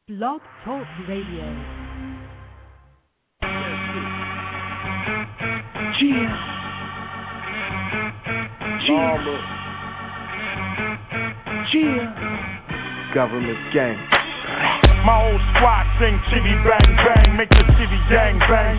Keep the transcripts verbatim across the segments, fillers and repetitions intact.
Blog Talk Radio. Yeah. Yeah. Yeah. Government gang. My old squad sing chitty bang bang, make the city gang bang.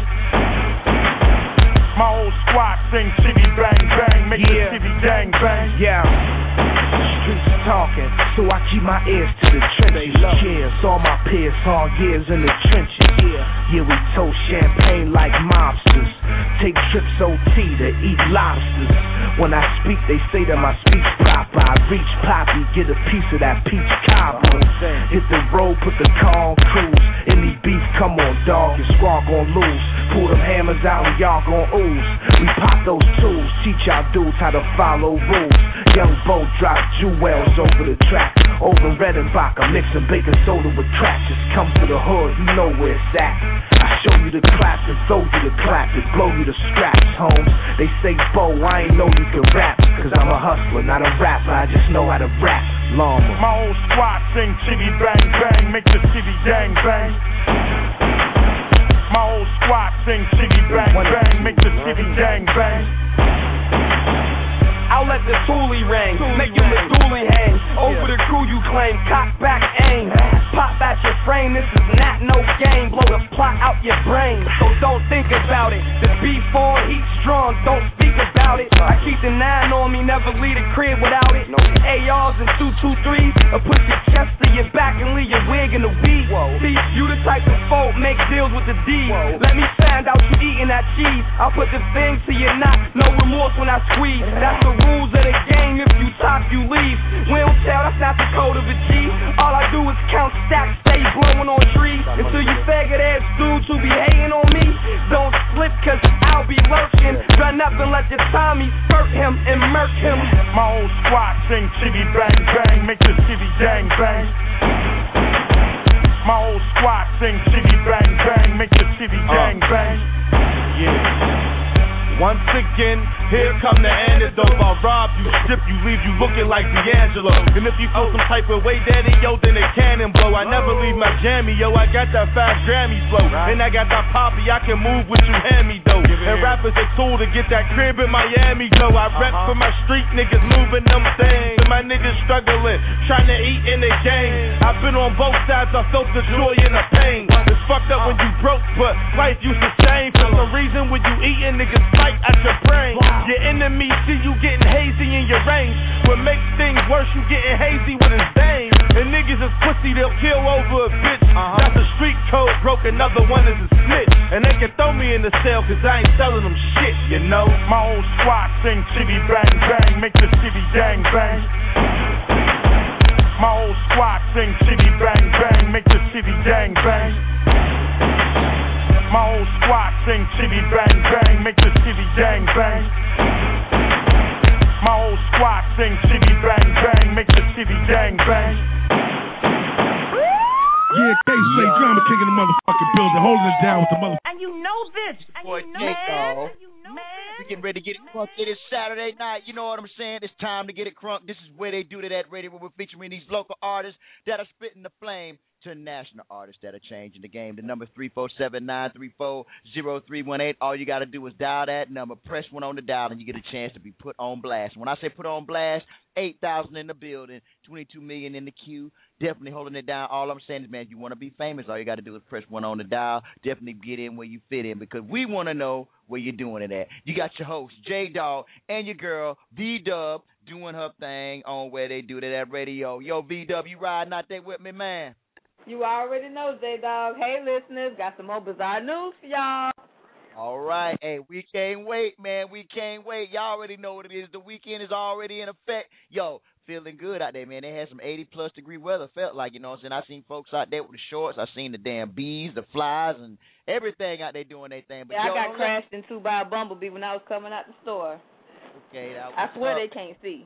My old squad sing chitty bang bang, make yeah. the city gang bang. Yeah. Streets talking, so I keep my ears to the trenches. Cheers, all my peers, hard years in the trenches. Yeah, yeah, we toast champagne like mobsters. Take trips O T to eat lobsters. When I speak, they say that my speech proper. I reach Poppy, get a piece of that peach cobbler. Hit the road, put the car on cruise. Any beef, come on, dog, your squad gon' lose. Pull them hammers out and y'all gon' ooze. We pop those tools, teach our dudes how to follow rules. Young Bo drop jewels over the track. Over Redenbacher, mixing baking soda with crack. Just come to the hood, you know where it's at. I show you the claps and throw you the clap and blow you the scraps, Holmes. They say, Bo, I ain't know you could rap. Cause I'm a hustler, not a rapper, I just know how to rap. Llama. My old squad sing chitty bang bang, make the city gang bang. My old squad sing chitty bang bang, make the city gang bang. I'll let the toolie ring, make you Missouli hang. Over the crew you claim, cock back aim. Pop at your frame, this is not no game. Blow the plot out your brain, so don't think about it. The beef on, heat strong, don't speak about it. I keep the nine on me, never leave the crib without it. A Rs and two two threes, or put your chest to your back and leave your wig in the weed. See, you the type of folk, make deals with the D. Let me find out you eating that cheese. I'll put the thing to your knot, no remorse when I squeeze. That's the rules of the game, if you top, you leave. We don't tell, that's not the code of a G. All I do is count stacks, stay blowing on trees. Until you faggot ass dudes who be hating on me, don't slip cause I'll be lurking. Run up and let your Tommy spurt him and murk him. My old squad sing chitty bang bang, make the city gang bang. My old squad sing chitty bang bang, make the city gang bang. Yeah. Once again, here come the antidote. I'll rob you, strip you, leave you looking like D'Angelo. And if you feel some type of way, daddy, yo, then it cannon blow. I never leave my jammy, yo, I got that fast Grammy flow. And I got that poppy, I can move what you hand me, though. And rap is a tool to get that crib in Miami, though. I rep for my street niggas moving them things. And my niggas struggling, trying to eat in the game. I've been on both sides, I felt the joy and the pain. It's fucked up when you broke, but life you sustain. For some reason, when you eating, niggas fight at your brain. Your enemy see you getting hazy in your range. What makes things worse, you getting hazy with his veins. And niggas is pussy, they'll kill over a bitch. Uh-huh. That's a street code, broke another one is a snitch. And they can throw me in the cell cause I ain't selling them shit, you know. My old squad sing chitty bang bang, make the city gang bang. My old squad sing chitty bang bang, make the city gang bang. My old squad sing chitty bang bang, make the city gang bang. My old squad sing chitty bang bang, make the city gang bang. Yeah, K C yeah. Drama King in the motherfucking building, holding it down with the mother. And you know this, and Boy, you know man, you know man. We getting ready to get it crunk. It is Saturday night. You know what I'm saying? It's time to get it crunk. This is where they do that at radio, where we're featuring these local artists that are spitting the flame to national artists that are changing the game. The number three four seven nine three four zero three one eight. All you got to do is dial that number, press one on the dial, and you get a chance to be put on blast. When I say put on blast, eight thousand in the building, twenty-two million in the queue, definitely holding it down. All I'm saying is, man, if you want to be famous, all you got to do is press one on the dial. Definitely get in where you fit in because we want to know where you're doing it at. You got your host, J-Dog, and your girl, V-Dub, doing her thing on Where They Do That at Radio. Yo, V-Dub, you riding out there with me, man? You already know, J-Dog. Hey, listeners, got some more bizarre news for y'all. All right. Hey, we can't wait, man. We can't wait. Y'all already know what it is. The weekend is already in effect. Yo, feeling good out there, man. They had some eighty-plus degree weather, felt like, you know what I'm saying? I seen folks out there with the shorts. I seen the damn bees, the flies, and everything out there doing their thing. But yeah, yo, I got crashed into by a bumblebee when I was coming out the store. Okay. That was I swear up. they can't see.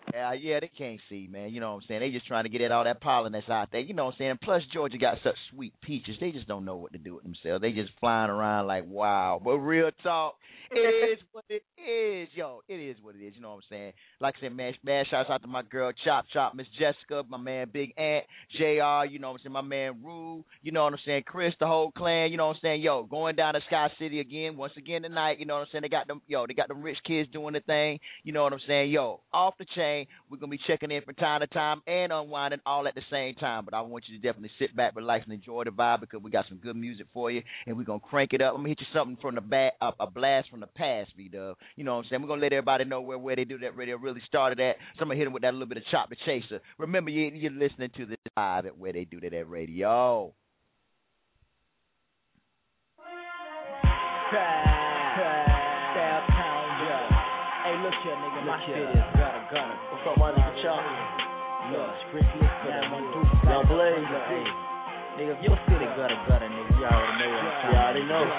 Yeah, yeah, they can't see, man. You know what I'm saying? They just trying to get at all that pollen that's out there. You know what I'm saying? Plus, Georgia got such sweet peaches. They just don't know what to do with themselves. They just flying around like, wow. But real talk, it is what it is, yo. It is what it is. You know what I'm saying? Like I said, man, man shouts out to my girl Chop Chop, Miss Jessica, my man Big Ant, J R, you know what I'm saying? My man Rue, you know what I'm saying? Chris, the whole clan, you know what I'm saying? Yo, going down to Sky City again, once again tonight, you know what I'm saying? They got them, yo, they got them rich kids doing the thing, you know what I'm saying? Yo, off the chain. We're going to be checking in from time to time and unwinding all at the same time. But I want you to definitely sit back, relax, and enjoy the vibe because we got some good music for you, and we're going to crank it up. I'm going to hit you something from the back, uh, a blast from the past, V-Dub. You know what I'm saying? We're going to let everybody know where, where they do that radio really started at. So I'm going to hit them with that little bit of Chop the Chaser. Remember, you, you're listening to the live at Where They Do That at Radio. Look here, nigga, my shit is gutter, gutter. What's up, my nigga Chop? Look, strictly for the Young Blaze, hey. Nigga, your city gutter, gutter, nigga. You already know what I'm saying. You already know.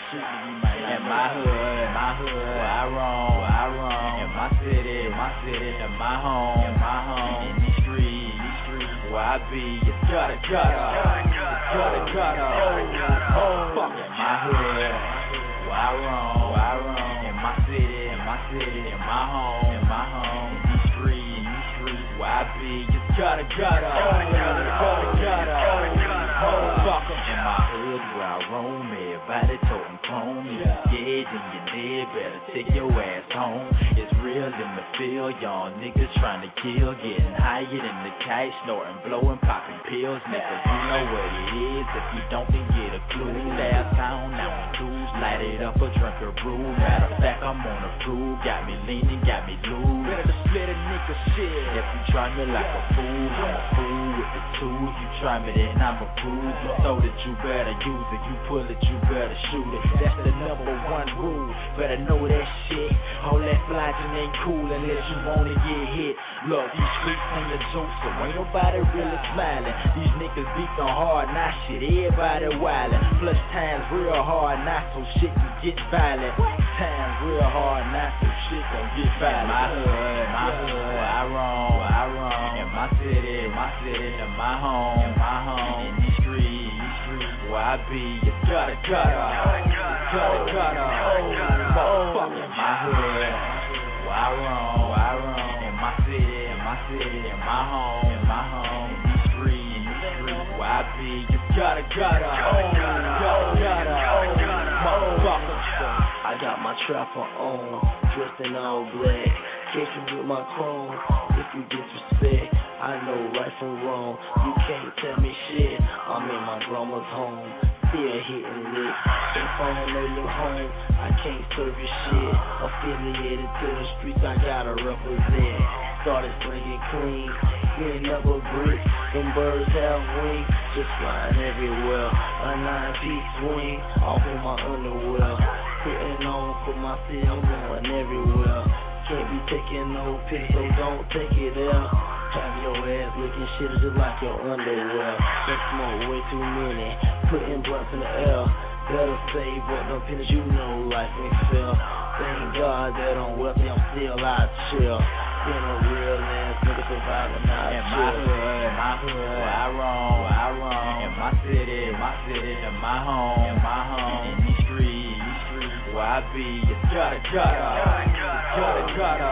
In my hood, my hood, where I roam, where I roam. In my city, my city, in my home, in my home. In these streets, these streets, where I be, it's gutter, gutter. Gutter, gutter. Oh, fuck in my hood, where I roam, where I roam. In my city, in my city, in my home, in my home. In these streets, in these streets, where I be, it's gutter, gutter. Gutter, gutter. Oh, fuck in my hood, where I roam, everybody toting chrome. If you scared, then you're dead, better take your ass home. It's real in the field, y'all niggas trying to kill, getting higher than the kite, snorting, blowing, popping pills. Niggas, you know what it is, if you don't, then get a clue. Last town, now we lose, light it up or drink a brew. Matter of fact, I'm on a brew, got me leaning, got me loose. Better to split a nigga shit. If you try me like a fool, I'm a fool with the tools. You try me, then I'm a fool. You throw it, you better use it. You pull it, you better shoot it. That's the number one rule. Better know that shit. All that flogging ain't cool unless you wanna get hit. Look, these streets ain't the joke, so ain't nobody really smiling. These niggas beatin' hard, now shit, everybody wildin'. Plus times real hard, now so shit can get violent. Times real hard, now so shit gon' get violent. My hood, my hood, I roam, I roam. In my city, my city, in my home, in my home. In these streets, these streets, where I be, it's gutter, gutter. Gutter, gutter. Fuck in my hood, where I roam, where I roam. In my city, in my city, in my home, in my home. In these streets, in these streets, where I be, it's gutter, gutter. Gutter, gutter. Motherfucker. I got my trapper on, dressed in all black. Catching with my chrome. If you disrespect, I know right from wrong. You can't tell me shit. I'm in my grandma's home, still hitting licks. If I don't know your home, I can't serve your shit. Affiliated to the streets, I gotta represent. Started slinging clean, getting up a brick. Them birds have wings, just flying everywhere. A nine-piece swing, off in my underwear. Putting on for my city, I'm going everywhere. Can't be taking no pics, so don't take it there. Have your ass looking shit just like your underwear. Don't smoke way too many, putting blunts in the air. Better save up them pennies, you know life ain't fair. Thank God that I'm wealthy, I'm still out chill. Been a real ass nigga surviving out in my hood, my hood, I roam, I roam. In my city, my city, in my home, in my home. In these streets, these streets, where I be, it's gutter, gutter, gutter, gutter.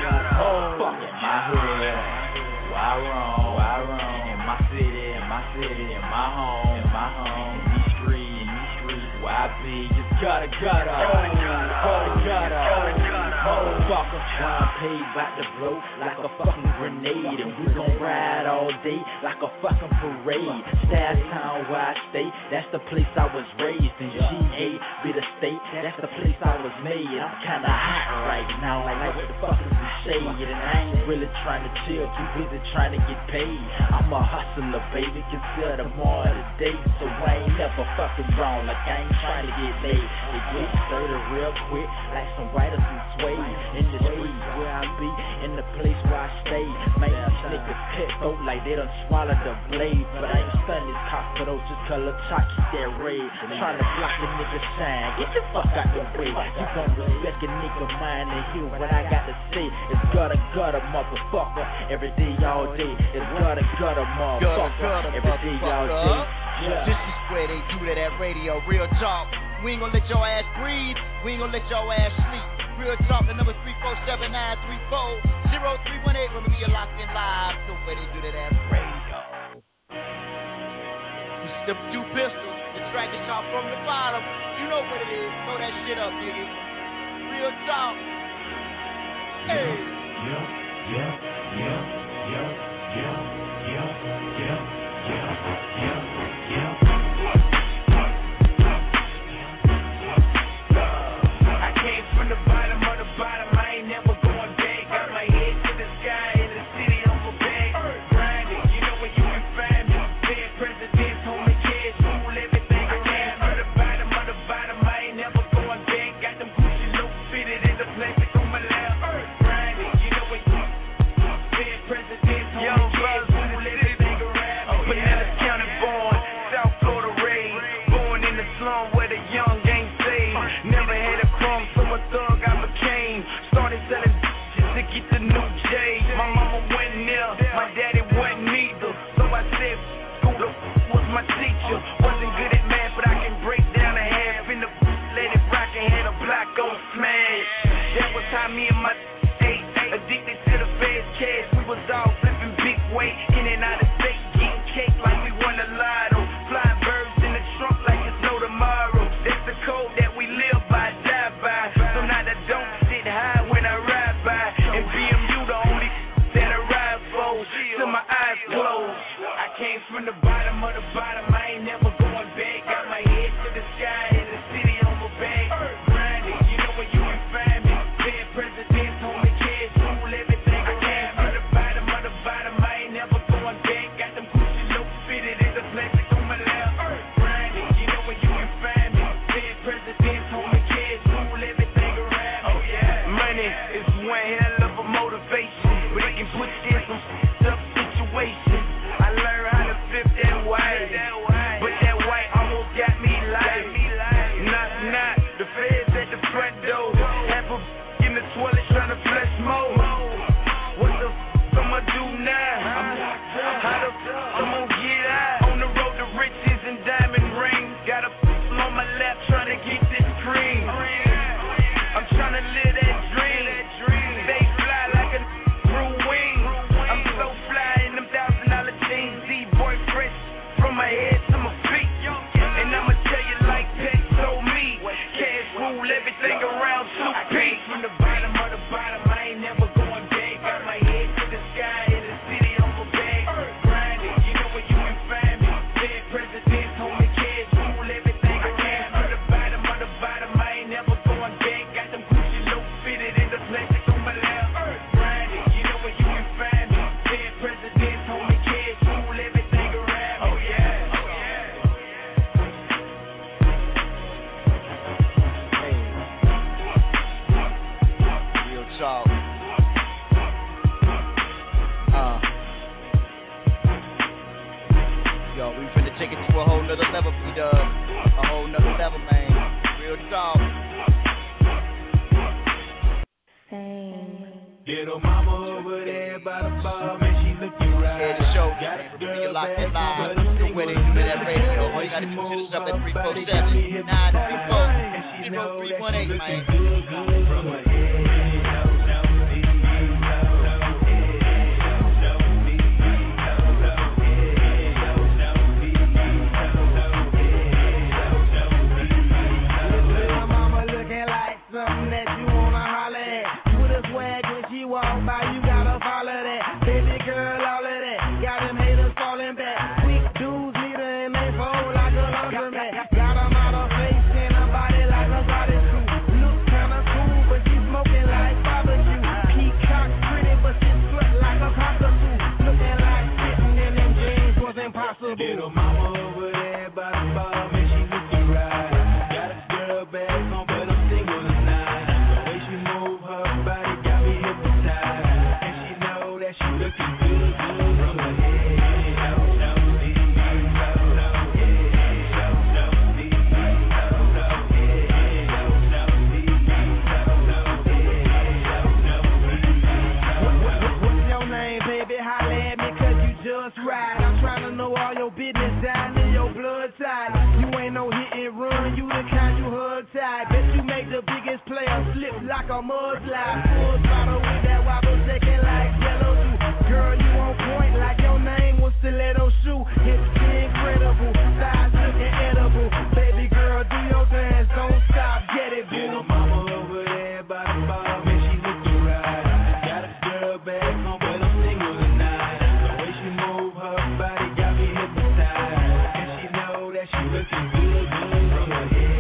Oh, fuck in my hood, where I roam, where I roam. In my city, in my city, in my home, in my home. In these streets, in these streets, where I be, it's gutter, gutter, gutter, gutter. Motherfucker, why I'm paid by the blow like a fucking grenade. And we gon' ride all day like a fucking parade. Stash Town where I stay, that's the place I was raised. In G A, be the state, that's the place I was made. I'm kinda hot right now, like what the fuck is the shade? And I ain't really trying to chill, too busy trying to get paid. I'm a hustler, baby, consider more of the day. So I ain't never fucking wrong, like I ain't trying to get laid. It gets sturdy real quick, like some writers and sway. In the streets where I be, in the place where I stay. Man, these niggas pet folk like they done swallowed the blade. But I ain't stunning this cops for Ferocious color, talk, keep that red. Trying to block a nigga sign, get the fuck out the way. You gon' respect a nigga mind and hear what I got to say. It's gutter, gutter, motherfucker. Every day, all day. It's gutter, gutter, motherfucker. Every day, all day. Yeah. This is where they do that at radio. Real talk. We ain't gonna let your ass breathe. We ain't gonna let your ass sleep. Real talk, the number three four seven nine three four zero three one eight. Remember, you're locked in live. The way they do that at radio. This is the two pistols. The track is off from the bottom. You know what it is. Throw that shit up, nigga. Real talk. Hey. Yeah, yeah, yeah, yeah, yeah, yeah, yeah, yeah, yeah, yeah. Looking good, good from her head. blood tied. You ain't no hit and run, you the kind you hug tight. Bet you make the biggest player slip like a mudslide. Full throttle with that wobble shaking like yellow too. Girl, you on point like your name was Stiletto Shoe. It's incredible, thighs looking edible. Baby girl, do your dance, don't stop, get it, boo. Little mama over there by the bar, man, she looking right. Got a girl back home, but I'm single tonight. The way she move her body got me hypnotized, and she know that she looking good, good from her head.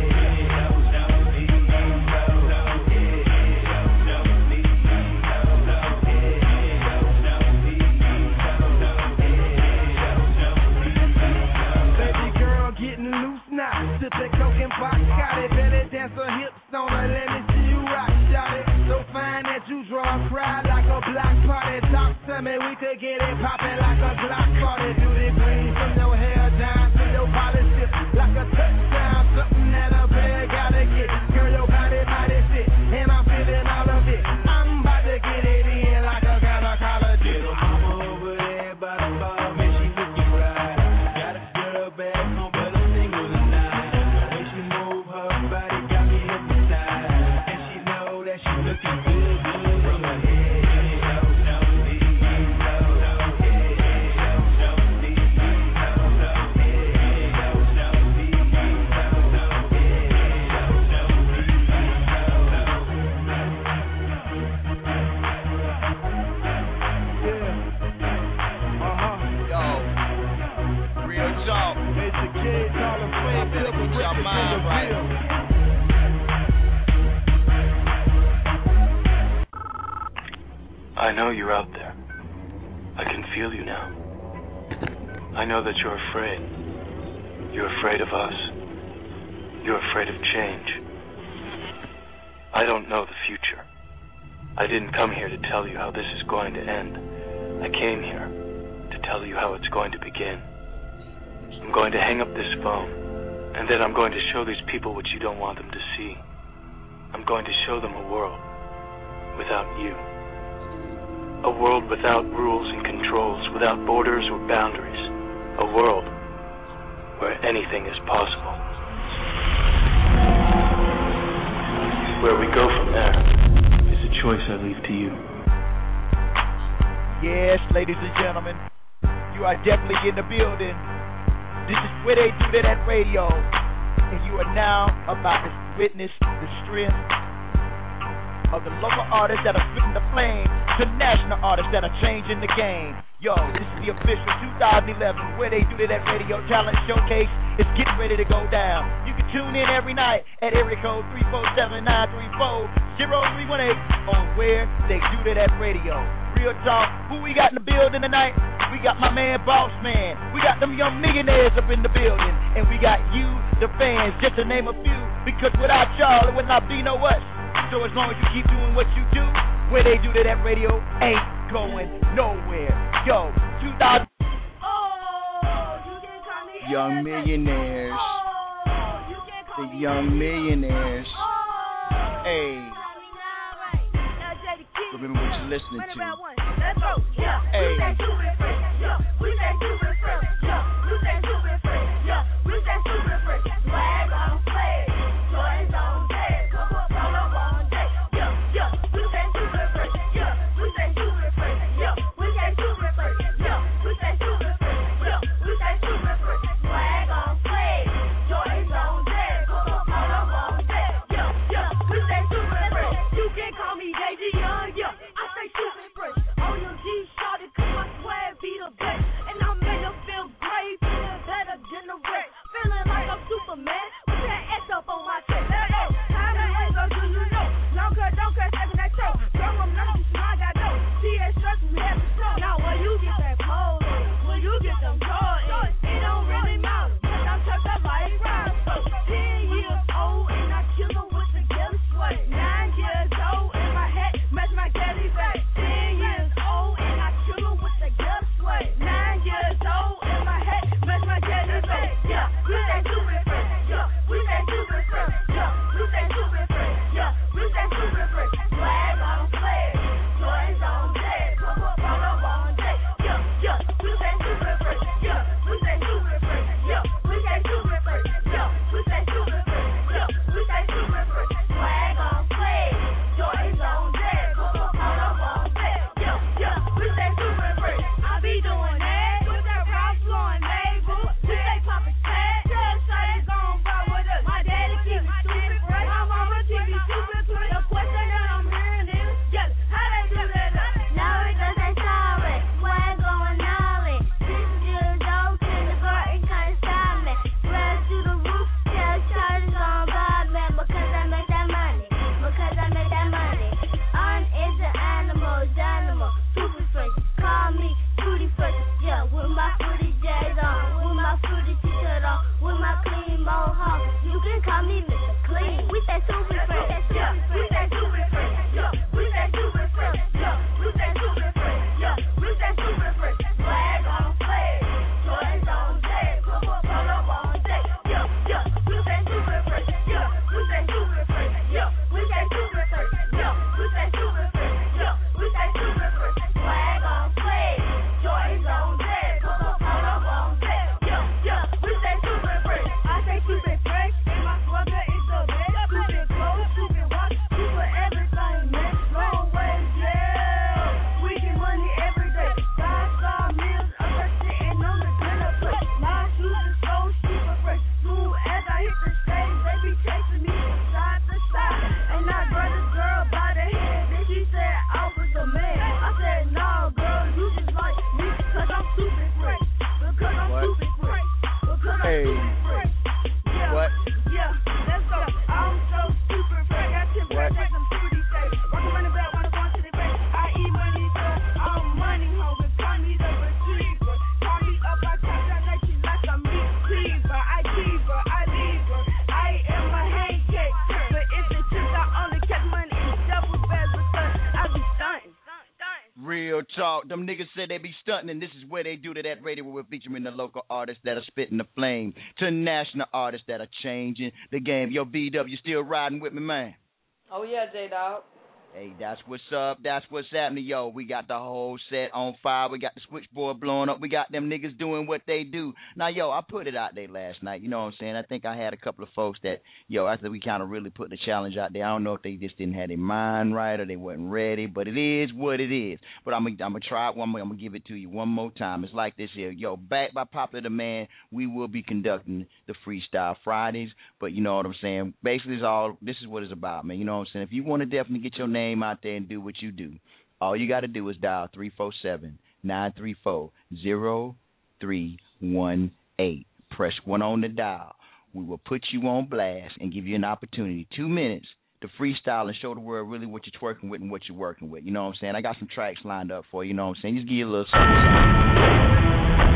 Sippin' coke and box, got it. Better dance her hips on her, let me see you rock, shot it. So fine that you draw a crowd like a block party. Talk to me, we could get it poppin' like a Glock party. Do the green from your hair down to your polish tip, like a touchdown, something that a player gotta get. Girl, your body mighty fit, and I'm feeling all of it. I'm about to get it in like a gynecologist. Little mama over there by the bar, man, she looking right. Got a girl back home, but I'm single tonight. Body got me hypnotized, and she know that she looking good, good from her head. I know you're out there. I can feel you now. I know that you're afraid. You're afraid of us. You're afraid of change. I don't know the future. I didn't come here to tell you how this is going to end. I came here to tell you how it's going to begin. I'm going to hang up this phone, and then I'm going to show these people what you don't want them to see. I'm going to show them a world without you. A world without rules and controls, without borders or boundaries. A world where anything is possible. Where we go from there is a choice I leave to you. Yes, ladies and gentlemen, you are definitely in the building. This is Where They Do That at Radio, and you are now about to witness the strength of the local artists that are spitting the flame to national artists that are changing the game. Yo, this is the official two thousand eleven Where They Do That at Radio Talent Showcase. It's getting ready to go down. You can tune in every night at area code three four seven, nine three four, zero three one eight on Where They Do That at Radio. Real talk, who we got in the building tonight? We got my man Boss Man. We got them young millionaires up in the building. And we got you, the fans, just to name a few. Because without y'all, it would not be no us. So as long as you keep doing what you do, Where They Do That at Radio ain't going nowhere. Yo, two thousand Young millionaires. The young millionaires. Hey. Remember what you're listening to. Hey. Shawty, 'cause my swag be the best, and I make her feel great, feeling better Hey. What? Yeah, let's go. I'm so super fresh. Got ten What? bread, some booty safe. Walking running back, wanna go to the face. I eat money, so I'm money hungry. Call me the receiver. Call me up, I touch that like she like a meat cleaver. I leave her, I leave her. I am a handcake. But if the chips I only catch money in double bags because I be stunting. Real talk. Them niggas said they be stunting, and this is where they do to that radio where we're featuring the local artists that are spitting the flame to national artists that are changing the game. Yo, B W, you still riding with me, man? Oh, yeah, J-Dog. Hey, that's what's up. That's what's happening, yo. We got the whole set on fire. We got the switchboard blowing up. We got them niggas doing what they do. Now, yo, I put it out there last night. You know what I'm saying? I think I had a couple of folks that, yo, I think we kind of really put the challenge out there. I don't know if they just didn't have their mind right or they wasn't ready, but it is what it is. But I'm going to try it one more. I'm going to give it to you one more time. It's like this here. Yo, backed by popular demand, we will be conducting the Freestyle Fridays. But you know what I'm saying? Basically, it's all, this is what it's about, man. You know what I'm saying? If you want to definitely get your name out there and do what you do, all you got to do is dial three four seven, nine three four, zero three one eight. Press one on the dial. We will put you on blast and give you an opportunity, two minutes, to freestyle and show the world really what you're twerking with and what you're working with. You know what I'm saying? I got some tracks lined up for you. You know what I'm saying? Just give you a little something.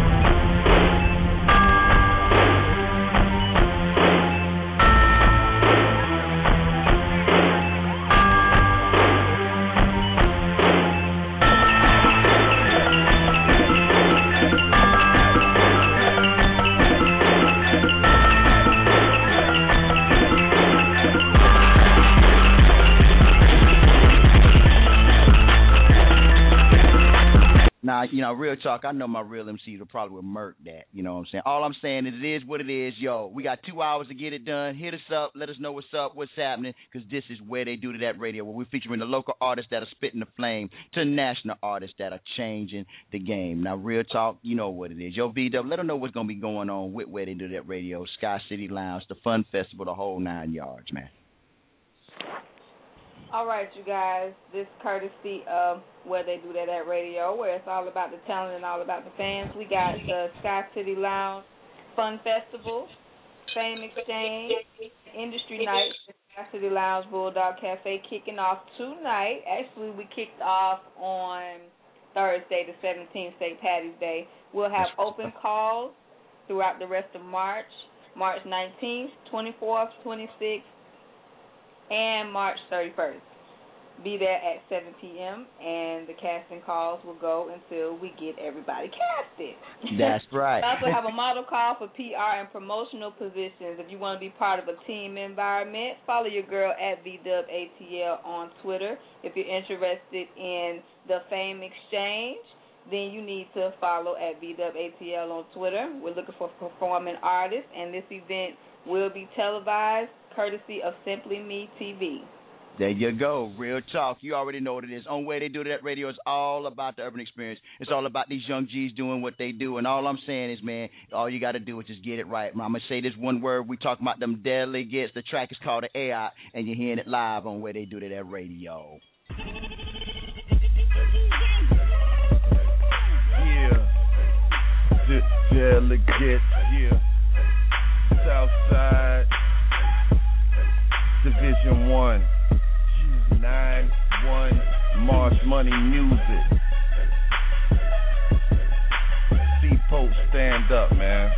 Now, you know, real talk, I know my real M Cs will probably will murk that. You know what I'm saying? All I'm saying is it is what it is. Yo, we got two hours to get it done. Hit us up. Let us know what's up, what's happening, because this is where they do to that radio, where we're featuring the local artists that are spitting the flame to national artists that are changing the game. Now, real talk, you know what it is. Yo, B W, let them know what's going to be going on with where they do that radio, Sky City Lounge, the Fun Festival, the whole nine yards, man. All right, you guys, this courtesy of Where They Do That at Radio, where it's all about the talent and all about the fans. We got the Sky City Lounge Fun Festival, Fame Exchange, Industry Night, the Sky City Lounge Bulldog Cafe kicking off tonight. Actually, we kicked off on Thursday, the seventeenth, Saint Patty's Day. We'll have open calls throughout the rest of March, March nineteenth, twenty-fourth, twenty-sixth, and March thirty-first. Be there at seven p.m., and the casting calls will go until we get everybody casted. That's right. We also have a model call for P R and promotional positions. If you want to be part of a team environment, follow your girl at V W A T L on Twitter. If you're interested in the Fame Exchange, then you need to follow at V W A T L on Twitter. We're looking for performing artists, and this event will be televised courtesy of Simply Me T V. There you go. Real talk. You already know what it is. On Where They Do That Radio is all about the urban experience. It's all about these young G's doing what they do. And all I'm saying is, man, all you got to do is just get it right. I'm going to say this one word. We talking about them delegates. The track is called The A I, and you're hearing it live on Where They Do That Radio. Yeah. De- delegates. Yeah. Southside. Division one. nine one Marsh Money Music. C-Pope, stand up, man.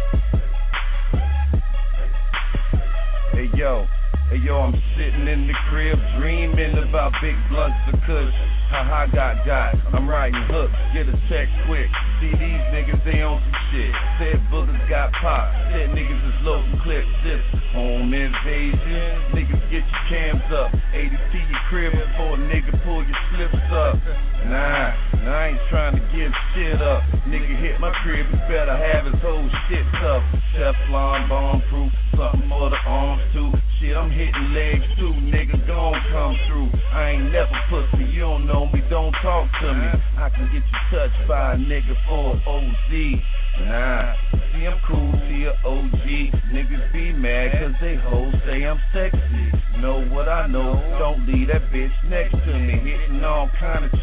Hey, yo. Hey, yo, I'm sitting in the crib dreaming about big blunts of kush. Ha-ha, got, got. I'm writing hooks, get a check quick. See, these niggas, they on some shit. Said boogers got pop. Said niggas is loading clips. This home invasion. Niggas, get your cams up. eighty to your crib before a nigga pull your slips up. Nah, nah, I ain't trying to give shit up. Nigga hit my crib, he better have his whole shit tough. Teflon, bomb-proof, something for the arms too. Shit, I'm hitting legs too, nigga, gon' come through. I ain't never pussy, you don't know me, don't talk to me. I can get you touched by a nigga for O Z. Nah, see I'm cool, see a O G. Niggas be mad cause they hoes say I'm sexy. Know what I know, don't leave that bitch next to me. Hitting all kind of chicks,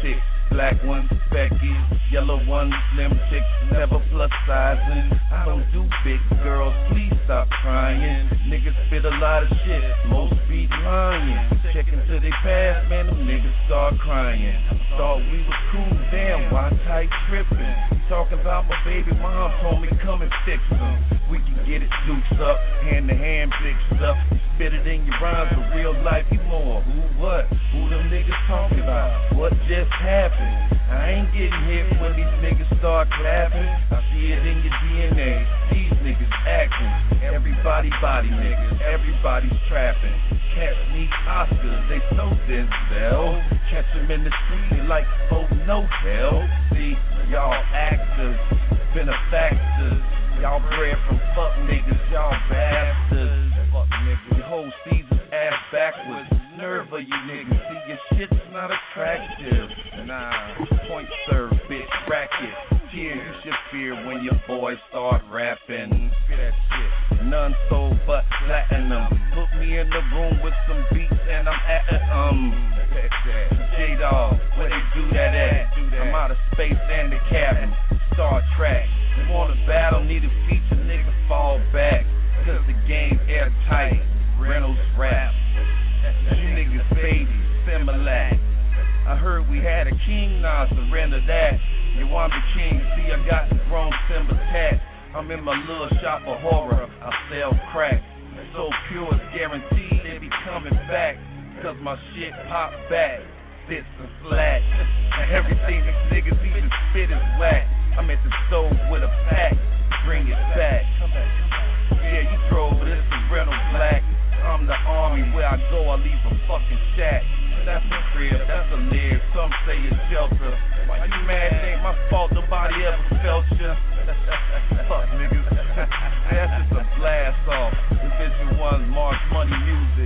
black ones, Becky, yellow ones, slim chicks, never plus sizing. I don't do big girls, please stop crying. Niggas spit a lot of shit, most be lying. Checking till they pass, man, them niggas start crying. Thought we was cool, damn, why tight tripping? Talking about my baby mom told me come and fix them. We can get it dukes up, hand to hand big stuff. Spit it in your rhymes, but real life you more. Who what? Who them niggas talking about? What just happened? I ain't getting hit when these niggas start clapping. I see it in your D N A. These niggas acting. Everybody body niggas. Everybody's trapping. Cats need Oscars. They so Denzel. Catch them in the street. They like, oh no hell. See, y'all actors, benefactors. Y'all bred from fuck niggas. Y'all bastards. Fuck niggas. Your whole season's ass backwards. Nerve of you niggas. See, your shit's not attractive. Nah, point serve, bitch, racket. Tear you should fear when your boys start rapping. Fear that shit. None sold but platinum. Put me in the room with some beats and I'm at it, um. J-Dog, where they do that at? I'm out of space and the cabin. Star Trek. You want a battle, need a feature, nigga, fall back. Cause the game airtight. Reynolds rap. You niggas babies, Similac. I heard we had a king, now surrender that. You want the king, see I got the grown Simba tat. I'm in my little shop of horror, I sell crack. So pure it's guaranteed they be coming back. Cause my shit pop back, fits and flat. And everything these niggas even spit is whack. I'm at the stove with a pack, bring it back. Yeah, you drove this is rental black. I'm the army, where I go I leave a fucking shack. That's a crib, that's a live, some say it's shelter. Why you mad? It ain't my fault, nobody ever felt ya. Fuck niggas. That's just a blast off. Division one March Money Music.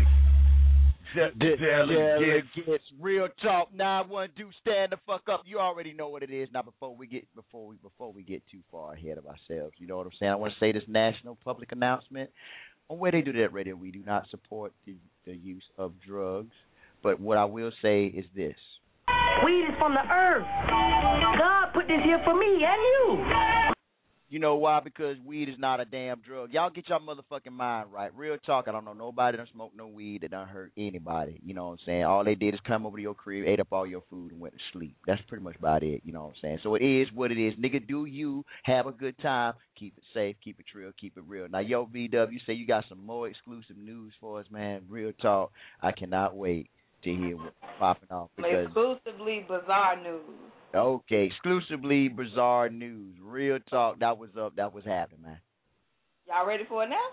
Jella gets real talk. nine one do stand the fuck up. You already know what it is. Now before we get before we before we get too far ahead of ourselves, you know what I'm saying? I want to say this national public announcement. On Where They Do That Radio, we do not support the, the use of drugs. But what I will say is this. Weed is from the earth. God put this here for me and you. You know why? Because weed is not a damn drug. Y'all get your motherfucking mind right. Real talk, I don't know nobody that smoked no weed that done hurt anybody. You know what I'm saying? All they did is come over to your crib, ate up all your food, and went to sleep. That's pretty much about it. You know what I'm saying? So it is what it is. Nigga, do you have a good time. Keep it safe. Keep it real. Keep it real. Now, yo, V W, you say you got some more exclusive news for us, man. Real talk. I cannot wait to hear what's popping off. Because exclusively bizarre news. Okay, exclusively bizarre news. Real talk. That was up. That was happening, man. Y'all ready for it now?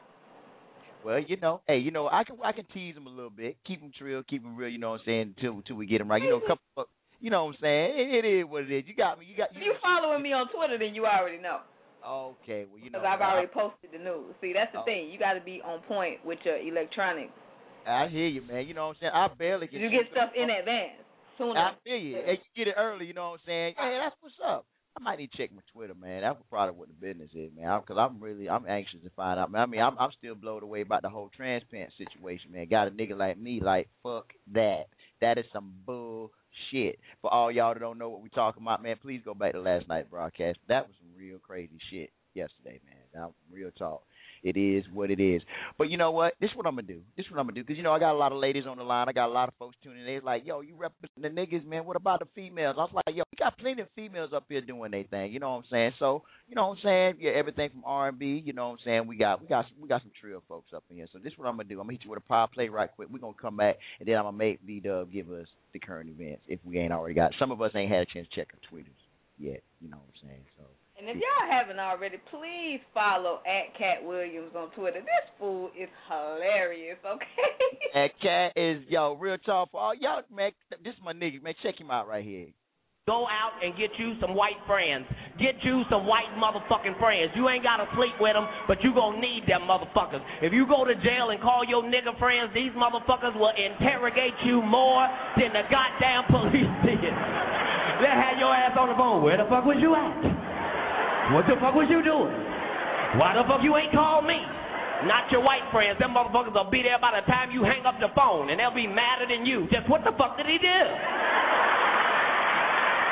Well, you know, hey, you know, I can I can tease them a little bit, keep them trill, keep them real. You know what I'm saying? Until until we get them right. You know, a couple. Of, you know what I'm saying? It, it is what it is. You got me. You got. You if you following me on Twitter, then you already know. Okay, well, you know. Because I've already posted the news. See, that's the oh. thing. You got to be on point with your electronics. I hear you, man. You know what I'm saying? I barely get. You get stuff in advance. Sooner. I feel you. Hey, you get it early, you know what I'm saying? Hey, that's what's up. I might need to check my Twitter, man. That's probably what the business is, man. Because I'm really, I'm anxious to find out. Man, I mean, I'm, I'm still blown away about the whole transplant situation, man. Got a nigga like me, like, fuck that. That is some bullshit. For all y'all that don't know what we talking about, man, please go back to last night's broadcast. That was some real crazy shit yesterday, man. That was real talk. It is what it is. But you know what? This is what I'm going to do. This is what I'm going to do. Because, you know, I got a lot of ladies on the line. I got a lot of folks tuning in. They're like, yo, you represent the niggas, man. What about the females? I was like, yo, we got plenty of females up here doing their thing. You know what I'm saying? So, you know what I'm saying? Yeah, everything from R and B, you know what I'm saying? We got we got, we got some trill folks up in here. So this is what I'm going to do. I'm going to hit you with a power play right quick. We're going to come back, and then I'm going to make V-Dub give us the current events if we ain't already got it. Some of us ain't had a chance to check our Twitters yet. You know what I'm saying? So. And if y'all haven't already, please follow at Cat Williams on Twitter. This fool is hilarious, okay? That Cat is, yo, real talk for all y'all, man. This is my nigga, man. Check him out right here. Go out and get you some white friends. Get you some white motherfucking friends. You ain't got to sleep with them, but you going to need them motherfuckers. If you go to jail and call your nigga friends, these motherfuckers will interrogate you more than the goddamn police did. They'll have your ass on the phone. Where the fuck was you at? What the fuck was you doing? Why the fuck you ain't called me? Not your white friends. Them motherfuckers will be there by the time you hang up the phone, and they'll be madder than you. Just what the fuck did he do?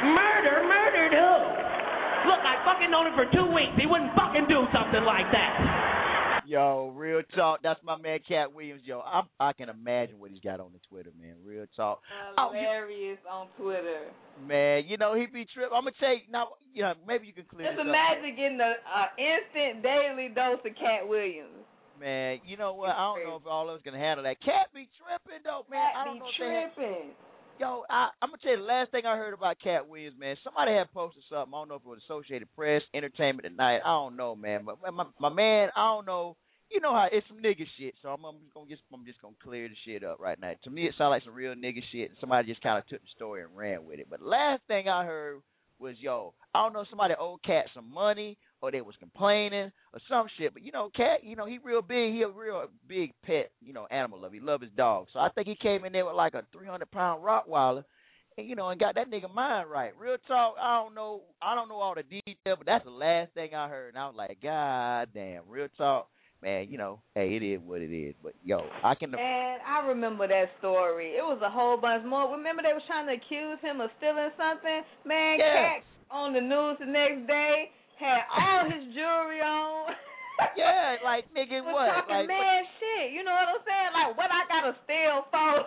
Murder? Murdered who? Look, I fucking known him for two weeks. He wouldn't fucking do something like that. Yo, real talk. That's my man, Cat Williams. Yo, I I can imagine what he's got on the Twitter, man. Real talk. Hilarious oh, on Twitter. Man, you know, he be tripping. I'm going to tell you, now, you know, maybe you can clear Just this up. imagine getting an instant daily dose of Cat Williams. Man, you know what? I don't know if all of us can handle that. Cat be tripping, though, man. Cat I don't be know if they have- tripping. Yo, I, I'm going to tell you, the last thing I heard about Cat Williams, man, somebody had posted something. I don't know if it was Associated Press, Entertainment Tonight. I don't know, man. But my, my man, I don't know. You know how it's some nigga shit, so I'm, I'm just gonna just I'm just gonna clear the shit up right now. To me, it sounds like some real nigga shit, and somebody just kind of took the story and ran with it. But the last thing I heard was, yo, I don't know, somebody owed Cat some money, or they was complaining, or some shit. But you know, Cat, you know, he real big. He a real big pet, you know, animal lover. He love his dog. So I think he came in there with like a three hundred pound Rottweiler, and you know, and got that nigga mind right. Real talk. I don't know. I don't know all the detail, but that's the last thing I heard, and I was like, God damn. Real talk. Man, you know, hey, it is what it is. But, yo, I can... And I remember that story. It was a whole bunch more. Remember they was trying to accuse him of stealing something? Man, Yeah. Cat on the news the next day had all his jewelry on. Yeah, like, nigga, was what? talking Like, mad shit. You know what I'm saying? Like, what I got to steal for?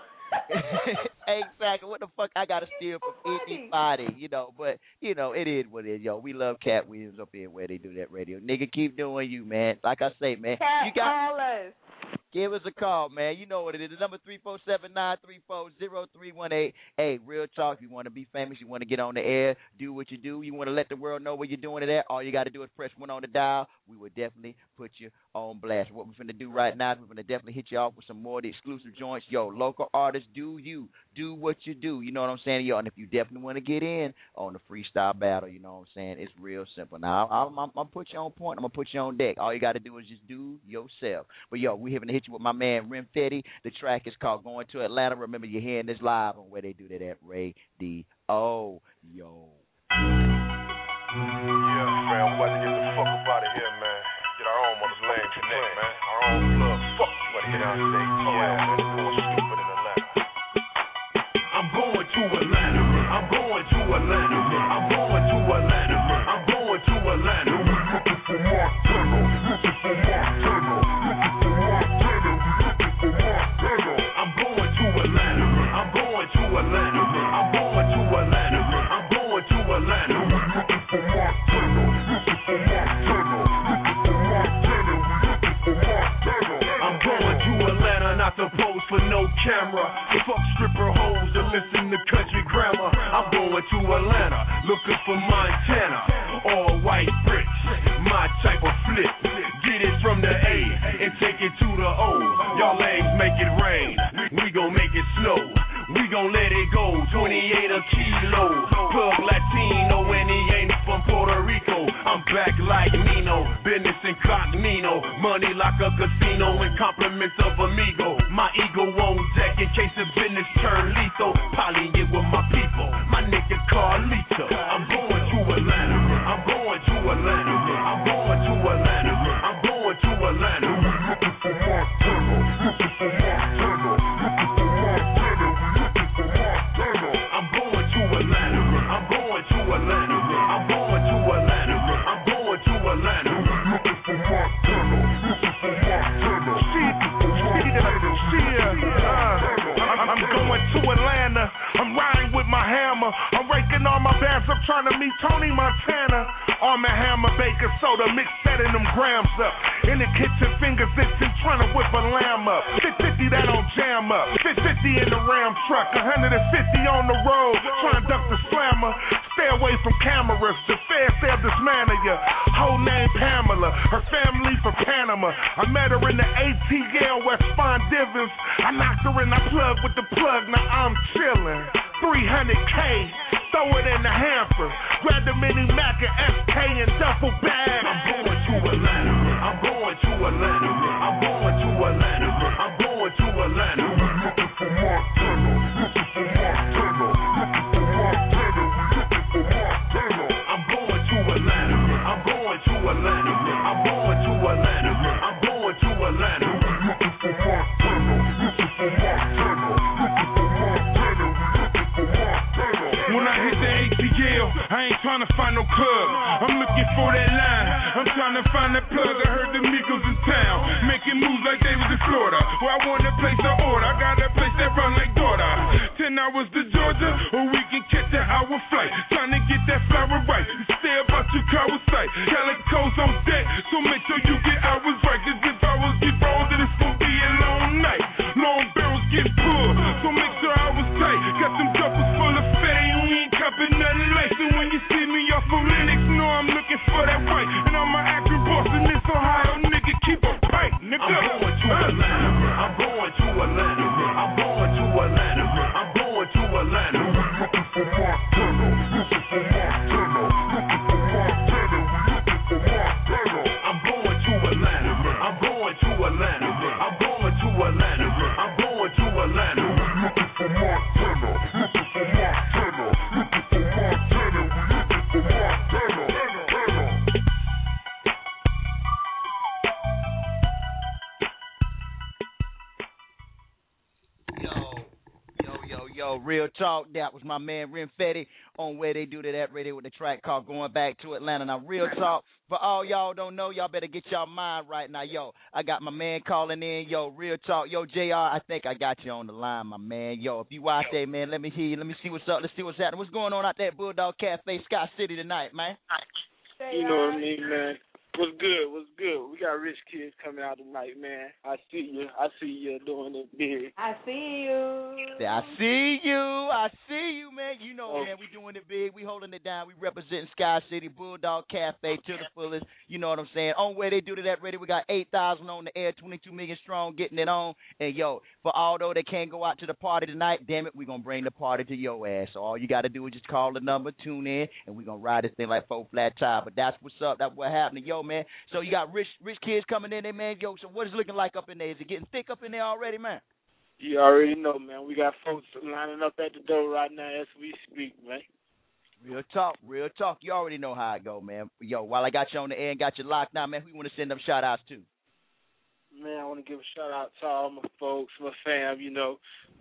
Exactly. What the fuck I got to steal from anybody, you know? But, you know, it is what it is, yo. We love Cat Williams up here where they do that radio. Nigga, keep doing you, man. Like I say, man. Cat, you got call us. Give us a call, man. You know what it is. The number three four seven nine three four zero three one eight. Hey, real talk. If you want to be famous, you want to get on the air, do what you do. You want to let the world know where you're doing it at. All you got to do is press one on the dial. We will definitely put you on blast. What we're finna do right now is we're finna definitely hit you off with some more of the exclusive joints. Yo, local artists, do you. Do what you do. You know what I'm saying? Yo, and if you definitely want to get in on the freestyle battle, you know what I'm saying? It's real simple. Now, I'm, I'm, I'm going to put you on point. I'm going to put you on deck. All you got to do is just do yourself. But, yo, we're going to hit you with my man, Rim Fetty. The track is called Going to Atlanta. Remember, you're hearing this live on where they do that at Radio. Yo. Yeah, man, I'm about to get the fuck up out of here, man. Get our own mother's lane connect, man. Our own plug. Fuck you. About to get out and say, yeah, man, it's going stupid in Atlanta. I'm going to Atlanta. I'm going to Atlanta. I'm going to Atlanta. I'm going to Atlanta. We looking for Montana. Looking for Montana. Looking for Montana. We looking for Montana. I'm going to Atlanta. I'm going to Atlanta. I'm going to Atlanta. I'm going to Atlanta. We looking for Montana. Looking for Montana. Looking for Montana. We looking for Montana. I'm going to Atlanta, not to pose for no camera. Fuck stripper hoes to listen to country grammar. I'm going to Atlanta, looking for Montana. All white bricks, my type of flip. Get it from the A and take it to the O. Y'all lames make it rain, we gon' make it snow. We gon' let it go, twenty-eight a kilo. Plug Latino and he ain't from Puerto Rico. I'm back like Nino, business incognito. Money like a casino and compliments of amigo. My ego on deck in case the business turn lethal. Poly it with my people, my nigga Carlito. I'm going to Atlanta, I'm going to Atlanta. I'm going to Atlanta, I'm going to Atlanta. We looking for Montana, looking for Montana. Looking for Montana, we looking for Montana. I'm going to Atlanta, I'm going to Atlanta. I'm going to Atlanta, I'm going to Atlanta. We looking for Montana, looking for Montana. See, see, see, uh, I'm, I'm going to Atlanta. I'm riding with my hammer. I'm raking all my bands up trying to meet Tony Montana. On my hammer, baker soda, mix setting them grams up. In the kitchen, fingers itching, trying to whip a lamb up. fifty that don't jam up. fifty in the Ram truck. one hundred fifty on the road, trying to duck the slammer. Stay away from cameras. The feds, they'll dismantle ya. Whole name Pamela. Her family from Panama. I met her in the A T L, West Fond Divins. I knocked her in, I plugged with the plug, now I'm chillin'. three hundred K, throw it in the hamper. Grab the mini Mac and S K and duffel bag. I'm going to Atlanta. I'm going to Atlanta. I'm going to Atlanta. I'm going to Atlanta. We looking for Montana. Looking for Montana. Looking for Montana. We looking for Montana. I'm going to Atlanta. I'm going to Atlanta. I'm going to Atlanta. I'm going to Atlanta. We looking for Montana. Looking for Montana. Looking for Montana. We looking for Montana. When I hit the A T for that line. I'm trying to find that plug. I heard the Migos in town making moves like they was in Florida. Well, I want to place an order. I got a place that run like daughter. Ten hours to Georgia, or we can catch an hour flight. Trying to get that flower right. Stay about your car with sight. Calico's on deck, so make sure you get hours right. Cause if I was get rolled, then it's gonna be a long night. Long barrels get pulled, so make sure I was tight. Got them duffels full of fatty, you ain't copping nothing light. So when you see me off of Linux, know I'm looking for that white. And I'm an actor boss in this Ohio, nigga, keep a pipe, nigga. I'm going to Atlanta. I'm going to Atlanta. I'm going to Atlanta. I'm going to Atlanta. Looking for Montana. Looking for Montana. Looking for Montana. Looking for Montana. I'm going to Atlanta. I'm going to Atlanta. I'm going to Atlanta. I'm going to Atlanta. Looking for Montana. Looking for Montana. Looking for Montana. Looking for Montana. Yo, real talk. That was my man Ren Fetty on Where They Do That at Radio with the track called Going Back to Atlanta. Now, real talk. For all y'all don't know, y'all better get y'all mind right now. Yo, I got my man calling in. Yo, real talk. Yo, J R, I think I got you on the line, my man. Yo, if you out there, man, let me hear you. Let me see what's up. Let's see what's happening. What's going on out there at Bulldog Cafe, Scott City tonight, man? You know what I mean, man. What's good? What's good? We got rich kids coming out tonight, man. I see you. I see you doing it big. I see you. I see you. I see you, man. You know, oh. man, we doing it big. We holding it down. We representing Sky City, Bulldog Cafe to the fullest. You know what I'm saying? On Where They Do That Radio, we got eight thousand on the air, twenty-two million strong, getting it on. And, yo, for all those that can't go out to the party tonight, damn it, we're going to bring the party to your ass. So all you got to do is just call the number, tune in, and we're going to ride this thing like four flat tire. But that's what's up. That's what's happening. Yo, man. So you got rich rich kids coming in there, man. Yo, so what is it looking like up in there? Is it getting thick up in there already, man? You already know, man. We got folks lining up at the door right now as we speak, man. Real talk, real talk. You already know how it go, man. Yo, while I got you on the air and got you locked down, man, we want to send them shout-outs, too. Man, I want to give a shout-out to all my folks, my fam, you know.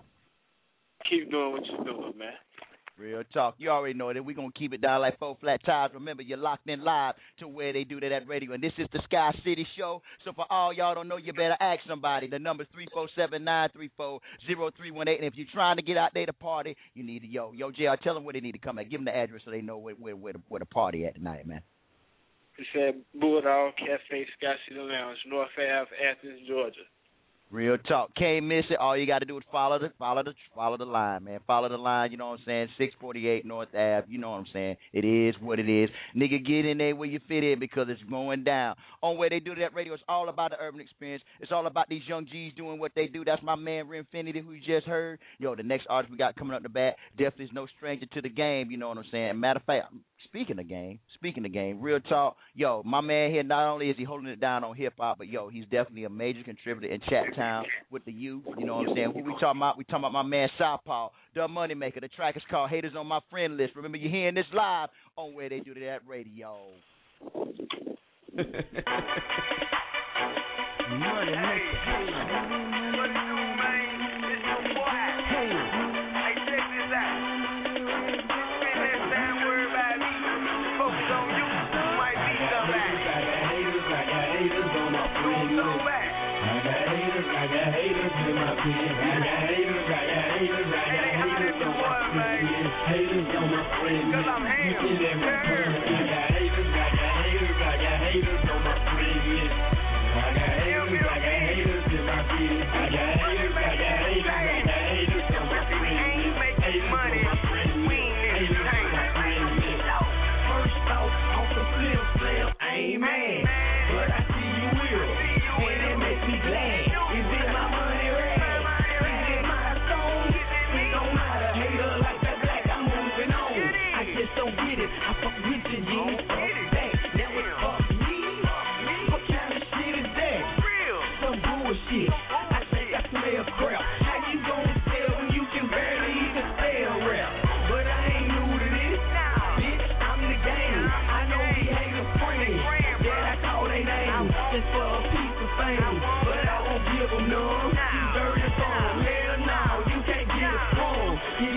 Keep doing what you're doing, man. Real talk. You already know that we're going to keep it down like four flat tires. Remember, you're locked in live to Where They Do That at Radio. And this is the Sky City Show. So for all y'all don't know, you better ask somebody. The number's three four seven, nine three four, zero three one eight. And if you're trying to get out there to party, you need to, yo, yo, J R, tell them where they need to come at. Give them the address so they know where, where, where, the, where the party at tonight, man. It's at Bulldog Cafe, Sky City Lounge, North Ave, Athens, Georgia. Real talk. Can't miss it. All you got to do is follow the follow the follow the line, man. Follow the line. You know what I'm saying? six forty-eight North Ave. You know what I'm saying? It is what it is. Nigga, get in there where you fit in because it's going down. On Where They Do That Radio, it's all about the urban experience. It's all about these young G's doing what they do. That's my man Renfinity, who you just heard. Yo, the next artist we got coming up the bat definitely is no stranger to the game. You know what I'm saying? Matter of fact, speaking of game, speaking of game, real talk. Yo, my man here, not only is he holding it down on hip hop, but yo, he's definitely a major contributor in Chat Town with the youth. You know what I'm saying? Who we talking about? We talking about my man Southpaw, the Moneymaker. The track is called Haters on My Friend List. Remember, you're hearing this live on Where They Do That Radio. Money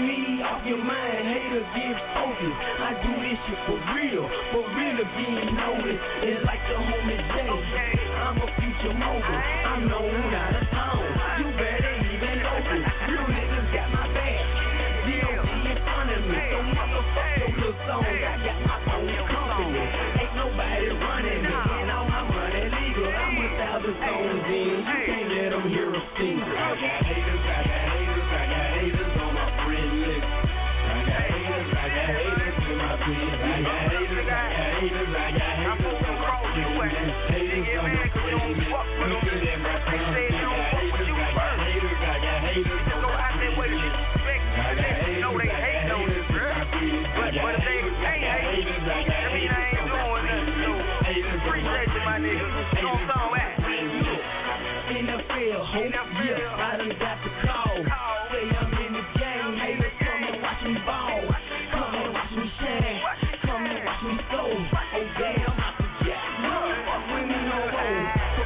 I do this shit for real, for real again, no I'm known out of town. You better even open. You niggas got my back. D O T in front of me. So motherfuck your little song. I got my own company. Ain't nobody running me. And all my money legal. I'm a thousand stones in. You can't let them hear a single. I got haters, I got haters, I got haters on my friend list. I got haters, I got haters in my friends. I got haters, I got haters, I got haters on my friend list. Haters on my friend list. Looking at my friend list. I got haters, I got haters, I got haters on my friend list. I got haters, I got haters in my friends. I got haters, I got haters, I got haters on my friend list. Haters on my friend list. Haters on my friend list. In the field, hope, yeah, I done got the call. Say I'm in the game, haters, come and watch me ball. Come and watch me shine, come and watch me flow. Oh damn, I forget, fuck with me no more.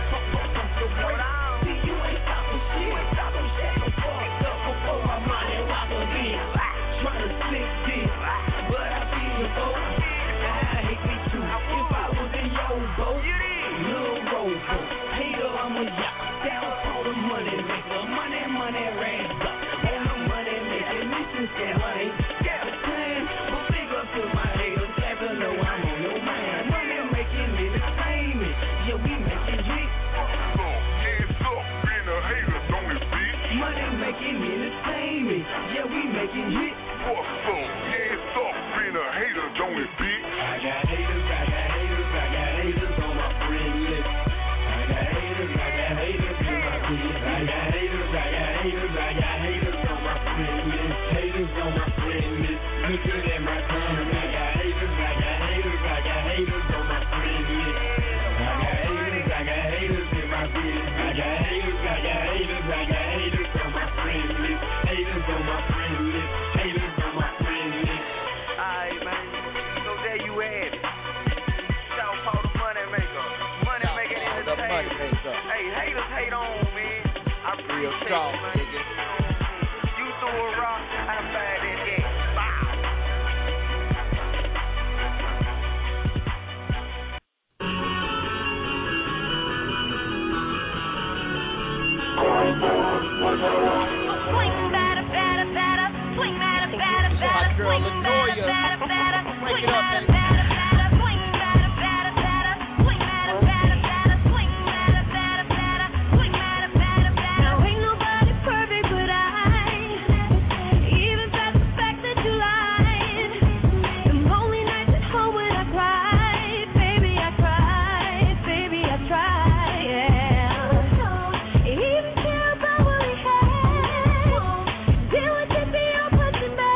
See, you ain't stopping shit, stopping shit before, before my money walk again. Trying to slick this, but I feel the boat. I hate me too, if I was in your boat, little rowboat. Hater, I'm a yacht, down for the money maker, money, money, rags up. On the money making, mission scam, I ain't scared of time. But big up to my haters, glad to know I'm on your mind. Money making entertainment, yeah, we making hits. Hands up, being a hater, don't it, bitch? Money making entertainment, yeah, we making hits. Fuck some, hands up, being a hater, don't it, bitch? I got haters, I got haters, I got haters on my friend list. I got haters, I got haters in my friends. I got haters, I got haters, I got haters on my friend list. Haters on my friend list. Looking at my time, I got haters, I got haters, I got haters on my friend list. I got haters, I got haters in my business. I got haters, I got haters, I got haters on my friend list. Haters on my friend list. Haters on my friend list. Alright, man. So there you have it. Shout out the money maker. Money making entertainment. Hey, haters hate on, man. I appreciate you, man. You threw a rock, I fired that game. Bow. Swing better, better, better. Swing better, better, better. Swing better, better, better. Swing better, better, better. Swing better, better, better. Swing better, better, better. Swing better, better, better. Swing better, better, better. Now ain't nobody perfect, but I even past the fact that you lied. The lonely nights at home when I cried, baby I cried, baby I tried, yeah. Even care about what we had. Did what you be on pushing back.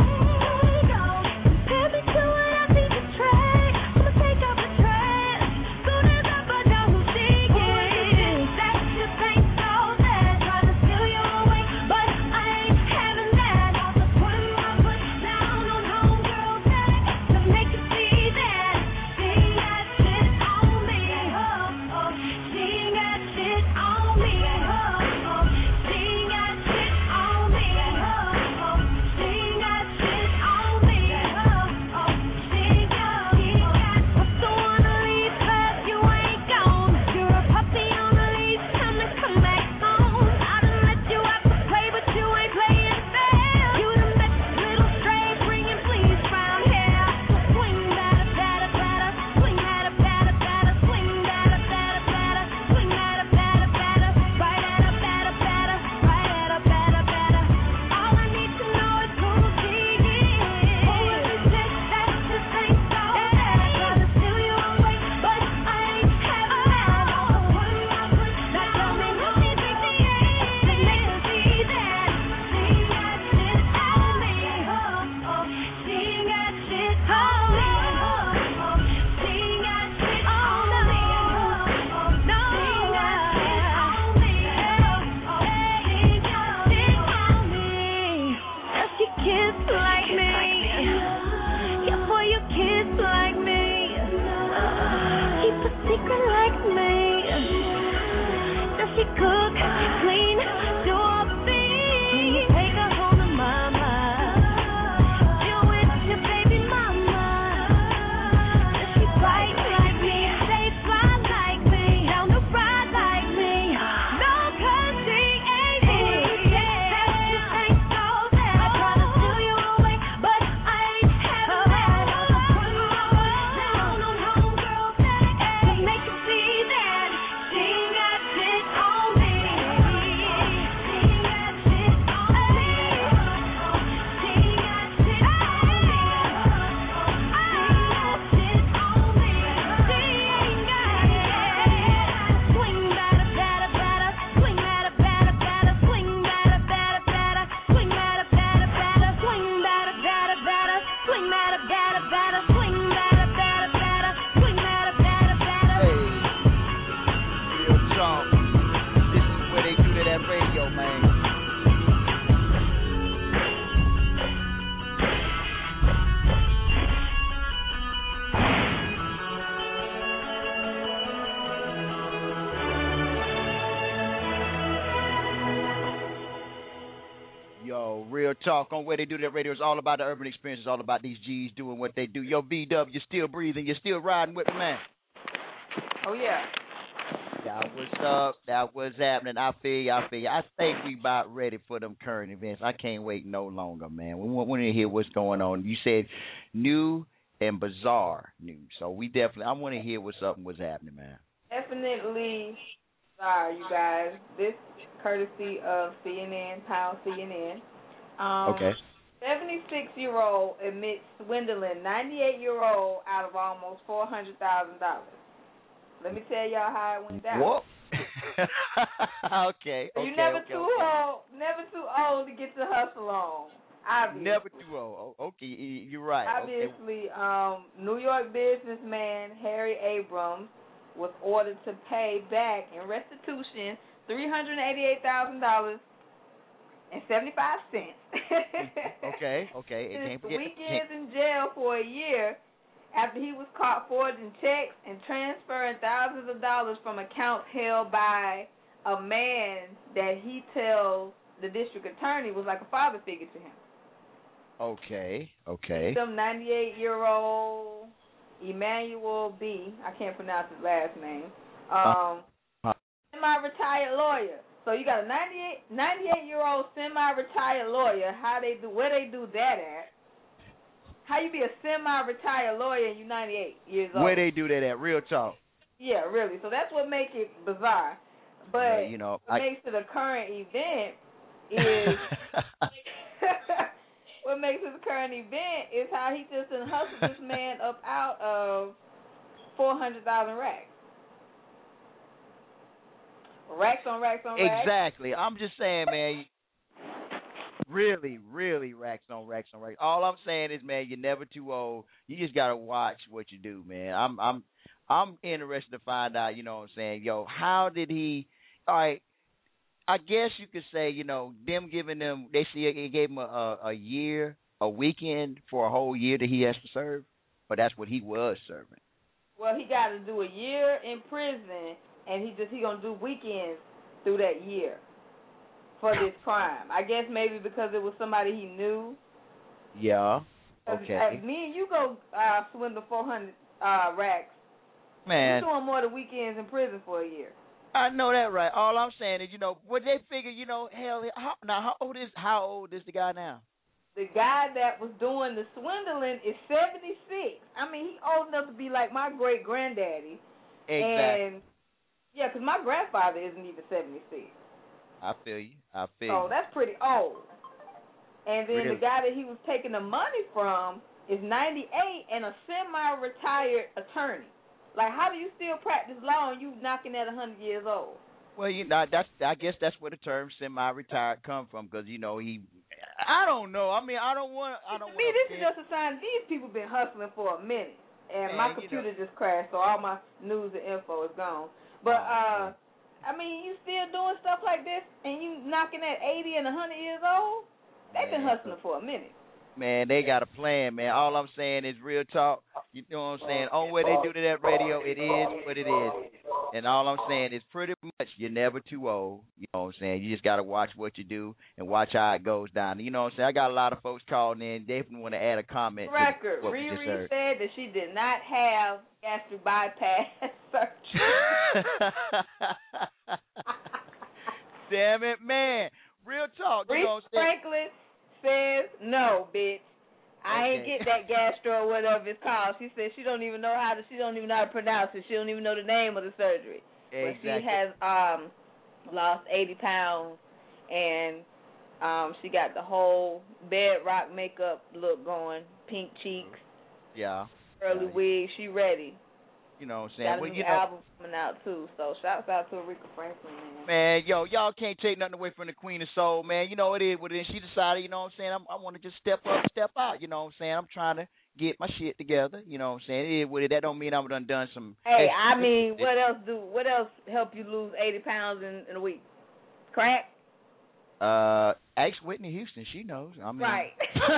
Compare me to what I think is trash. I'ma take out the trash. Soon as I find out who's digging, that just ain't so bad. Trying to steal you away, but I ain't having that. Also putting my foot down on homegirl's neck to make you see that she ain't got shit on me. Oh, oh, she ain't got shit on me. Oh, oh, she ain't got shit on me. Oh, oh, she ain't got shit on me. Oh, oh, she ain't got, she ain't got. What's the one to leave her? You ain't gone. You're a puppy on the leash, time to come back home. I done let you out to play, but you ain't playing fair. You done met this little stray, bringing fleas round here. So swing better, better, better. Swing better, better, better. Swing better, better, better. Swing better, better, better. Right at a better, better. Right at a better, better. All I need to know is who's digging. Who is this chick that just ain't so bad? Trying to steal you away, but I ain't having that. Also putting my foot down on homegirl's neck to make her see that she ain't got shit on me. Oh, oh, she ain't got shit on me. Oh, oh, she ain't got shit on me. Oh, oh, no, she ain't got shit on me. Oh, oh, she ain't got shit on me. Does she kiss like me? Yeah, boy, you kiss like me. Keep a secret like me. Does she cook, clean, do a thing? Take her home to mama. Deal with your baby mama. Does she bite like me? Stay fly like me? Down to ride like me? No Yo, real talk on Where They Do That Radio. It's all about the urban experience. It's all about these G's doing what they do. Yo, B W, you're still breathing. You're still riding with me, man. Oh, yeah. That was up. That was happening. I feel you. I feel you. I think we about ready for them current events. I can't wait no longer, man. We want, want to hear what's going on. You said new and bizarre news. So we definitely, I want to hear what's up and what's happening, man. Definitely sorry, you guys. This courtesy of C N N, Pound C N N. Um, okay. seventy-six-year-old admits swindling ninety-eight-year-old out of almost four hundred thousand dollars. Let me tell y'all how it went down. Whoa. okay. So you're okay, never okay, too okay. old, never too old to get your hustle on. Obviously. Never too old. Oh, okay, you're right. Obviously, okay. um, New York businessman Harry Abrams was ordered to pay back in restitution three hundred eighty-eight thousand dollars and seventy-five cents. okay, okay. It His can't forget. weekends in jail for a year after he was caught forging checks and transferring thousands of dollars from accounts held by a man that he tells the district attorney was like a father figure to him. Okay, okay. Some ninety-eight-year-old Emmanuel B. I can't pronounce his last name. Um, uh, uh, semi-retired lawyer. So you got a ninety-eight, ninety-eight-year-old semi-retired lawyer. How they do? Where they do that at? How you be a semi-retired lawyer and you ninety-eight years old? Where they do that at? Real talk. Yeah, really. So that's what makes it bizarre. But yeah, you know, what I... makes it a current event is what makes it a current event is how he just done hustled this man up out of four hundred thousand racks. Racks on racks on racks. Exactly. I'm just saying, man. Really, really racks on racks on racks. All I'm saying is, man, you're never too old. You just gotta watch what you do, man. I'm, I'm, I'm interested to find out. You know what I'm saying? Yo, how did he? All right. I guess you could say, you know, them giving them. They see it gave him a, a, a year, a weekend for a whole year that he has to serve, but that's what he was serving. Well, he got to do a year in prison, and he just he gonna do weekends through that year for this crime. I guess maybe because it was somebody he knew. Yeah. Okay. Uh, me and you go uh, swindle four hundred uh, racks. Man, you're doing more than weekends in prison for a year. I know that, right? All I'm saying is, you know, what they figure, you know, hell, how, now how old is how old is the guy now? The guy that was doing the swindling is seventy-six. I mean, he old enough to be like my great granddaddy. Exactly. And yeah, because my grandfather isn't even seventy-six. I feel you. I feel so you. that's pretty old. And then really? The guy that he was taking the money from is ninety-eight and a semi-retired attorney. Like, how do you still practice law and you knocking at one hundred years old? Well, you know, that's I guess that's where the term semi-retired come from, because you know he. I don't know. I mean, I don't want. I don't. To me, this is just a sign these people been hustling for a minute, and Man, my computer you know. just crashed, so all my news and info is gone. But uh, I mean, you still doing stuff like this, and you knocking at eighty and one hundred years old? They've been hustling for a minute. Man, they got a plan, man. All I'm saying is real talk. You know what I'm saying? On Where They Do That Radio, it is what it is. And all I'm saying is pretty much you're never too old. You know what I'm saying? You just got to watch what you do and watch how it goes down. You know what I'm saying? I got a lot of folks calling in. They want to add a comment. Record. To what we just Riri heard. said that she did not have gastric bypass surgery. Damn it, man. Real talk. You Reese know what I'm saying? Franklin says no, bitch. I ain't Okay. get that gastro or whatever it's called. She said she don't even know how to. She don't even know how to pronounce it. She don't even know the name of the surgery. Exactly. But she has um lost eighty pounds, and um she got the whole bedrock makeup look going, pink cheeks, Yeah. curly wig. She ready. You know what I'm saying? Got a Well, new you know, album coming out too. So shouts out to Aretha Franklin, man. man, yo, y'all can't take nothing away from the Queen of Soul, man. You know it is what it is. She decided, you know what I'm saying, I'm, I want to just step up, step out. You know what I'm saying? I'm trying to get my shit together. You know what I'm saying? It is what it is. That don't mean I'm done done some. Hey, I mean, what else do? What else help you lose eighty pounds in, in a week? Crack. Uh, ask Whitney Houston. She knows. I mean, Right.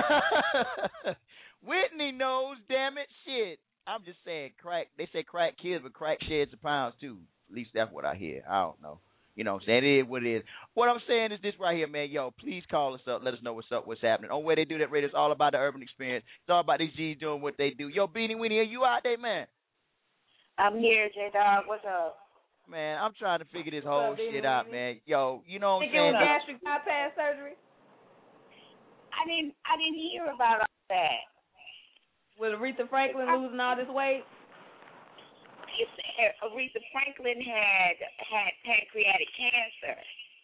Whitney knows. Damn it, shit. I'm just saying, crack. They say crack kills, but crack sheds the pounds too. At least that's what I hear. I don't know. You know what I'm saying? It is what it is. What I'm saying is this right here, man. Yo, please call us up. Let us know what's up, what's happening. On Where They Do That Radio, it's all about the urban experience. It's all about these G's doing what they do. Yo, Beanie Weenie, are you out there, man? I'm here, J-Dog. What's up? Man, I'm trying to figure this whole up, Beanie shit out, Weenie? man. Yo, you know what I'm Think it was saying? gastric bypass surgery? I didn't I didn't hear about all that. With Aretha Franklin losing all this weight? You said Aretha Franklin had had pancreatic cancer.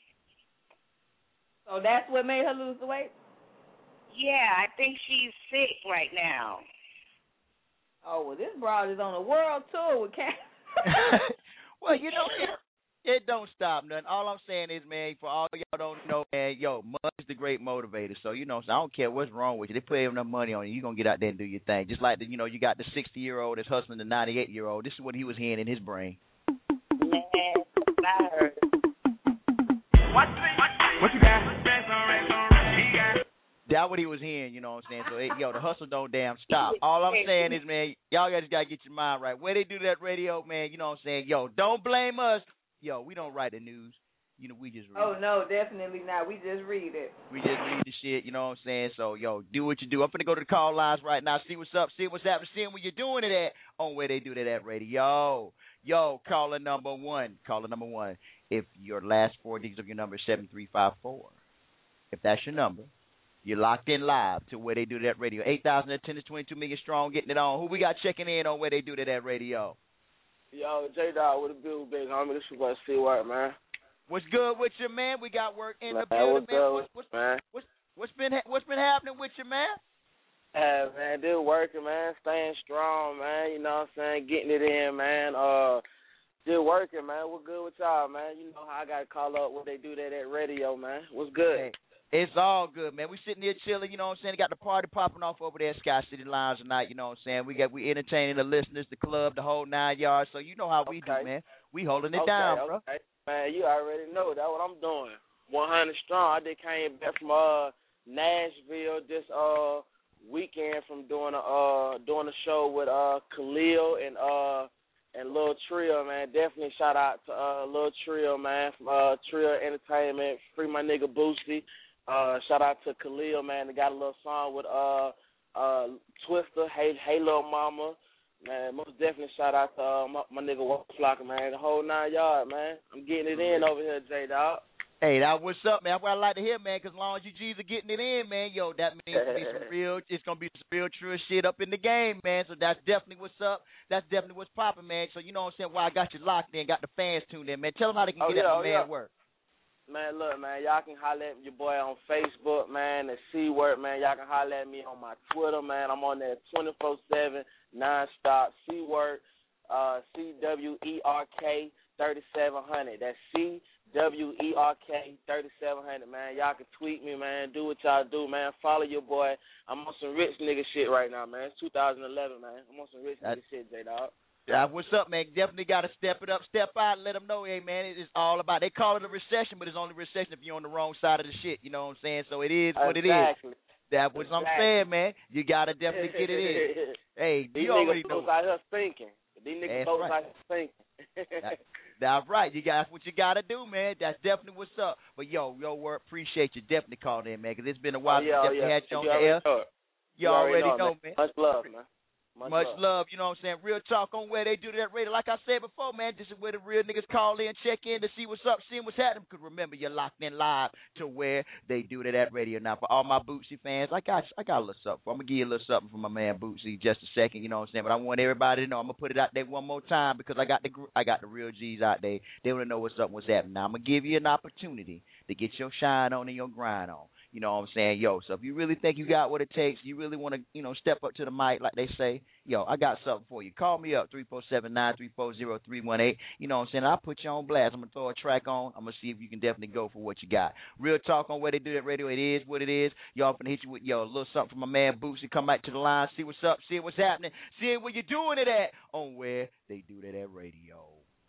So that's what made her lose the weight? Yeah, I think she's sick right now. Oh, well, this broad is on a world tour with cancer. Well, you know, it, it don't stop nothing. All I'm saying is, man, for all y'all don't know, man, yo, money's the great motivator. So, you know, so I don't care what's wrong with you. They put enough money on you. You're going to get out there and do your thing. Just like, the, you know, you got the sixty-year-old that's hustling the ninety-eight-year-old. This is what he was hearing in his brain. Man, I heard. What, what you got? That's what he was hearing, you know what I'm saying? So, it, yo, the hustle don't damn stop. All I'm saying is, man, y'all just got to get your mind right. Where They Do That Radio, man, you know what I'm saying? Yo, don't blame us. Yo, we don't write the news. You know, we just read Oh, it. no, definitely not. We just read it. We just read the shit, you know what I'm saying? So, yo, do what you do. I'm finna go to the call lines right now, see what's up, see what's happening, see where you're doing it at on Where They Do That at Radio. Yo, caller number one. Caller number one. If your last four digits of your number is seven three five four, if that's your number, you're locked in live to Where They Do That Radio. eight thousand attendance, twenty-two million strong, getting it on. Who we got checking in on Where They Do That at Radio? Yo, J-Dog with a bill, big homie. This is what I see work, man. What's good with you, man? We got work in Man, the building, what's man. up, What's, what's, man? what's, what's been ha- what's been happening with you, man? Uh, man, still working, man. Staying strong, man. You know what I'm saying? Getting it in, man. Uh, still working, man. What's good with y'all, man? You know how I got to call up Where They Do That at Radio, man. What's good? Hey, it's all good, man. We sitting here chilling, you know what I'm saying? Got the party popping off over there at Sky City Lounge tonight, you know what I'm saying? We got we entertaining the listeners, the club, the whole nine yards. So you know how we Okay. do, man. We holding it okay, down, okay. bro. Man, you already know that's what I'm doing. one hundred strong. I just came back from uh Nashville this uh weekend from doing a uh doing a show with uh Khalil and uh and Lil Trio, man. Definitely shout out to uh Lil Trio, man, from uh Trio Entertainment. Free my nigga Boosie. Uh shout out to Khalil, man. They got a little song with uh uh Twister, Hey Hey Lil Mama. Man, most definitely shout out to uh, my, my nigga Walk Flocker, man. The whole nine yard, man. I'm getting it in over here, J-Dog. Hey, that what's up, man. That's what I like to hear, man, because as long as you G's are getting it in, man, yo, that means it's gonna be some real, it's going to be some real true shit up in the game, man. So that's definitely what's up. That's definitely what's popping, man. So you know what I'm saying? Why I got you locked in, got the fans tuned in, man. Tell them how they can Oh, get yeah, that oh, man yeah. work. Man, look, man, y'all can holler at your boy on Facebook, man, the C-Word, man. Y'all can holler at me on my Twitter, man. I'm on there twenty-four seven, nonstop, C-Word, uh, C W E R K thirty-seven hundred. That's C W E R K thirty-seven hundred, man. Y'all can tweet me, man. Do what y'all do, man. Follow your boy. I'm on some rich nigga shit right now, man. It's two thousand eleven, man. I'm on some rich That's- nigga shit, J-Dog. Yeah, what's up, man? Definitely got to step it up, step out, and let them know, hey, man, it's all about. They call it a recession, but it's only recession if you're on the wrong side of the shit. You know what I'm saying? So it is what Exactly. it is. That's what I'm Exactly. saying, man. You got to definitely get it in. Hey, These you already niggas know. boats out here thinking. These niggas That's boats right. out here thinking. That- That's right. You got that's what you got to do, man. That's definitely what's up. But yo, yo, word, appreciate you. Definitely called in, man, because it's been a while Oh, yeah, since oh, we yeah. had you on You the already air. know it. You already know, man. Much love, man. Much, Much love. love, you know what I'm saying? Real talk on Where They Do That Radio. Like I said before, man, this is where the real niggas call in, check in to see what's up, seeing what's happening. Because remember, you're locked in live to Where They Do That at Radio. Now, for all my Bootsy fans, I got I got a little something. I'm going to give you a little something from my man Bootsy just a second, you know what I'm saying? But I want everybody to know, I'm going to put it out there one more time because I got the I got the real G's out there. They want to know what's up, what's happening. Now, I'm going to give you an opportunity to get your shine on and your grind on. You know what I'm saying? Yo, so if you really think you got what it takes, you really want to, you know, step up to the mic like they say, yo, I got something for you. Call me up, three four seven, nine three four, zero three one eight. You know what I'm saying? I'll put you on blast. I'm going to throw a track on. I'm going to see if you can definitely go for what you got. Real talk on Where They Do That Radio. It is what it is. Y'all finna hit you with, yo, a little something from my man Bootsy. Come back to the line, see what's up, see what's happening, see where you're doing it at on Where They Do That at Radio.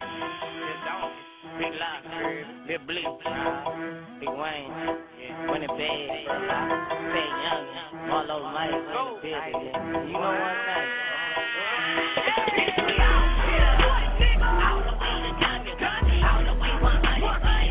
Big Lock, Big Bleak, Big Wayne, Winnie Bag, Big Young, Marlo Mike, go, you know what I'm saying? All the way to Gunny, all the way one hundred, all the way one hundred.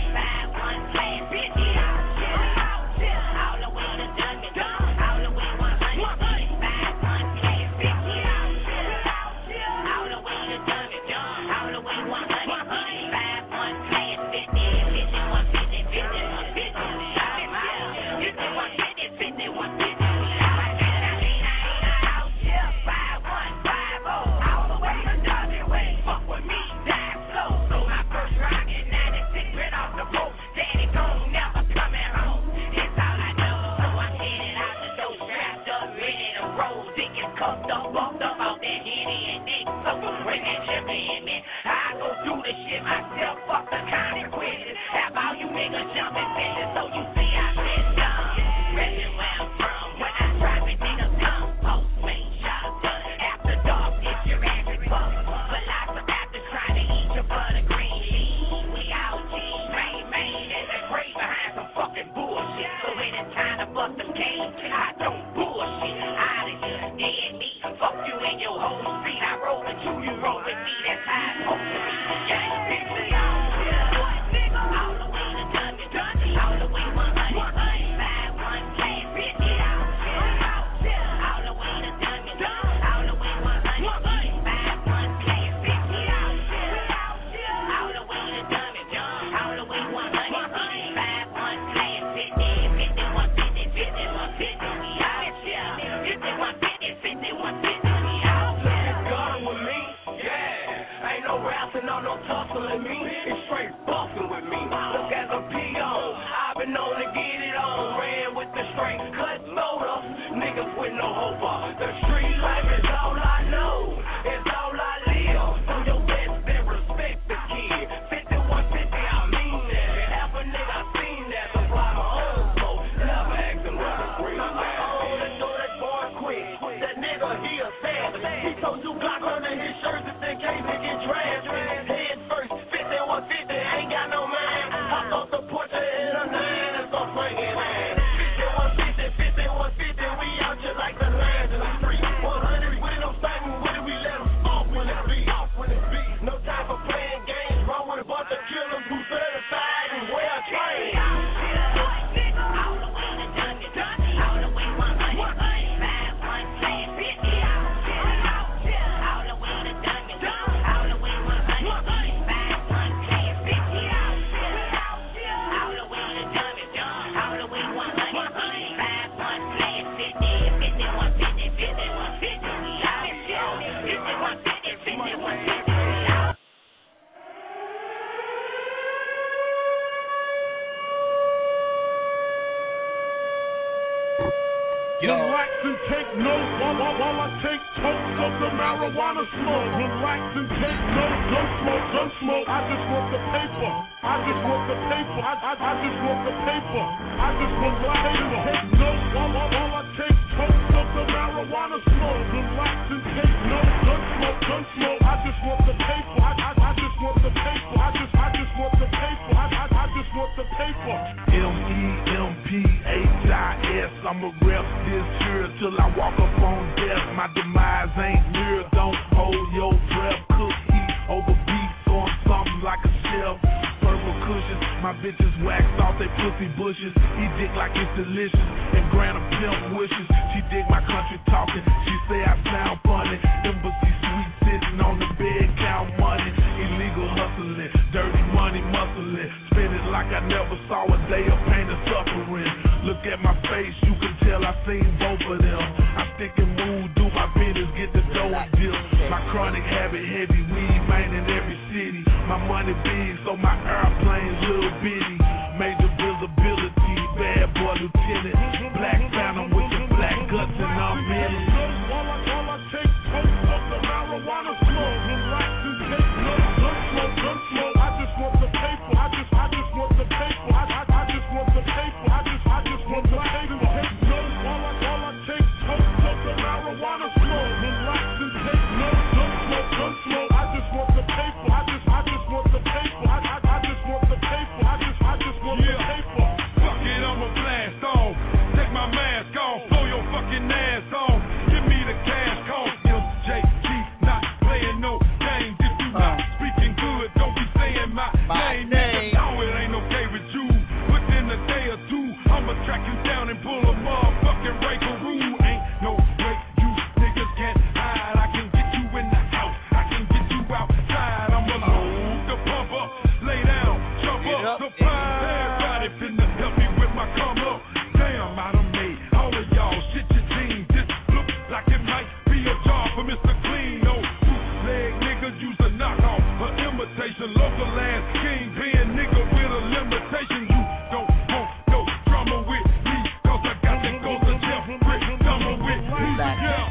Relax and take notes while, while, while I take totes of the marijuana smoke. Relax and take notes. Don't smoke, don't smoke. I just want the paper. I just want the paper. I, I, I just want the paper. I just want the paper. Take notes while, while, while I take totes of the marijuana smoke. Relax and take notes. Don't smoke, don't smoke. I just want the paper. I, I, I just want the paper. I just, I just want the paper. I, I, I just want the paper. M E M P H I S. I'ma rep this here till I walk up on death. My demise ain't near. Don't hold your breath. Cook, eat over beef on something like a chef. Purple cushions, my bitches waxed off they pussy bushes. He dick like it's delicious and grant a pimp wishes. She dig my country talking. She say I sound funny. Embassy sweet sitting on the bed, count money. Illegal hustling, dirty money muscling. Spend it like I never saw a day of pain or suffering. Look at my face, you can tell I seen both of them. I stick and move, do my business, get the dough and deal. My chronic habit, heavy weed, man, in every city. My money big, so my airplane's little bitty. Major visibility, bad boy lieutenant. Black phantom with the black guts and I'm in it. While I, while I take totes of the marijuana smoke. Relax and take notes. Don't smoke, don't smoke. I just want the paper. I just, I just want the paper. I, I, I just want the paper. I just, I just want the paper. Take notes while I, while I take totes of the marijuana smoke. Relax and take notes. Don't smoke, don't smoke. I just want the paper. I just, I just want the paper. I, I, I just want the paper. I just, I just want Yeah. the paper. Fuck it, I'ma blast off. Take my mask off, blow your fucking ass off. Give me the cash call. M J G, not playing no games. If you not speaking good, don't be saying my, My name. name. Nigga, no, it ain't okay with you. Within a day or two, I'ma track you down and pull a motherfucking Rakeroo. Ain't no way you niggas can hide. I can get you in the house. I can get you outside. I'ma load the pump up, lay down, jump Get up, up, surprise. Everybody finna help me with my come up. Damn, I done made all of y'all shit your jeans. This looks like it might be a job for Mister Clean. No bootleg niggas use a knockoff, a imitation, local ass kingpin nigga with a limitation. You don't want no drama with me, cause I got to go to Jeff Brick, dumber with me. Back. Yeah.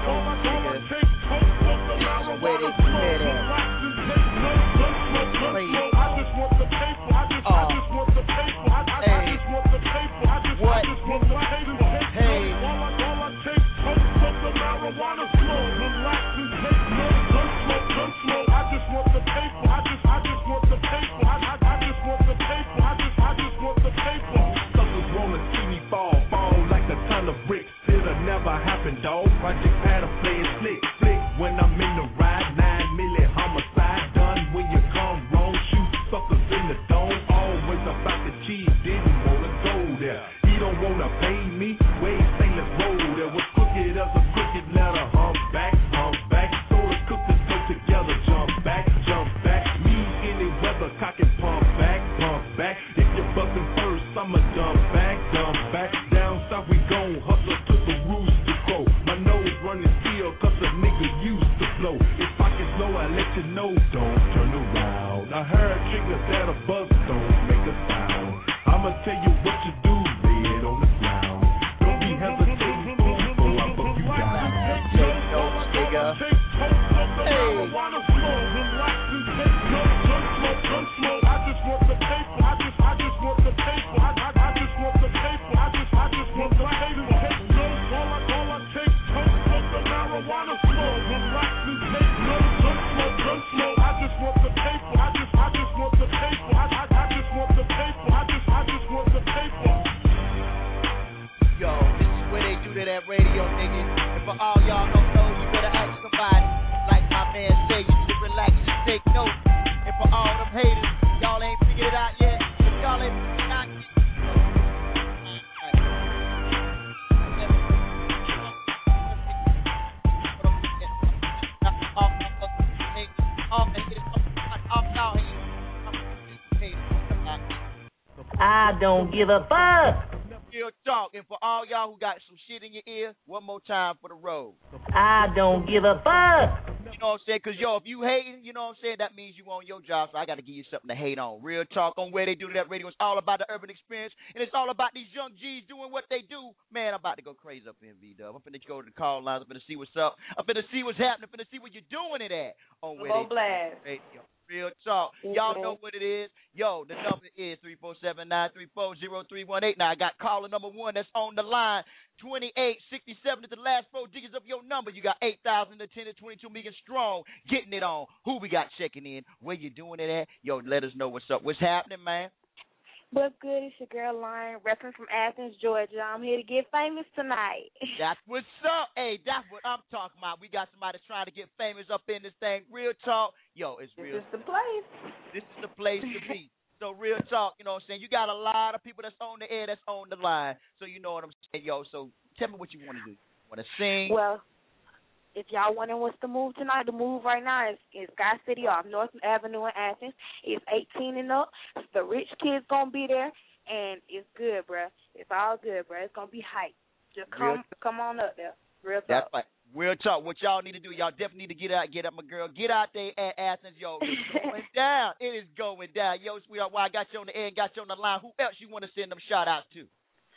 Take totes of the Where marijuana they smoke. head at? Relax and take notes. Don't smoke, don't Please. smoke. I just want the paper. I just, I Oh. just want the paper. I, I, I Hey. just want the paper. I just, What? I just want the paper. Hey. While I, while I take totes of the marijuana smoke. Relax and take notes. Don't smoke, don't smoke. I just want the paper. I just, I just want the paper. I, I, I just want the paper. I just, I just want the paper. Suckers wanna see me fall, fall like a ton of bricks. It'll never happen, dawg. Project Pat play it slick, slick. When I'm in the ride, nine milli homicide done. When you come wrong, shoot suckers in the dome. Always about the cheese, didn't wanna go there. He don't wanna pay me, wait, say let's roll there. Was crooked as a crooked letter, hump back, hump back. So the cookers go together, jump back, jump back. Me any weather, cock and pump back, pump back. If you're bustin' first, I'ma jump back, jump back. Down south we gon' hustle to the roots to grow. My nose running still, cause a nigga used to flow. If I can slow, I let you know, don't turn around. I heard triggers that a buzz, don't make a sound. I'ma tell you what you do, lay it on the ground. Don't be hesitating, fool, before I fuck you down. Take notes, nigga. Take totes of the marijuana smoke. Relax and take notes. Don't smoke, don't smoke. I just want the paper. I just, I just want the paper. I, I, I just want the paper. I just, I just want the paper. Take notes while I, while I take totes of the marijuana smoke. Relax and take notes. Don't smoke, don't smoke. I just want the paper. I just, I just want the paper. I, I, I just want the paper. I just, I just want the paper. Yo, this is where they do to that radio, nigga. And for all y'all don't know, you better ask somebody. Like my man say, you should relax and take notes. And for all them haters, y'all ain't figured it out yet. If y'all ain't figured it out yet. I don't give a fuck. Real talk. And for all y'all who got some shit in your ear, one more time for the road. I don't give a fuck. You know what I'm saying? Because, yo, if you hating, you know what I'm saying, that means you on your job, so I got to give you something to hate on. Real talk on Where They Do That Radio. It's all about the urban experience, and it's all about these young G's doing what they do. Man, I'm about to go crazy up in V-Dub. I'm finna go to the call lines. I'm finna see what's up. I'm finna see what's happening. I'm finna see where you're doing it at on Where They Do That Radio. Real talk. Y'all know what it is. Yo, the number is three four seven, nine three four, zero three one eight. Now, I got caller number one that's on the line. twenty-eight sixty-seven is the last four digits of your number. You got eight thousand attended, twenty-two million strong. Getting it on. Who we got checking in? Where you doing it at? Yo, let us know what's up. What's happening, man? What's good? It's your girl, Lion, repping from Athens, Georgia. I'm here to get famous tonight. That's what's up. Hey, that's what I'm talking about. We got somebody trying to get famous up in this thing. Real talk. Yo, it's real. This is the place. This is the place to be. So real talk, you know what I'm saying? You got a lot of people that's on the air, that's on the line. So you know what I'm saying? Yo, so tell me what you want to do. Want to sing? Well, if y'all wondering what's the move tonight, the move right now is, is Sky City off North Avenue in Athens. It's eighteen and up. The rich kids going to be there, and it's good, bruh. It's all good, bruh. It's going to be hype. Just come real come on up there. Real talk. That's right. Real talk. What y'all need to do, y'all definitely need to get out, get up, my girl. Get out there at Athens. Yo, it's going down. It is going down. Yo, sweetheart, while I got you on the air and got you on the line, who else you want to send them shout-outs to?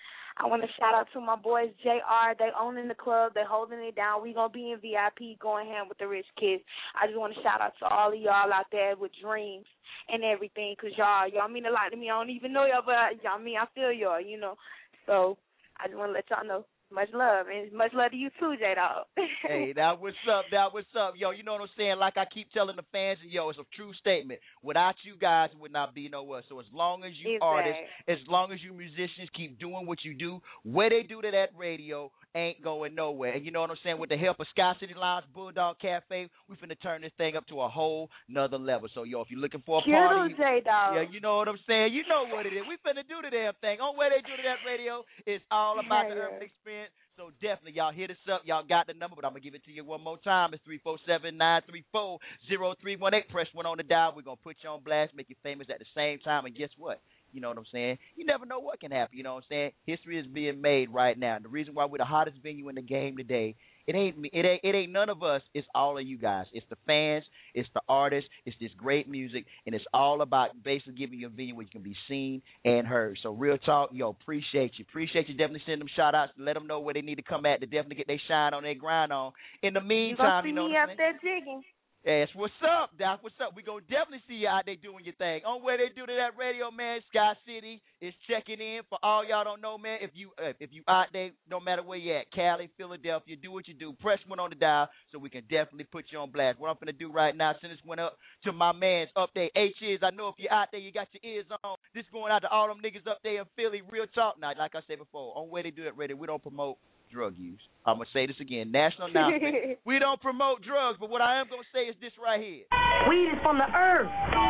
I want to shout out to my boys, J R. They owning the club. They holding it down. We going to be in V I P going ham with the rich kids. I just want to shout out to all of y'all out there with dreams and everything, because y'all, y'all mean a lot to me. I don't even know y'all, but y'all mean I feel y'all, you know. So I just want to let y'all know. Much love, and much love to you too, J-Dog. Hey, that what's up, that what's up. Yo, you know what I'm saying? Like I keep telling the fans, yo, it's a true statement. Without you guys, it would not be no us. So as long as you exactly. artists, as long as you musicians keep doing what you do, Where They Do That Radio ain't going nowhere. And you know what I'm saying? With the help of Sky City Lounge, Bulldog Cafe, we finna turn this thing up to a whole nother level. So, yo, if you're looking for a Cute, party, J-Dog. yeah, you know what I'm saying? You know what it is. We finna do the damn thing. On Where They Do That Radio, it's all about yeah, the yeah. urban experience. So definitely, y'all hit us up. Y'all got the number, but I'm going to give it to you one more time. It's three four seven, nine three four, zero three one eight. Press one on the dial. We're going to put you on blast, make you famous at the same time. And guess what? You know what I'm saying? You never know what can happen. You know what I'm saying? History is being made right now. And the reason why we're the hottest venue in the game today, it ain't me. It ain't, it ain't none of us. It's all of you guys. It's the fans. It's the artists. It's this great music. And it's all about basically giving you a venue where you can be seen and heard. So real talk, yo, appreciate you. Appreciate you. Definitely send them shout-outs. Let them know where they need to come at to definitely get their shine on, their grind on. In the meantime, you, you know me what I'm up saying? there jigging. Yes, what's up, Doc? What's up? We gonna definitely see you out there doing your thing. On Where They Do That Radio, man, Sky City is checking in. For all y'all don't know, man, if you uh, if you out there, no matter where you at, Cali, Philadelphia, do what you do. Press one on the dial so we can definitely put you on blast. What I'm gonna do right now, send this one up to my man's up there, H is. I know if you're out there, you got your ears on. This going out to all them niggas up there in Philly. Real talk. Now, like I said before, on Where They Do That Radio, we don't promote drug use. I'm going to say this again. National announcement. We don't promote drugs, but what I am going to say is this right here. Weed is from the earth.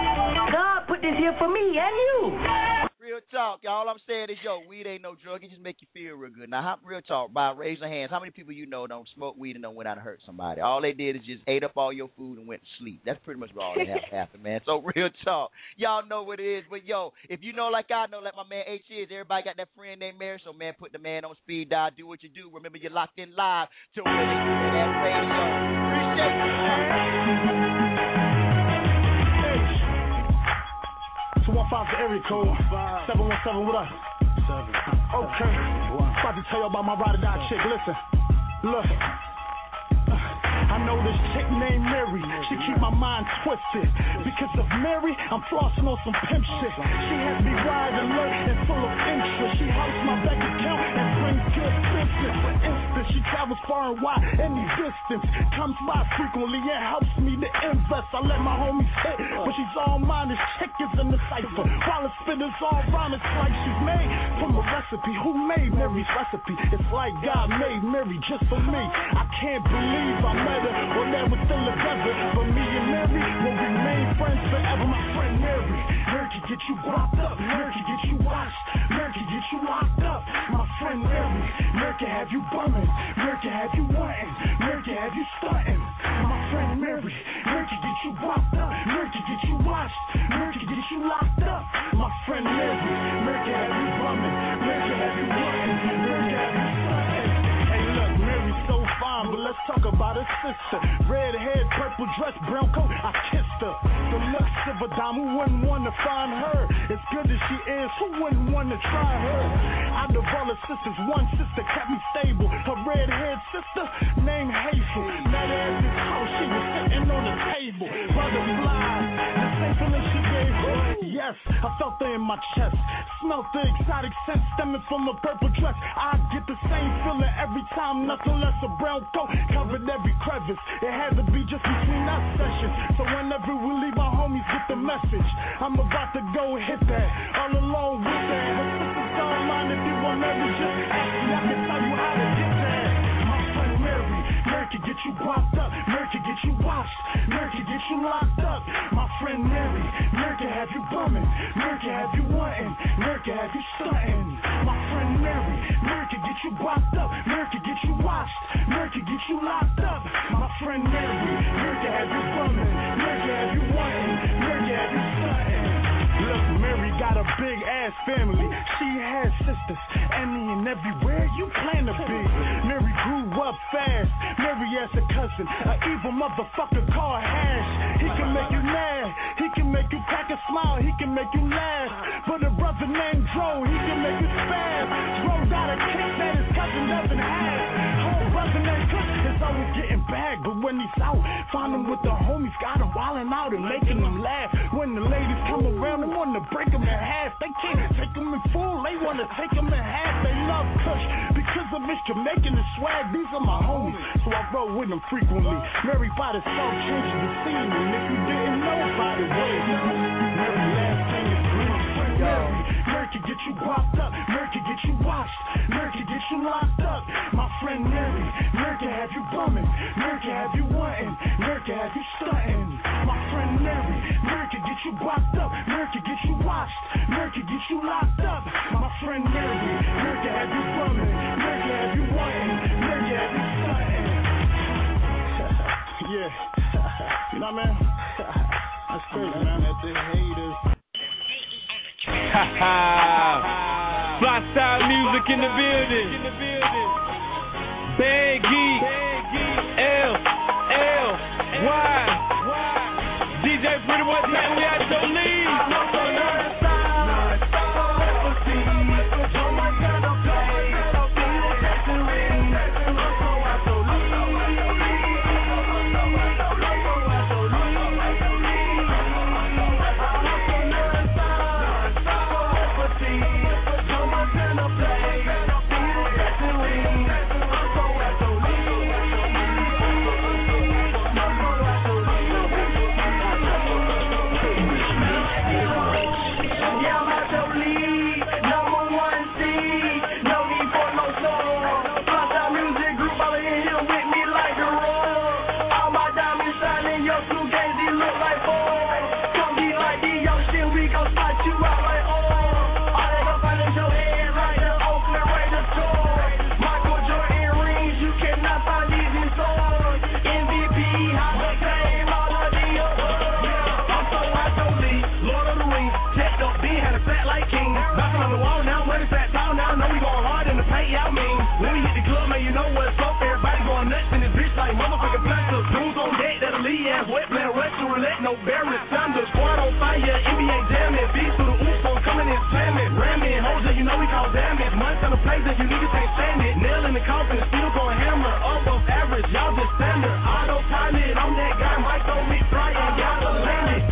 God put this here for me and you. Real talk. All I'm saying is, yo, weed ain't no drug. It just make you feel real good. Now, how, real talk, by raise your hands, how many people you know don't smoke weed and don't went out and hurt somebody? All they did is just ate up all your food and went to sleep. That's pretty much all that happened, man. So, real talk. Y'all know what it is. But, yo, if you know like I know, like my man H is, everybody got that friend named Mary. So, man, put the man on speed dial. Do what you do. Remember, you're locked in live to Where They Do That Radio. Appreciate you, man. two one five for area code. seven one seven, what up? Okay. About to tell you about my ride or die chick. Listen. Look. I know this chick named Mary. She keep my mind twisted. Because of Mary, I'm flossing on some pimp shit. She has me wide alert and full of interest. She helps my bank account and brings good business. For instance, she travels far and wide, any distance. Comes by frequently and helps me to invest. I let my homies hit, but she's all mine. This chick is in the cipher. While the spinner's all around, it's like she's made from a recipe. Who made Mary's recipe? It's like God made Mary just for me. I can't believe I met her when they were still together. But me and Mary will remain friends forever. My friend Mary, Mary can get you guapped up. Mary can get you watched. Mary can get you locked up. My friend Mary, Mary can have you bumming. Mary can have you wanting. Mary can have you stunting. My friend Mary, Mary can get you guapped up. Mary can get you watched. Mary can get you locked up. My friend Mary, Mary can have you bumming. Mary can have you wanting. Mary can have you stunting. Hey look, Mary's so fine, but let's talk about her sister. Red hair, purple dress, brown coat, I kissed her. The looks of a dime, who wouldn't want to find her? As good as she is, who wouldn't want to try her? Out of all her sisters, one sister kept me stable. Her red-haired sister, named Hazel. Met her at this house, she was sitting on the table. Butterflies, the same feeling she gave her. Yes, I felt her in my chest. Smelled the exotic scent stemming from a purple dress. I get the same feeling every time, nothing less a brown coat covered every crevice. It had to be just between us sessions. So whenever we leave, our homies get the message. I'm about to go hit that, all alone with that. Her sisters don't mind if you want Mary, just ask me, I can tell you how to get that. My friend Mary, Mary can get you bopped up, Mary can get you washed, Mary can get you locked up. My friend Mary, Mary can have you bumming, Mary can have you wanting, Mary can have you stunting. My friend Mary, Mary can get you bopped up, Mary can get you washed, Mary can get you locked up. My friend Mary, Mary can have you bumming, Mary can have you wanting, Mary can have you stunting. Look, Mary got a big ass family. She has sisters, any and everywhere you plan to be. Mary grew up fast. Mary has a cousin, an evil motherfucker called Hash. He can make you mad, he can make you crack a smile, he can make you laugh. But a brother named Dro, he can make you spaz. Dro got a kick that his cousin doesn't have. Whole brother named Cook is always getting bagged, but when he's out, find him with the homies, got him wilding out and making them laugh. When the ladies come around, they want to break them in half. They can't take them in full, they want to take them in half. They love Kush because of his Jamaican and swag. These are my homies, so I roll with them frequently. Mary by the song changes the scene, and if you didn't know, by the way, Mary last thing is green. Mary, Mary can get you bopped up, Mary can get you washed, Mary can get you locked up. My friend Mary, Mary can have you bumming, Mary can have you wanting, Mary can have you stunting. My friend Mary, Mary can get you bopped up, Mary can get you washed, Mary can get you locked up. My friend Mary, Mary can have you bumming, Mary can have you wanting, Mary can have you stunting. Yeah, you know what I mean? That's crazy, man. At the haters. Ha ha! Fly style music in the building. Baggy, L, L, Y. D J Pretty Much Man, we at your lead. No barriers, time to squad on fire. N B A jamming, beats through the oops on coming in slamming, ramming. Hoes that you know we call damage. Months on the place that you niggas ain't stand it. Nail in the coffin, still going hammer. Above average, y'all just standard. Autopilot, I'm that guy. Mike on me, Brian, y'all the landed.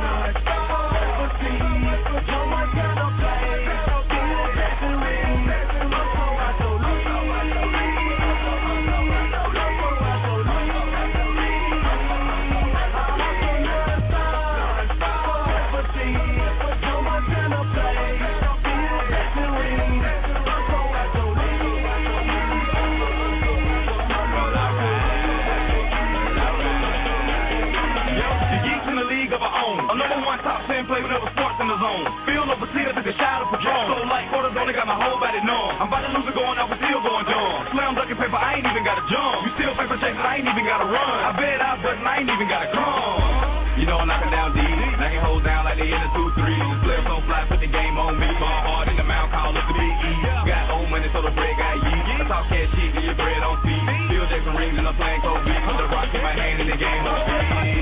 Play whatever sports in the zone. Feel no proceed, I took a shot of Patron. So like quarters only got my whole body numb. I'm about to lose it going out, but still going dumb. Slam ducking paper, I ain't even got to jump. You steal paper chasing, I ain't even got to run. I bet I button, I ain't even got to come. You know I'm knocking down deep, knocking hoes down like they in the two three. This players don't fly, put the game on me. Ball hard in the mouth, call up the Big E. Got old money, so the bread got ye. I talk cash shit, get your bread on feet. Still Jackson rings and I'm playing cold beat. Put the rock in my hand and the game on speed.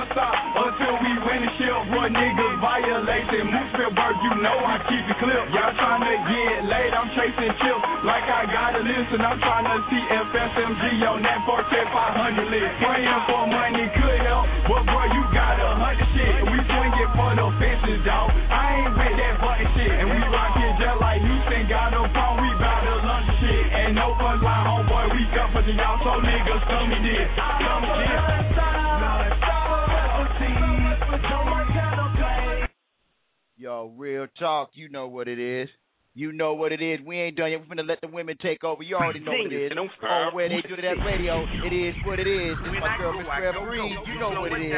stop until we win the ship. Boy, niggas violation. Moosefield, you know I keep it clear. Y'all trying to get laid, I'm chasing chips. Like I gotta listen, I'm trying to see if S M G on that Forte five hundred list. Praying for money could help, but bro, you got a hundred shit. We swing it for the fences, dawg. I ain't with that button shit. And we rock it just like Houston got no phone. We bout to lunch shit. Ain't no fun line, homeboy. We got for y'all, so niggas tell me this. Tell me this. Yo, real talk, you know what it is. You know what it is. We ain't done yet. We're finna let the women take over. You already know what it is. Oh, where they do that radio, it is what it is. This is my girl, Miss Rare Breeze. You know what it is.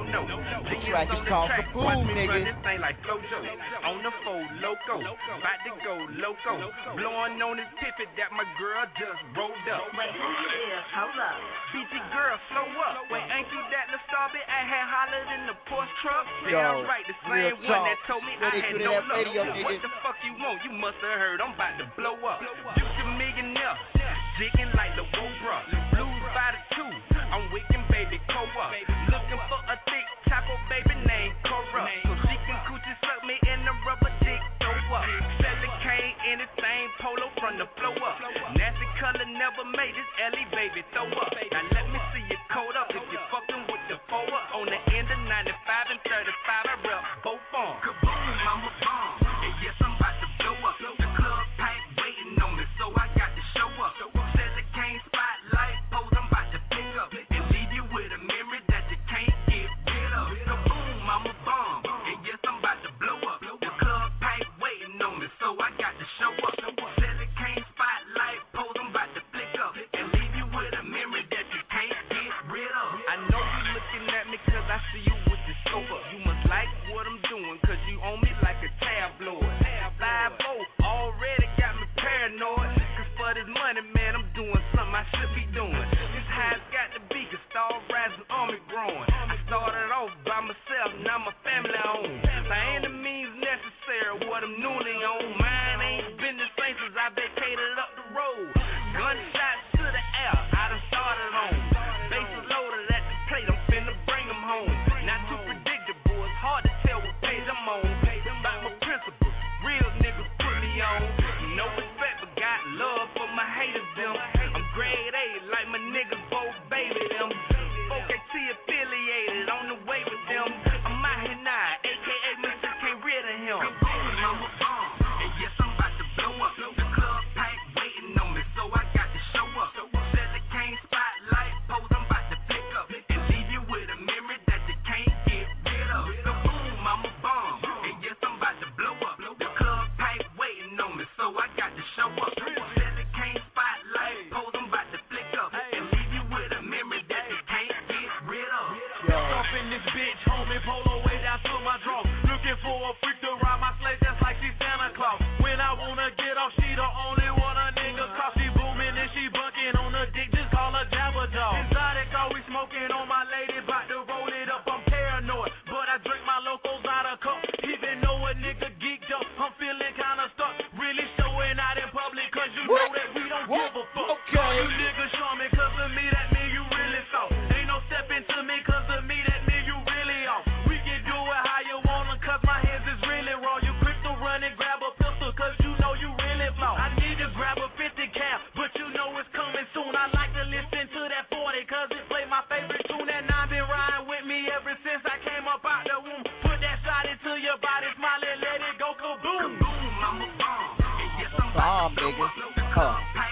This track is called Kaboom, nigga. This ain't like Flojo. On the phone, loco. About to go loco. Blowing on this pivot that my girl just rolled up. Wait, who is? Hold up. B G girl, slow up. Wait, ain't you that Lastabi? I had hollered in the Porsche truck. Yeah, right. The same one that told me I had no luck. What the fuck you want? You must have heard I'm about to blow up. Just a millionaire, jigging like the Cobra. Blues by the two, I'm wicked baby co-up. Looking for a thick taco baby named Cora, so she can coochie suck me in the rubber dick throw up. Sally Kane, anything polo from the flow up. Nasty color never made this Ellie baby throw up. Now let me see you coat up if you fucking with the four up. On the end of ninety-five and thirty-five, I rep both on. Kaboom, I'm a bomb. And yes, I'm about to blow up. The club pipe waiting on me, so I got to show up. Sally Kane spotlight pose, I'm about to pick up and leave you with a memory that you can't get rid of. Kaboom, I'm a bomb. And yes, I'm about to blow up. The club pipe waiting on me, so I got to show up. Sally Kane spotlight pose, I'm about to flick up and leave you with a memory that you can't get rid of. I know you looking at me cause I see you with the scope up. You must like what I'm doing cause you own me like a tabloid. Live oh, already got me paranoid. Cause for this money, man, I'm doing something I should be doing. This how it's got to be, cause star rising, army growing. I started off by myself, now my family owned. By any means necessary, what I'm newly on. Mine ain't been the same since I vacated up the road. Gunshots to the air, I done started on. Bases loaded at the plate, I'm finna bring them home. Not too predictable, it's hard to tell what page I'm on. About my principles, real niggas put me on. No respect, but got love for my haters, them. I'm grade A, like my niggas both baby, them. four K T affiliated, on the way with them. I'm out here now, A K A Mister Can't rid of him. I'm a bomb, and yes, I'm about to blow up. The club pipe waiting on me, so I got to show up. Sally Kane spotlight pose, I'm about to pick up and leave you with a memory that you can't get rid of. So boom, I'm a bomb, and yes, I'm about to blow up. The club pipe waiting on me, so I got to show up. Sally Kane spotlight pose, I'm about to flick up and leave you with a memory that you can't get rid of. Up in this bitch, homie, polo way down to my draw. Looking for a freak to ride my sleigh just like she's Santa Claus. When I wanna get off, she the only one a nigga call. She booming and she bucking on the dick, just call her Jabberjaw. Exotic, always smoking on my lady, bout to roll it up, I'm paranoid. But I drink my locals out of cup, even though a nigga geeked up. I'm feeling kinda stuck, really showing out in public, cause you know that we don't give a fuck. Okay. You niggas show me, cause of me, that mean you really soft. Ain't no stepping to me, cause of me, that mean you really off. We can do it how you want, cause my hands is really raw. You quick to run and grab a pistol, cause you know you really flow. I need to grab a fifty cal, but you know it's coming soon. I like to listen to that forty, cause it play my favorite tune. That nine been riding with me ever since I came up out the womb. Put that shot into your body, smile and let it go kaboom. Kaboom, I'm a bomb. And yes, I'm bomb, nigga. Huh.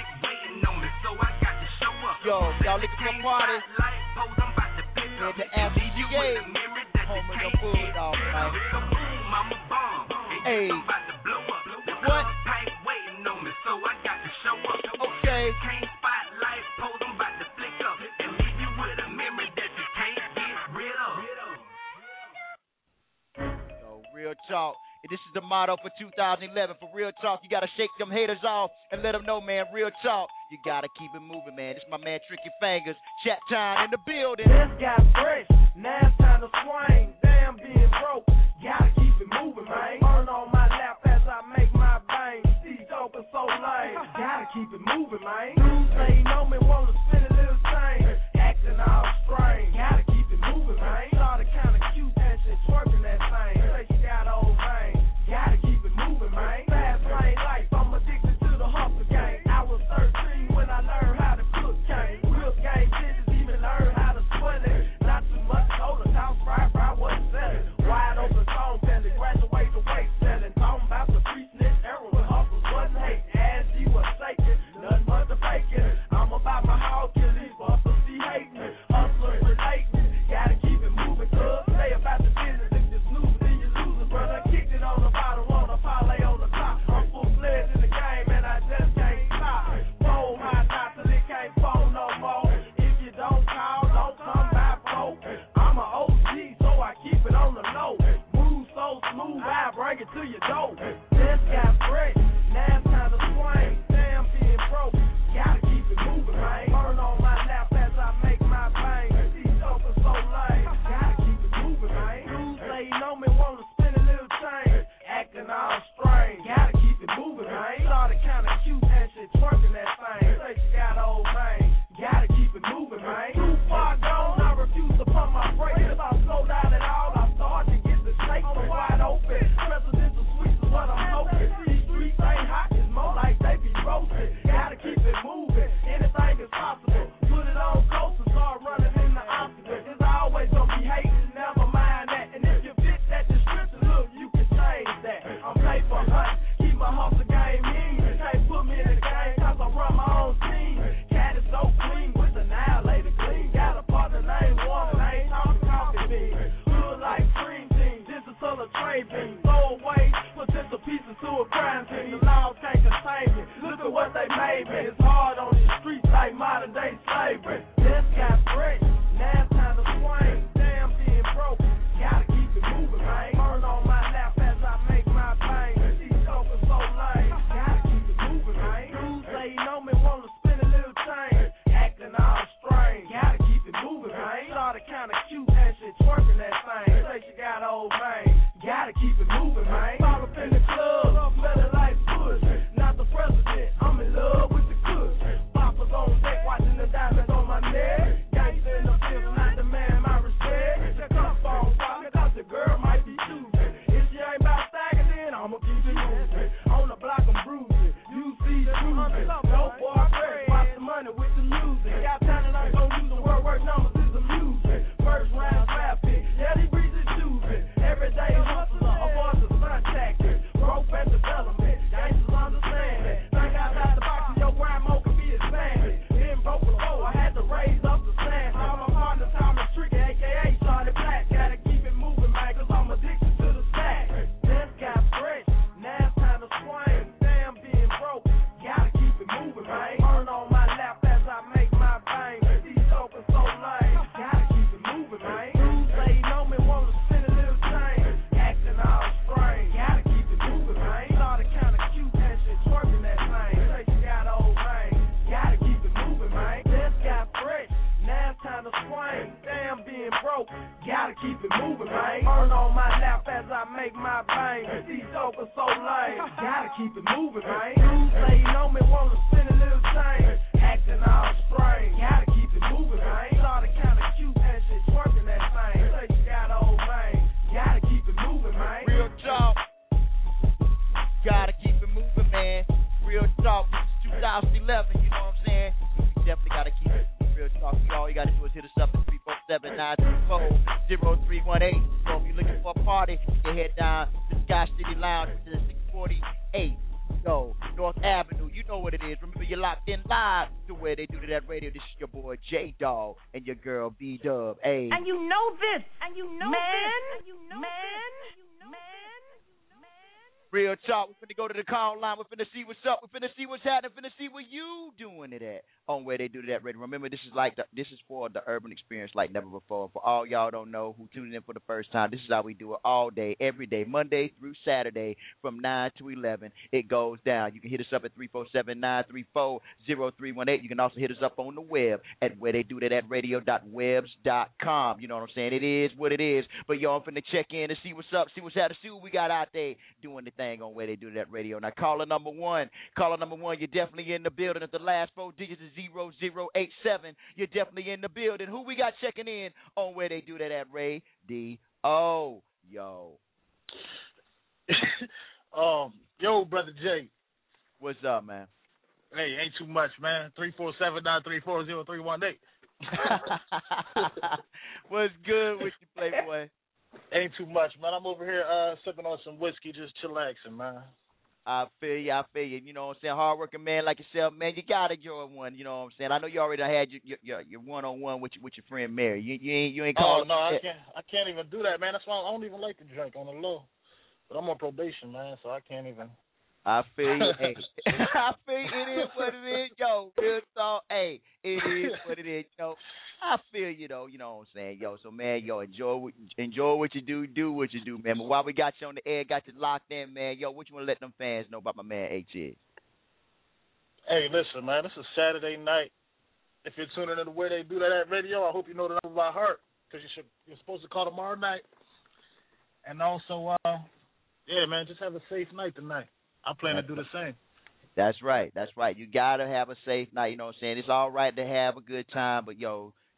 Yo, y'all looking for parties? Yeah, the F D J, home of the Bulldog, man. Hey, what? Okay. Yo, real talk. This is the motto for two thousand eleven. For real talk, you gotta shake them haters off and let them know, man. Real talk, you gotta keep it moving, man. This is my man Tricky Fingers, Chat Time in the building. This got fresh, now it's time to swing. Damn, being broke, gotta keep it moving, man. Burn on my lap as I make my bang. See, talking so lame, gotta keep it moving, man. Dudes ain't know me, wanna spin a little thing, acting all strange. Gotta keep it moving, man. Started Gotta keep it moving. Anything is possible. Put it on coast and start running in the obstacle. It's always gonna be hating, never mind that. And if you fit that description, look, you can change that. I'm paid for hunting, keep my hustle game mean. You can't put me in the game, cause I run my own team. Cat is so clean with annihilator clean. Got a partner named Warner, ain't talking coffee beans. Look like cream team, this is still a trade beam. Throw away potential pieces to a crime scene. The laws can't contain me. Look at what they made me. It's hard on these streets like modern day slavery. This got fresh, now it's time to swing. Damn, being broke, gotta keep it moving, man. Burn on my lap as I make my bang. These open so lame, gotta keep it moving, man. Dudes say you know me, wanna spin a little change. Acting all strange, gotta keep it moving, man. Started kinda cute and shit, twerking that thing. Say she got old man, gotta keep it moving, man. Fall up in the club, smelling like push. Not the president, I'm in love with the kush. Papa's on deck, watching the diamonds on my neck. Gangsta in the field, not the man, my respect. The cup on fire, cause the girl might be choosing. If she ain't about stacking, then I'ma keep it moving. On the block, I'm bruising. You see cruising. No boy, fresh, watch the money with the music. Got talent, I'm gon' use the word, word numbers is amusing. First round traffic, yeah, these breezes choosing. Everyday hustler, avoid the sun tactics. Growth and development, gangsters understand it. Think outside the box and your grandma can be expanded. Been broke before, I had to raise up the stand. All my partners, Thomas Tricky, aka Charlie Black. Gotta keep it moving, man, cause I'm addicted to the stack. This got fresh, now it's time to swing. Damn, being broke, gotta keep it moving, man. Burn on my lap as I make my bang. These open so lame, gotta keep it moving, man. Dudes say you know me, wanna spin a little change. Acting all strange, gotta keep it moving, man. Started kinda cute and shit, twerking that thing. Say she got old man, gotta keep it moving, man. This got fresh, now it's time to swing. Damn, being broke, gotta keep it moving, man. Burn on my lap as I make my bang. These open so lame, gotta keep it moving, man. Dudes say you know me, wanna spin a little change. Acting all strange, gotta keep it moving, man. Started kinda cute and shit, twerking that thing. Say she got old man, gotta keep it moving, man. Real talk. Gotta keep it moving, man. Real talk. This is two thousand eleven, you know what I'm saying? We definitely gotta keep it real talk. All you gotta do is hit us up at three four seven, nine three four, zero three one eight. So if you're looking for a party, you head down to Sky City Lounge, which is six forty-eight. Yo, North Avenue, you know what it is. Remember, you're locked in live to where they do to that radio. This is your boy J Dog and your girl B Dub. Hey. And you know this. And you know Man. this. And you know man. This. You know man. Real talk. We're finna go to the call line. We're finna see what's up. We're finna see what's happening. We're finna see what you doing it at on where they do that radio. Remember, this is like the, this is for the urban experience like never before. For all y'all don't know who tuning in for the first time, this is how we do it all day, every day, Monday through Saturday from nine to eleven. It goes down. You can hit us up at three four seven, nine three four, zero three one eight. You can also hit us up on the web at where they do that at radio dot webs dot com. You know what I'm saying? It is what it is. But y'all finna check in and see what's up, see what's happening, see what we got out there doing the thing on where they do that radio. Now, caller number one, caller number one, you're definitely in the building. At the last four digits is zero zero eight seven. You're definitely in the building. Who we got checking in on where they do that at Ray D O? Yo. um, yo, brother Jay. What's up, man? Hey, ain't too much, man. Three four seven nine three four zero three one eight. What's good with you, Playboy? Ain't too much, man. I'm over here uh, sipping on some whiskey, just chillaxing, man. I feel you, I feel you. You know what I'm saying? Hard-working man like yourself, man, you got to join one, you know what I'm saying? I know you already had your your, your one-on-one with your, with your friend Mary. You, you ain't you ain't Oh, called no, I can't, I can't even do that, man. That's why I don't even like to drink on the low. But I'm on probation, man, so I can't even. I feel you. Hey. I feel you. It is what it is. Yo, real talk. Hey, it is what it is. Yo, I feel you, though. You know what I'm saying? Yo, so, man, yo, enjoy, enjoy what you do. Do what you do, man. But while we got you on the air, got you locked in, man, yo, what you want to let them fans know about my man H is? Hey, listen, man, this is Saturday night. If you're tuning in to where they do that at radio, I hope you know the number by heart because you should, you're supposed to call tomorrow night. And also, uh, yeah, man, just have a safe night tonight. I plan That's to do the same. That's right. That's right. You got to have a safe night. You know what I'm saying? It's all right to have a good time, but, yo,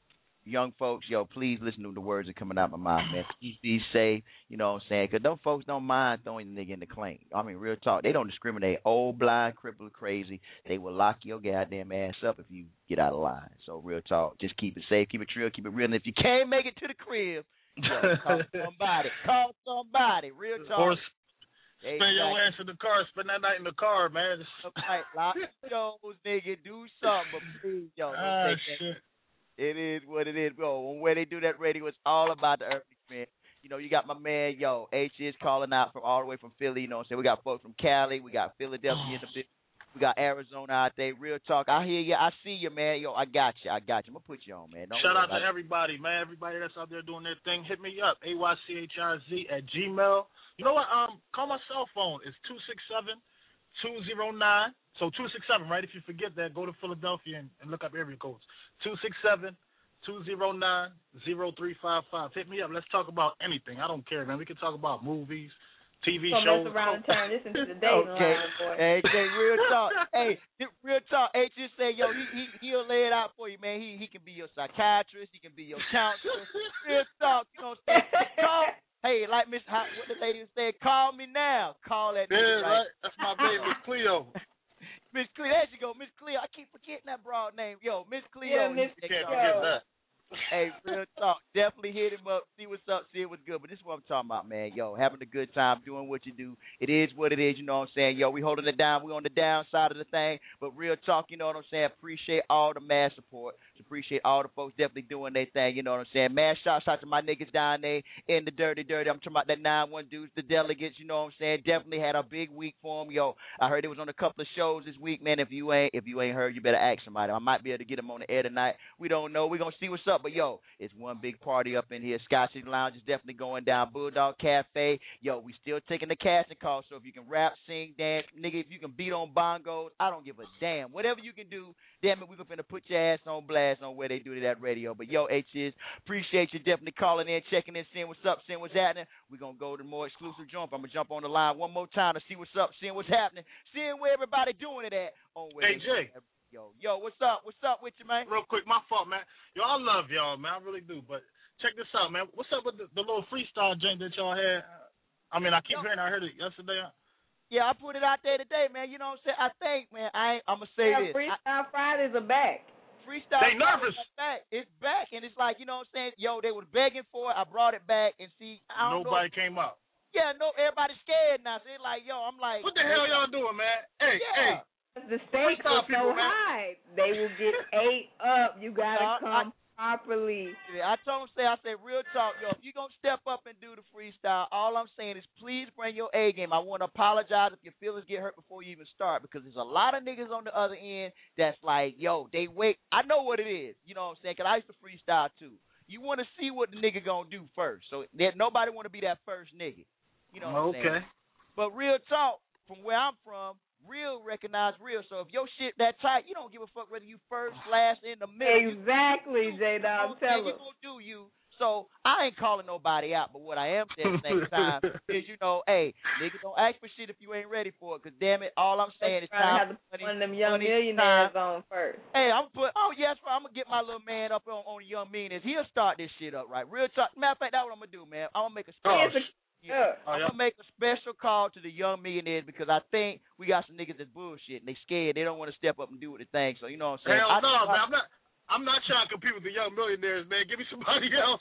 young folks, yo, please listen to the words that are coming out of my mouth, man. Please be safe, you know what I'm saying? Because those folks don't mind throwing the nigga in the clink. I mean, real talk. They don't discriminate. Old, blind, crippled, crazy. They will lock your goddamn ass up if you get out of line. So, real talk. Just keep it safe, keep it real, keep it real. And if you can't make it to the crib, yo, call somebody. Call somebody. Real talk. Or Exactly. spend your ass in the car. Spend that night in the car, man. Right, lock those, nigga. Do something, but please, yo. Ah, take shit. That. It is what it is, bro. When Where They Do That Radio, it's all about the Urban, man. You know, you got my man, yo, H is calling out from all the way from Philly. You know what I'm saying? We got folks from Cali. We got Philadelphia in the bit. We got Arizona out there. Real talk. I hear you. I see you, man. Yo, I got you. I got you. I'm going to put you on, man. Don't Shout worry out to about it. everybody, man. Everybody that's out there doing their thing. Hit me up. A Y C H I Z at Gmail. You know what? Um, Call my cell phone. It's two six seven, two zero nine. So two six seven, right? If you forget that, go to Philadelphia and, and look up area codes. two six seven, two zero nine, zero three five five. Hit me up. Let's talk about anything. I don't care, man. We can talk about movies, T V so shows. mess around and turn this into the dating Okay. line, boy. Hey, Jay, real talk. Hey, real talk. H just say, yo, he, he, he'll lay it out for you, man. He he can be your psychiatrist. He can be your counselor. Real talk. You know what I'm saying? Call. Hey, like Miss, how, what the lady said, call me now. Call that Yeah, nigga, right. That's my baby, Miss Cleo. Miss Cleo, there you go, Miss Cleo. I keep forgetting that broad name. Yo, Miss Cleo. Yeah, Miss You can't forget that. Hey, real talk. Definitely hit him up. See what's up. See what's good. But this is what I'm talking about, man. Yo, having a good time, doing what you do. It is what it is. You know what I'm saying? Yo, we holding it down. We on the downside of the thing. But real talk, you know what I'm saying? Appreciate all the mass support. Appreciate all the folks definitely doing their thing. You know what I'm saying? Mass shouts out to my niggas down there in the dirty, dirty. I'm talking about that nine one dudes, the delegates. You know what I'm saying? Definitely had a big week for them. Yo, I heard it was on a couple of shows this week, man. If you ain't, if you ain't heard, you better ask somebody. I might be able to get them on the air tonight. We don't know. We're gonna see what's up. But yo, it's one big party up in here. Sky City Lounge is definitely going down. Bulldog Cafe. Yo, we still taking the casting call. So if you can rap, sing, dance, nigga, if you can beat on bongos, I don't give a damn. Whatever you can do, damn it, we're going to put your ass on blast on Where They Do That Radio. But yo, H is, appreciate you definitely calling in, checking in, seeing what's up, seeing what's happening. We're going to go to more exclusive jump. I'm going to jump on the line one more time to see what's up, seeing what's happening, seeing where everybody doing it at on Where Hey, They Jay. Do That. Yo, yo, what's up? What's up with you, man? Real quick, my fault, man. Yo, I love y'all, man. I really do. But check this out, man. What's up with the, the little freestyle joint that y'all had? I mean, I keep Yo. hearing I heard it yesterday. Yeah, I put it out there today, man. You know what I'm saying? I think, man, I ain't, I'm going to say Yeah, this. Freestyle Fridays are back. Freestyle They nervous. Fridays are back. It's back, and it's like, you know what I'm saying? Yo, they was begging for it. I brought it back, and see, I don't Nobody know. came out. Yeah, no, everybody's scared now. So it's like, yo, I'm like. What the hell y'all doing, man? Hey, Yeah. hey. The stakes Freestyle are so people, man. high. They will get ate up. You gotta Uh, come properly. Yeah, I told him, say, I said, real talk, yo, if you're going to step up and do the freestyle, all I'm saying is please bring your A game. I want to apologize if your feelings get hurt before you even start, because there's a lot of niggas on the other end that's like, yo, they wait. I know what it is, you know what I'm saying, because I used to freestyle too. You want to see what the nigga going to do first. So that nobody want to be that first nigga. You know what I'm Okay. saying? But real talk, from where I'm from, real recognize real. So if your shit that tight, you don't give a fuck whether you first, last, in the middle. Exactly, J Dog. Tell You us. gonna do you. So I ain't calling nobody out, but what I am saying at the same time is, you know, hey, niggas don't ask for shit if you ain't ready for it. Cause damn it, all I'm saying is Trying to time. have the, money, one of them young money, millionaires time. on first. Hey, I'm put. Oh yes, I'm gonna get my little man up on, on Young Millionaires. He'll start this shit up, right? Real talk. Matter of fact, that's what I'm gonna do, man. I'm gonna make a special. Oh, Yeah. Oh, I'm yeah. gonna make a special call to the Young Millionaires because I think we got some niggas that's bullshit and they scared. They don't want to step up and do what they think. So you know what I'm saying? Hell I, no, I, man. I'm not. I'm not trying to compete with the young millionaires, man. Give me somebody else.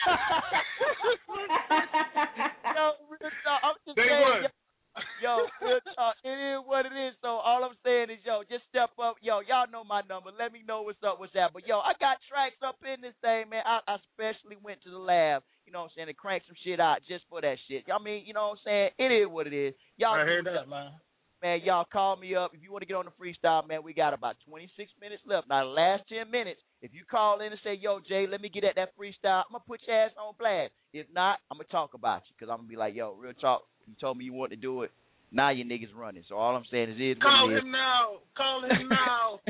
Yo, real talk. I'm just They saying, would. yo, yo, real talk. It is what it is. So all I'm saying is, yo, just step up. Yo, y'all know my number. Let me know what's up, what's that. But yo, I got tracks up in this thing, man. I, I especially went to the lab. You know what I'm saying? To crank some shit out just for that shit. I mean, you know what I'm saying? It is what it is. Y'all I heard know that, man. Man, y'all call me up. If you want to get on the freestyle, man, we got about twenty-six minutes left. Now, the last ten minutes, if you call in and say, yo, Jay, let me get at that freestyle, I'm going to put your ass on blast. If not, I'm going to talk about you because I'm going to be like, yo, real talk, you told me you want to do it. Now your niggas running. So all I'm saying is, is Call what it is. him now. Call him now.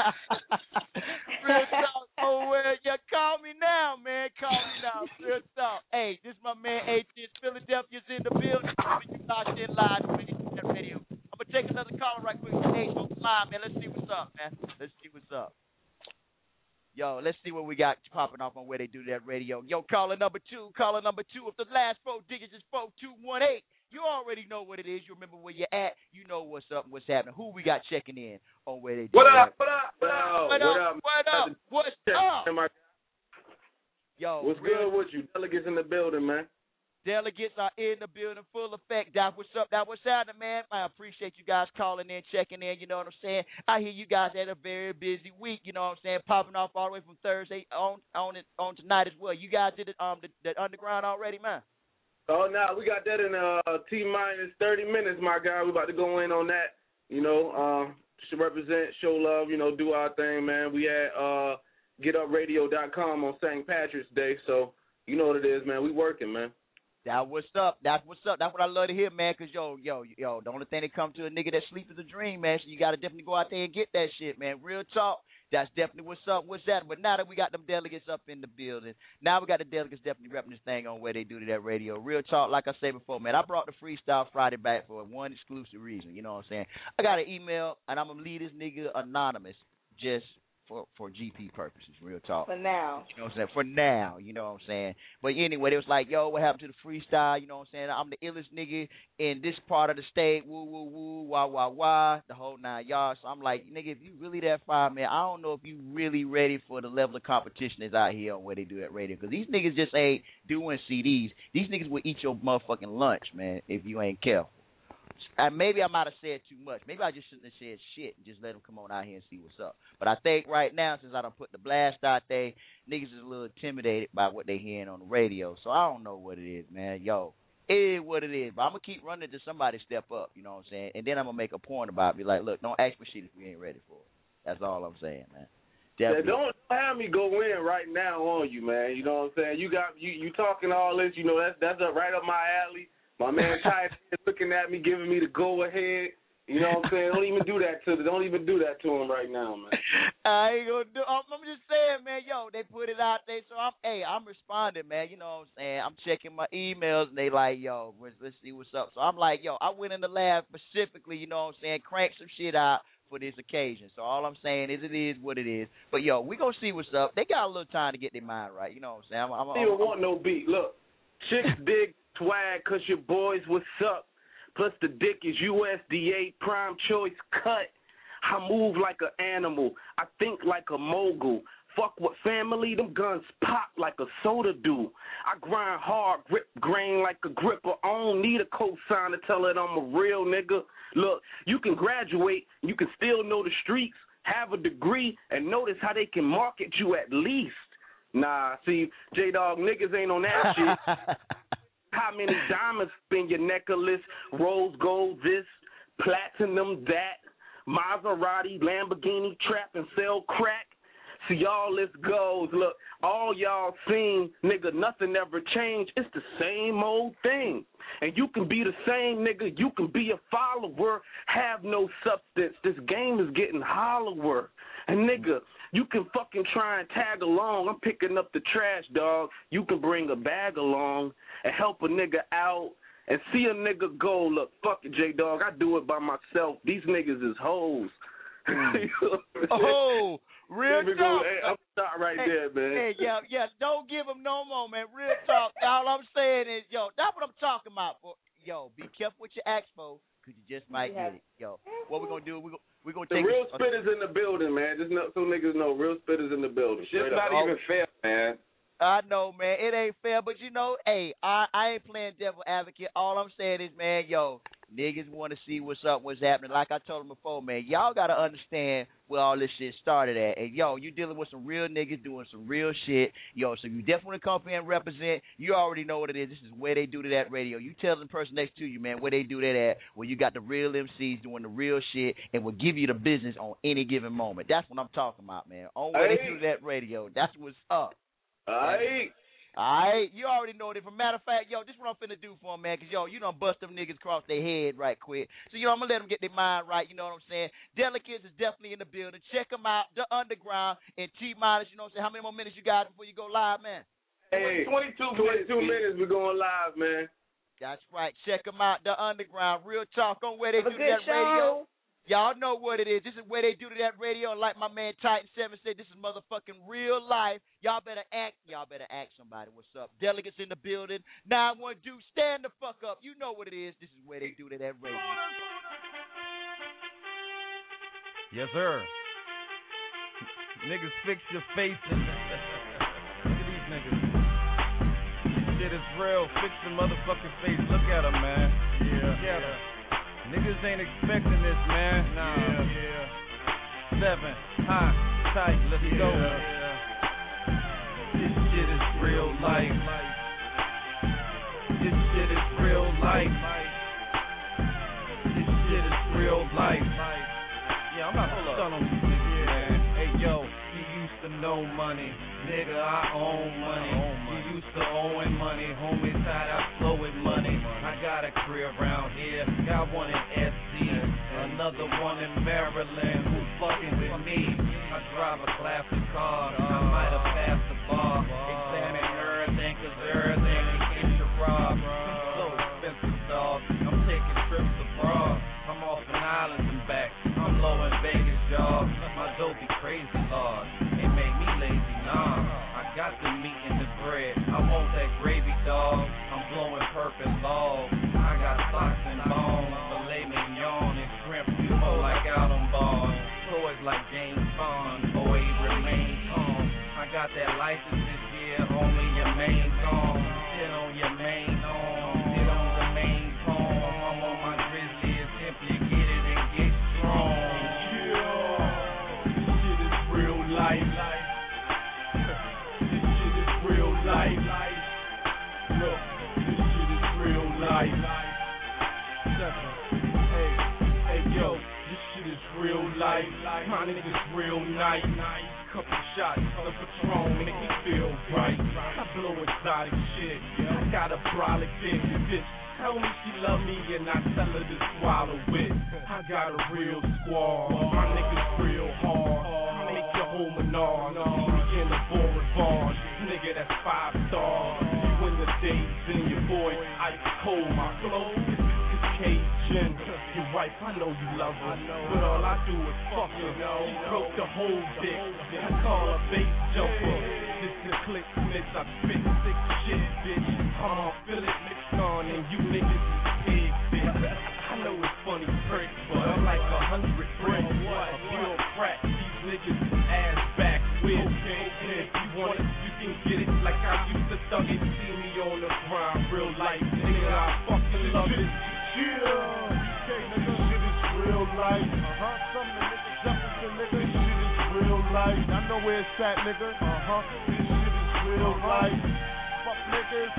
Real talk. Oh, well, yeah, call me now, man. Call me now. Real talk. Hey, this is my man, H. Philadelphia's in the building. You locked in live to that radio. I'm going to take another caller right quick. Hey, on the line, man. Let's see what's up, man. Let's see what's up. Yo, let's see what we got popping off on Where They Do That Radio. Yo, caller number two, caller number two. If the last four digits is four two one eight, you already know what it is. You remember where you're at. You know what's up and what's happening. Who we got checking in on Where They Do What That? up? What up? What up? What up? What up? What's up? Yo, what's good with you? Delegates in the building, man. Delegates are in the building, full effect. Doc, what's up? Doc, what's happening, man? I appreciate you guys calling in, checking in. You know what I'm saying? I hear you guys had a very busy week. You know what I'm saying? Popping off all the way from Thursday on on it, on tonight as well. You guys did it um the, the underground already, man. Oh, no, we got that in uh T minus thirty minutes, my guy. We about to go in on that. You know, um, to represent, show love. You know, do our thing, man. We at uh get up radio dot com on Saint Patrick's Day, so you know what it is, man. We working, man. That's what's up. That's what's up. That's what I love to hear, man, because, yo, yo, yo, the only thing that comes to a nigga that sleep is a dream, man, so you got to definitely go out there and get that shit, man. Real talk. That's definitely what's up. What's that? But now that we got them delegates up in the building, now we got the delegates definitely repping this thing on Where They Do That Radio. Real talk, like I said before, man, I brought the Freestyle Friday back for one exclusive reason. You know what I'm saying? I got an email, and I'm going to leave this nigga anonymous just for for G P purposes, real talk. For now. You know what I'm saying? For now, you know what I'm saying? But anyway, it was like, yo, what happened to the freestyle? You know what I'm saying? I'm the illest nigga in this part of the state. Woo, woo, woo, wah, wah, wah, the whole nine yards. So I'm like, nigga, if you really that fire, man, I don't know if you really ready for the level of competition that's out here on Where They Do That Radio. Because these niggas just ain't doing C Ds. These niggas will eat your motherfucking lunch, man, if you ain't careful. And maybe I might have said too much. Maybe I just shouldn't have said shit and just let them come on out here and see what's up. But I think right now, since I done put the blast out there, niggas is a little intimidated by what they hearing on the radio. So I don't know what it is, man. Yo, it is what it is. But I'm going to keep running till somebody step up, you know what I'm saying? And then I'm going to make a point about it. Be like, look, don't ask for shit if we ain't ready for it. That's all I'm saying, man. Yeah, don't have me go in right now on you, man. You know what I'm saying? You got you you talking all this, you know, that's that's up right up my alley. My man Ty is looking at me, giving me the go ahead. You know what I'm saying? Don't even do that to don't even do that to him right now, man. I ain't gonna do. I'm, I'm just saying, man. Yo, they put it out there, so I'm. Hey, I'm responding, man. You know what I'm saying? I'm checking my emails, and they like, yo, let's, let's see what's up. So I'm like, yo, I went in the lab specifically. You know what I'm saying? Crank some shit out for this occasion. So all I'm saying is, it is what it is. But yo, we gonna see what's up. They got a little time to get their mind right. You know what I'm saying? I'm, I'm, I don't even want no beat. Look, chicks dig swag cause your boys what's up. Plus the dick is U S D A prime choice cut. I move like an animal. I think like a mogul. Fuck with family, them guns pop like a soda do. I grind hard, grip grain like a gripper. I don't need a cosign to tell it I'm a real nigga. Look, you can graduate, you can still know the streets, have a degree, and notice how they can market you at least. Nah, see, J-Dog, niggas ain't on that shit. How many diamonds in your necklace? Rose gold this, platinum that, Maserati, Lamborghini, trap and sell crack. See, y'all list goes. Look, all y'all seen, nigga, nothing ever changed. It's the same old thing. And you can be the same, nigga. You can be a follower, have no substance. This game is getting hollower. And, nigga, you can fucking try and tag along. I'm picking up the trash, dog. You can bring a bag along and help a nigga out and see a nigga go. Look, fuck it, J-Dog. I do it by myself. These niggas is hoes. Oh, real talk. Hey, I'm stop right hey, there, man. Hey, yeah, yeah, don't give them no more, man. Real talk. All I'm saying is, yo, that's what I'm talking about. For. Yo, be careful what you ask for, because you just might yeah. get it. Yo, what we going to do, we're going we gonna the take real it. spitters in the building, man. Just know, so niggas know, real spitters in the building. It's not even fair, man. I know, man. It ain't fair, but you know, hey, I, I ain't playing devil advocate. All I'm saying is, man, yo, niggas want to see what's up, what's happening. Like I told them before, man, y'all got to understand where all this shit started at. And, yo, you dealing with some real niggas doing some real shit. Yo, so you definitely want to come here and represent. You already know what it is. This is Where They Do That Radio. You tell the person next to you, man, where they do that at, where you got the real M Cs doing the real shit and will give you the business on any given moment. That's what I'm talking about, man. On Where Aye. They Do That Radio. That's what's up. All right. All right, you already know it. As a matter of fact, yo, this is what I'm finna do for them, man, because, yo, you done bust them niggas across their head right quick. So, you know, I'm going to let them get their mind right, you know what I'm saying? Delegates is definitely in the building. Check them out, The Underground, and T-Minus, you know what I'm saying? How many more minutes you got before you go live, man? Hey, twenty-two, twenty-two minutes, we're going live, man. That's right. Check them out, The Underground. Real talk on Where They Have Do a good That show. Radio. Y'all know what it is. This is Where They Do to That Radio. And like my man Titan seven said, this is motherfucking real life. Y'all better act. Y'all better act somebody. What's up? Delegates in the building. nine one two, stand the fuck up. You know what it is. This is Where They Do to That Radio. Yes, sir. Niggas, fix your face. Look at these niggas. This shit is real. Fix your motherfucking face. Look at them, man. Yeah. Look at them. Niggas ain't expecting this, man. Nah. Yeah. yeah. Seven, high, tight, let's yeah. go. Yeah. This shit is real life. This shit is real life. This shit is real life. Yeah, I'm not stun on these niggas, man. Hey, yo, you used to know money. Nigga, I own money. You used to owing money. Homie tied out slow with money. I got a crib around here. Got one in S C. Another one in Maryland. Who fucking with me? I drive a classic car. I might have passed the bar. Examine everything, cause everything can get you robbed. So expensive, dog. I'm taking trips abroad. I'm off an island and back. I'm low in Vegas, y'all. My dough be crazy large. It made me lazy, nah. I got the meat and the bread. I want that gravy, dog. I'm blowing purple log. I got socks and bones, filet mignon and shrimp. You more like out on bars. Toys like James Bond. Always remain calm. I got that license this year. Only your main song. Sit on your main arm. Sit on the main palm. I'm on my grizzly. Simply get it and get strong. Life. This shit is real life. Look, this shit is real life. Hey, hey, yo, this shit is real life. My niggas real nice. Couple shots of Patron make me feel right. I blow exotic shit. I got a brolic dick. Bitch, tell me she love me and I tell her to swallow it. I got a real squad. My niggas real hard. Home and all, me in the foreign barn, nigga that's five stars. You in the days and your boy ice cold, my flow is Cajun. Your wife, I know you love her, but all I do is fuck her. She broke the whole dick. I call her base jumper. This is click snitch, I spit sick shit, bitch. I'm on Philip mixed on and you niggas is pig, bitch. I know it's funny prick, but I'm like a hundred bricks. A real crack. Niggas ass back with. Okay, if you want it, you can get it like I used to thug it. See me on the grind, real life, nigga, I fucking love it. Yeah, this shit is real life. Uh-huh, some of the niggas Jefferson, nigga. This shit is real life. I know where it's at, nigga. Uh-huh, this shit is real life. Fuck niggas.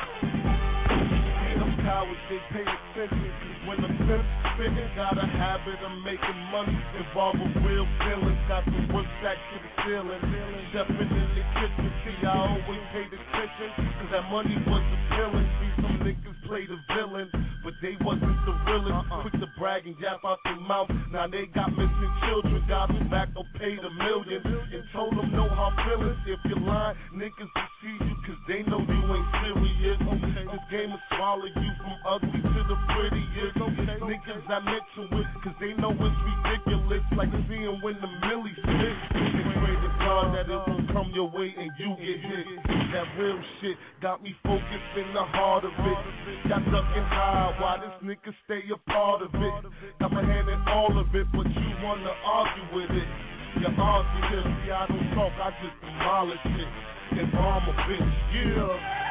Ain't them cowards, they pay attention. When the pimp spinning, got a habit of making money, involve with real feelings, got the work stack to the ceiling, stepping in the kitchen, see I always paid attention, cause that money was appealing, see some niggas play the villain, but they wasn't the realest, uh-uh. Quick to brag and yap out their mouth, now they got missing children, got them back, they'll pay the millions, and told them no hard feelings, if you're lying, niggas will see you, cause they know you ain't serious, okay. This game will swallow you from ugly to the prettiest. Okay. Niggas I mention with, cause they know it's ridiculous, like seeing when the millie spit. And pray to God that it won't come your way and you get hit. That real shit got me focused in the heart of it. Got ducking high while this nigga stay a part of it. Got my hand in all of it, but you wanna argue with it. You argue here, see I don't talk, I just demolish it. And bomb a bitch, yeah.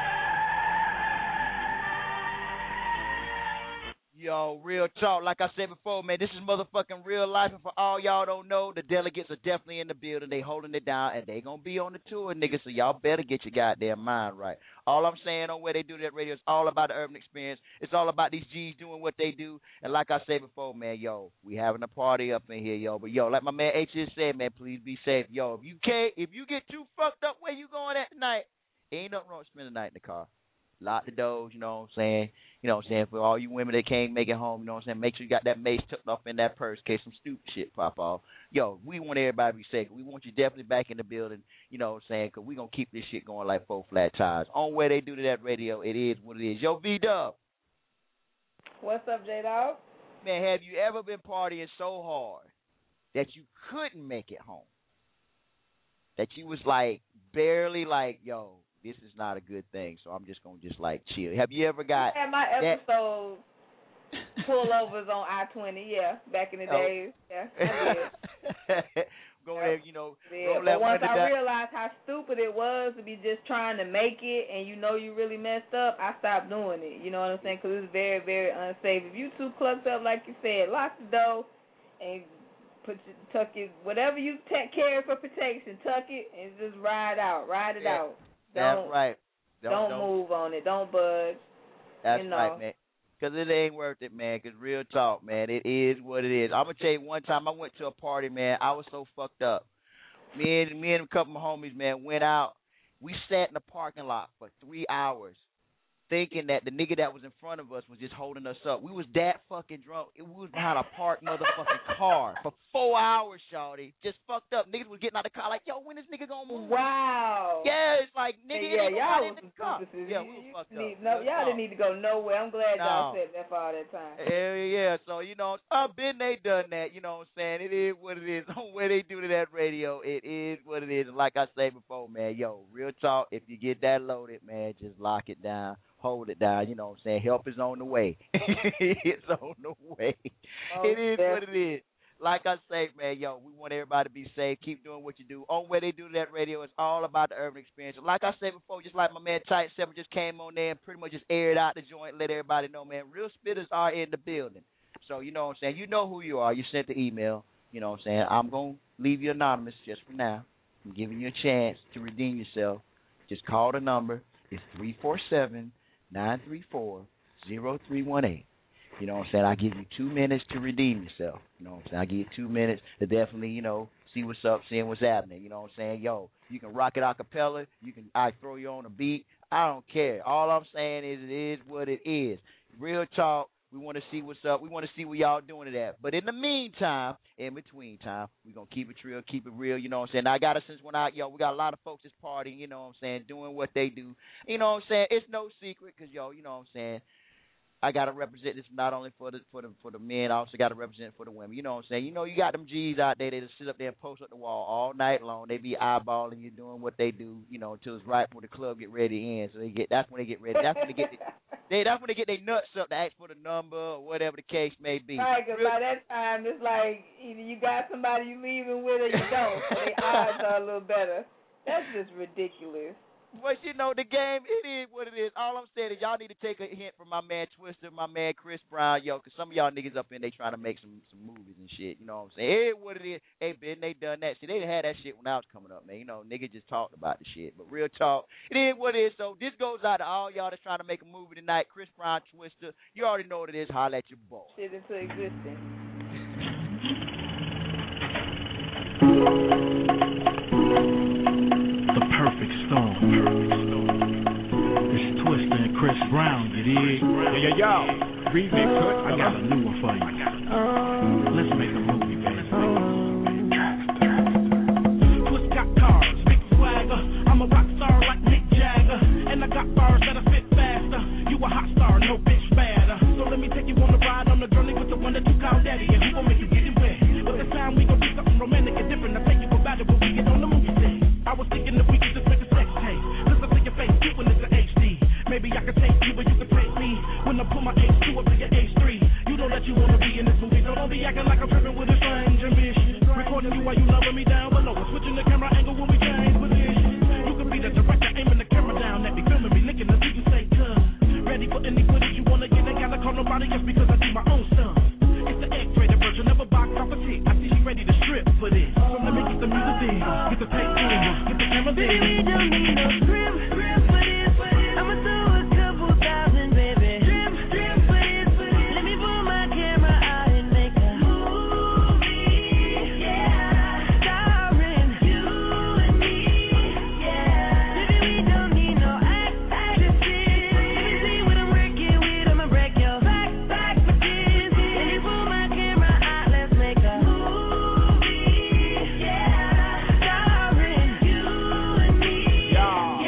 Yo, real talk. Like I said before, man, this is motherfucking real life. And for all y'all don't know, the delegates are definitely in the building. They holding it down, and they gonna be on the tour, nigga. So y'all better get your goddamn mind right. All I'm saying on Where They Do That Radio is all about the urban experience. It's all about these G's doing what they do. And like I said before, man, yo, we having a party up in here, yo. But yo, like my man H just said, man, please be safe, yo. If you can't, if you get too fucked up where you going at tonight, ain't nothing wrong with spending the night in the car. Lock the doors, you know what I'm saying? You know what I'm saying? For all you women that can't make it home, you know what I'm saying? Make sure you got that mace tucked off in that purse in case some stupid shit pop off. Yo, we want everybody to be safe. We want you definitely back in the building, you know what I'm saying? Because we're going to keep this shit going like four flat tires. On Where They Do To That Radio, it is what it is. Yo, V-Dub. What's up, J-Dog? man, have you ever been partying so hard that you couldn't make it home? That you was like barely like, yo, this is not a good thing, so I'm just gonna just like chill. Have you ever got I had my that? episode pullovers on I twenty, yeah, back in the Oh. days. Yeah, I did. Go ahead, you know. Yeah, roll but that once window I down. realized how stupid it was to be just trying to make it and you know you really messed up, I stopped doing it. You know what I'm saying? Because it's very, very unsafe. If you too clucked up, like you said, lock the door and put your, tuck it, whatever you take carry for protection, tuck it and just ride out. Ride it Yeah, out. That's Don't, right. Don't, don't move on it. Don't budge. That's you know. right, man. Because it ain't worth it, man. Because real talk, man, it is what it is. I'm going to tell you, one time I went to a party, man. I was so fucked up. Me and, me and a couple of my homies, man, went out. We sat in the parking lot for three hours thinking that the nigga that was in front of us was just holding us up. We was that fucking drunk. We was behind a parked motherfucking car for four hours, shawty. Just fucked up. Niggas was getting out of the car like, yo, when this nigga gonna move? Wow. Yeah, it's like, nigga, yeah, ain't y'all nobody in was the car. stupid. Yeah, You- we you was fucked need, up. No, Real y'all talk. didn't need to go nowhere. I'm glad y'all No. said that for all that time. Hell yeah. So, you know, I've been they done that, you know what I'm saying? It is what it is. On where they do to that radio, it is what it is. And like I said before, man, yo, real talk, if you get that loaded, man, just lock it down. Hold it down, you know what I'm saying? Help is on the way. It's on the way. Oh, it is yeah. what it is. Like I say, man, yo, we want everybody to be safe. Keep doing what you do. On where they do that radio, it's all about the urban experience. Like I said before, just like my man Tight Seven just came on there and pretty much just aired out the joint, let everybody know, man, real spitters are in the building. So, you know what I'm saying? You know who you are. You sent the email. You know what I'm saying? I'm going to leave you anonymous just for now. I'm giving you a chance to redeem yourself. Just call the number. It's three four seven, nine three four, zero three one eight. You know what I'm saying? I give you two minutes to redeem yourself. You know what I'm saying? I give you two minutes to definitely, you know, see what's up, seeing what's happening. You know what I'm saying? Yo, you can rock it a cappella. You can I throw you on a beat. I don't care. All I'm saying is it is what it is. Real talk. We want to see what's up. We want to see what y'all doing to that. But in the meantime, in between time, we're going to keep it real, keep it real, you know what I'm saying? I got it since when I, yo, we got a lot of folks that's partying, you know what I'm saying, doing what they do. You know what I'm saying? It's no secret because, yo, you know what I'm saying, I got to represent this not only for the for the for the men, I also got to represent it for the women. You know what I'm saying? You know, you got them G's out there that just sit up there and post up the wall all night long. They be eyeballing you doing what they do, you know, until it's right when the club get ready to end. So they get that's when they get ready. That's when they get the, they that's when they get their nuts up to ask for the number or whatever the case may be. Right, because by that time, it's like either you got somebody you leaving with or you don't. So their odds are a little better. That's just ridiculous. But, you know, the game, it is what it is. All I'm saying is y'all need to take a hint from my man Twister, my man Chris Brown, yo, because some of y'all niggas up in there trying to make some, some movies and shit. You know what I'm saying? It is what it is. They been, they done that. See, they done had that shit when I was coming up, man. You know, niggas just talked about the shit. But real talk, it is what it is. So this goes out to all y'all that's trying to make a movie tonight. Chris Brown, Twister, you already know what it is. Holla at your boy. Shit into existence. The perfect storm. It's Twister and Chris Brown, you dig? Yo, yo, yo. Remix, cut. I got a new one for you. Let's make a movie, baby. Twist got cars, big swagger. I'm a rock star like Mick Jagger. And I got bars that'll fit faster. You a hot star, no bitch badder. So let me take you on a ride on the journey with the one that you call daddy. And he gon' make you get it wet. But this time we gon' do something romantic and different. I'll take you about it when we get on the movie set. I was thinking if we could just make a sex tape. Listen to your face, you when it's an H D. Maybe I could take you, but you could take me. When I put my H two up to your H three. You know that you wanna be in this movie, so don't be acting like I'm tripping with a strange ambition. Recording you while you loving me down below. Switching the camera angle when we change position. You could be the director, aiming the camera down at me, filming me, licking until you say, cuz. Ready for any footage you wanna get, ain't gotta call nobody else because I do my own stuff. It's the X-rated version of a box off a tick. I see she ready to strip for this. So let me get the music in, get the tape in, get the camera in. Baby, we don't need no script, script for this. I'ma throw a couple thousand, baby. Drip, drip for this. Let me pull my camera out and make a movie, yeah. Starring you and me, yeah. Baby, we don't need no act, actresses. Let me see what I'm working with. I'ma break your back, back for this. Let me pull my camera out, let's make a movie, yeah. Starring you and me, yeah,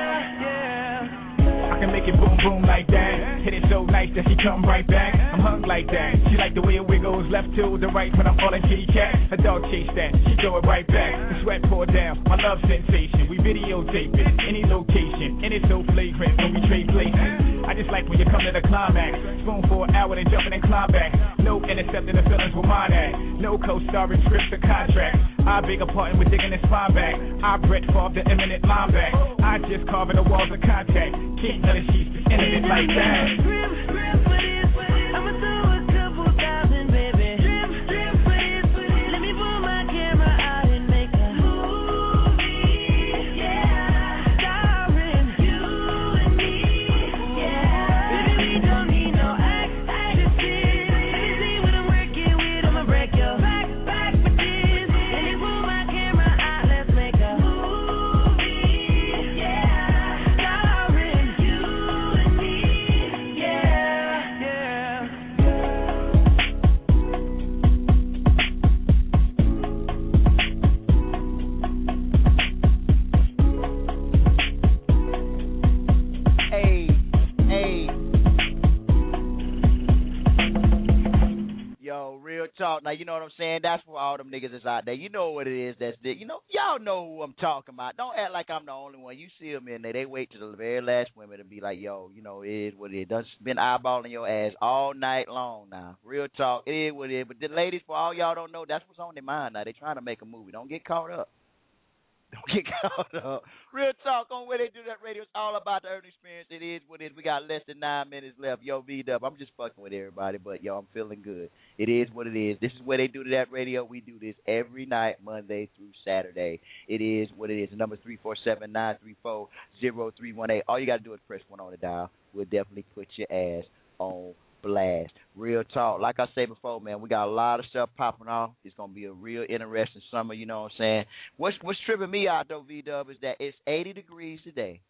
yeah. I can make it boom boom like that. Hit it so nice that she come right back. I'm hung like like that. She like the way it wiggles, left to the right when I'm falling kitty cat. A dog chase that, she throw it right back. The sweat pour down, my love sensation. We videotape it, any location, and it's so flagrant when we trade places. I just like when you come to the climax. Spoon for an hour, then jumping and climb back. No intercepting the feelings with mine at. No co-starring scripts or contracts. I beg a part with digging his spine back. I Brett Favre the imminent line back. I just carving the walls of contact. Can't let it sheets be ending it like that. Drip, drip for this. I'ma throw a couple thousand, baby. Drip, drip for this. Let me pull my camera out and make a movie. Yeah, starring you and me. Yeah, baby, we don't need no act, just this. Let me see what I'm working with. I'ma break your back, back for this. Let me pull my camera out. Let's make a movie. Yeah, starring you and me. Yeah, yeah. Hey, hey. Yo, real talk. Now, you know what I'm saying? That's for all them niggas that's out there. You know what it is that's there. You know, y'all know who I'm talking about. Don't act like I'm the only one. You see them in there. They wait till the very last women to be like, yo, you know, it is what it is. Done been eyeballing your ass all night long now. Real talk. It is what it is. But the ladies, for all y'all don't know, that's what's on their mind now. They trying to make a movie. Don't get caught up. Don't get caught up. Real talk on Where They Do That Radio. It's all about the urban experience. It is what it is. We got less than nine minutes left. Yo, V-Dub, I'm just fucking with everybody, but, yo, I'm feeling good. It is what it is. This is Where They Do That Radio. We do this every night, Monday through Saturday. It is what it is. The number three four seven, nine three four, zero three one eight. All you got to do is press one on the dial. We'll definitely put your ass on blast. Real talk. Like I said before, man, we got a lot of stuff popping off. It's gonna be a real interesting summer, you know what I'm saying? What's what's tripping me out though, V Dub, is that it's eighty degrees today.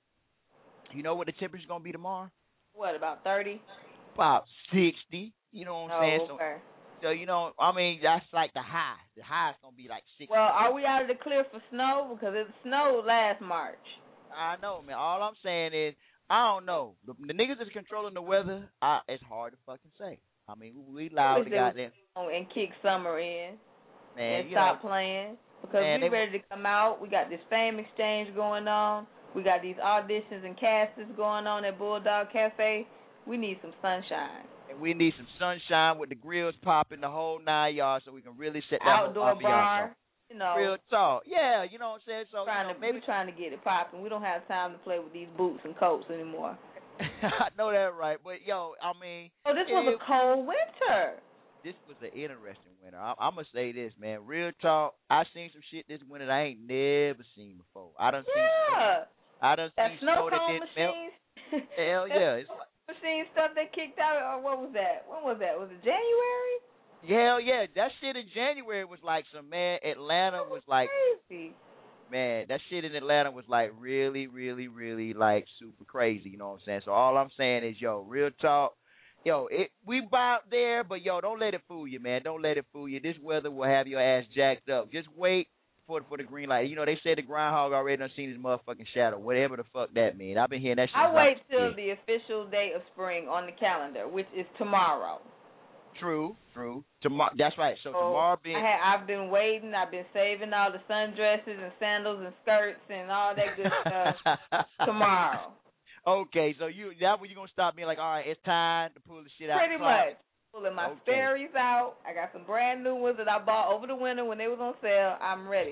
You know what the temperature's gonna be tomorrow? What, about thirty? About sixty. You know what I'm Oh, saying? okay. So, so you know, I mean, that's like the high. The high's gonna be like sixty. Well, are we out of the clear for snow? Because it snowed last March. I know, man. All I'm saying is, I don't know. The, the niggas that's controlling the weather, I, it's hard to fucking say. I mean, we loud to goddamn. And kick summer in. Man, and you stop know, playing. Because man, we they- ready to come out. We got this fame exchange going on. We got these auditions and casts going on at Bulldog Cafe. We need some sunshine. And we need some sunshine with the grills popping the whole nine yards so we can really set that Outdoor whole ambiance bar. up. You know, Real talk. Yeah, you know what I'm saying? So, trying you know, to, maybe we're trying to get it popping. We don't have time to play with these boots and coats anymore. I know that right. But, yo, I mean. Oh, this was it- a cold winter. This was an interesting winter. I, I'm going to say this, man. Real talk. I seen some shit this winter that I ain't never seen before. I done seen Yeah. I done That seen snow snow that cone didn't melt. machines. Hell yeah. It's, Machine stuff they kicked out. Or what was that? When was that? Was it January? hell yeah. That shit in January was like some, man, Atlanta was like, Crazy. man, that shit in Atlanta was like really, really, really like super crazy, you know what I'm saying? So all I'm saying is, yo, real talk, yo, it we out there, but yo, don't let it fool you, man. Don't let it fool you. This weather will have your ass jacked up. Just wait for for the green light. You know, they said the groundhog already done seen his motherfucking shadow, whatever the fuck that means. I've been hearing that shit. I since wait was a till kid. the official day of spring on the calendar, which is tomorrow. True, true. Tomorrow, that's right. So, So tomorrow being I had, I've been waiting. I've been saving all the sundresses and sandals and skirts and all that good stuff tomorrow. Okay, so you that when you gonna stop being like, all right, it's time to pull the shit out. Pretty the closet. much. Pulling my Okay. Sperry's out. I got some brand new ones that I bought over the winter when they was on sale. I'm ready.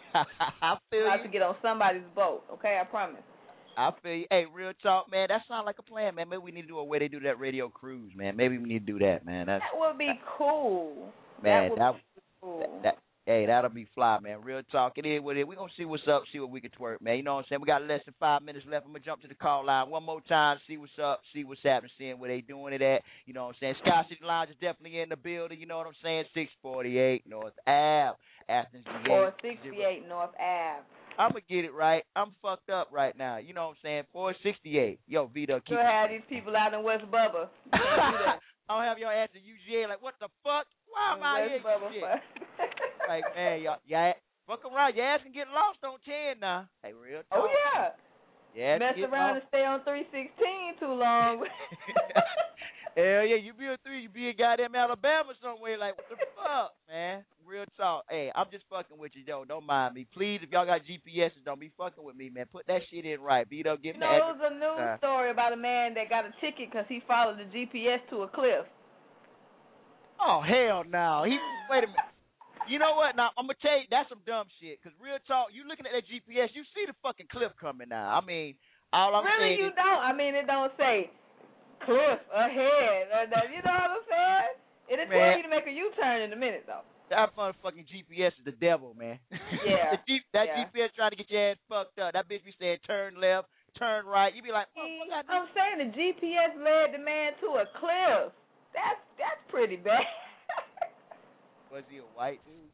I feel I'm about you. to get on somebody's boat. Okay, I promise. I feel you. Hey, real talk, man. That sounds like a plan, man. Maybe we need to do a way they do that radio cruise, man. Maybe we need to do that, man. That's That would be cool. man. that would That, be cool. that, that hey, that'll be fly, man. Real talk. It is what it is. We're gonna see what's up, see what we can twerk, man. You know what I'm saying? We got less than five minutes left. I'm gonna jump to the call line one more time, see what's up, see what's happening, seeing where they doing it at. You know what I'm saying? Sky City Lounge is definitely in the building, you know what I'm saying? six forty-eight North Ave. Athens four sixty-eight North Ave. I'm gonna get it right. I'm fucked up right now. You know what I'm saying? four sixty-eight Yo, Vito, keep You'll have these people out in West Bubba. You can't do that. I don't have your ass in U G A like, what the fuck? Why am I West here? Bubba Shit. fuck. Like, man, y'all, y'all, fuck around. Your ass can get lost on ten now. Hey, real talk. Oh, yeah. Yeah, Mess around and stay on three sixteen too long. Hell yeah, you be a three, you be in goddamn Alabama somewhere. Like, what the fuck, man? Real talk. Hey, I'm just fucking with you, yo. Don't mind me. Please, if y'all got G P S's, don't be fucking with me, man. Put that shit in right. Beat up, give You me know, the it was a news story about a man that got a ticket because he followed the G P S to a cliff. Oh, hell no. He, wait a minute. You know what? Now, I'm going to tell you, that's some dumb shit. Because real talk, you looking at that G P S, you see the fucking cliff coming now. I mean, all I'm really, saying you is, don't. I mean, it don't say cliff ahead. Or that, you know what I'm saying? It'll tell Man. you to make a U-turn in a minute, though. that motherfucking G P S is the devil, man. Yeah. the G- that yeah. G P S trying to get your ass fucked up. That bitch be saying turn left, turn right. You be like, oh, fuck, I I'm saying the G P S led the man to a cliff. That's that's pretty bad. Was he a white dude?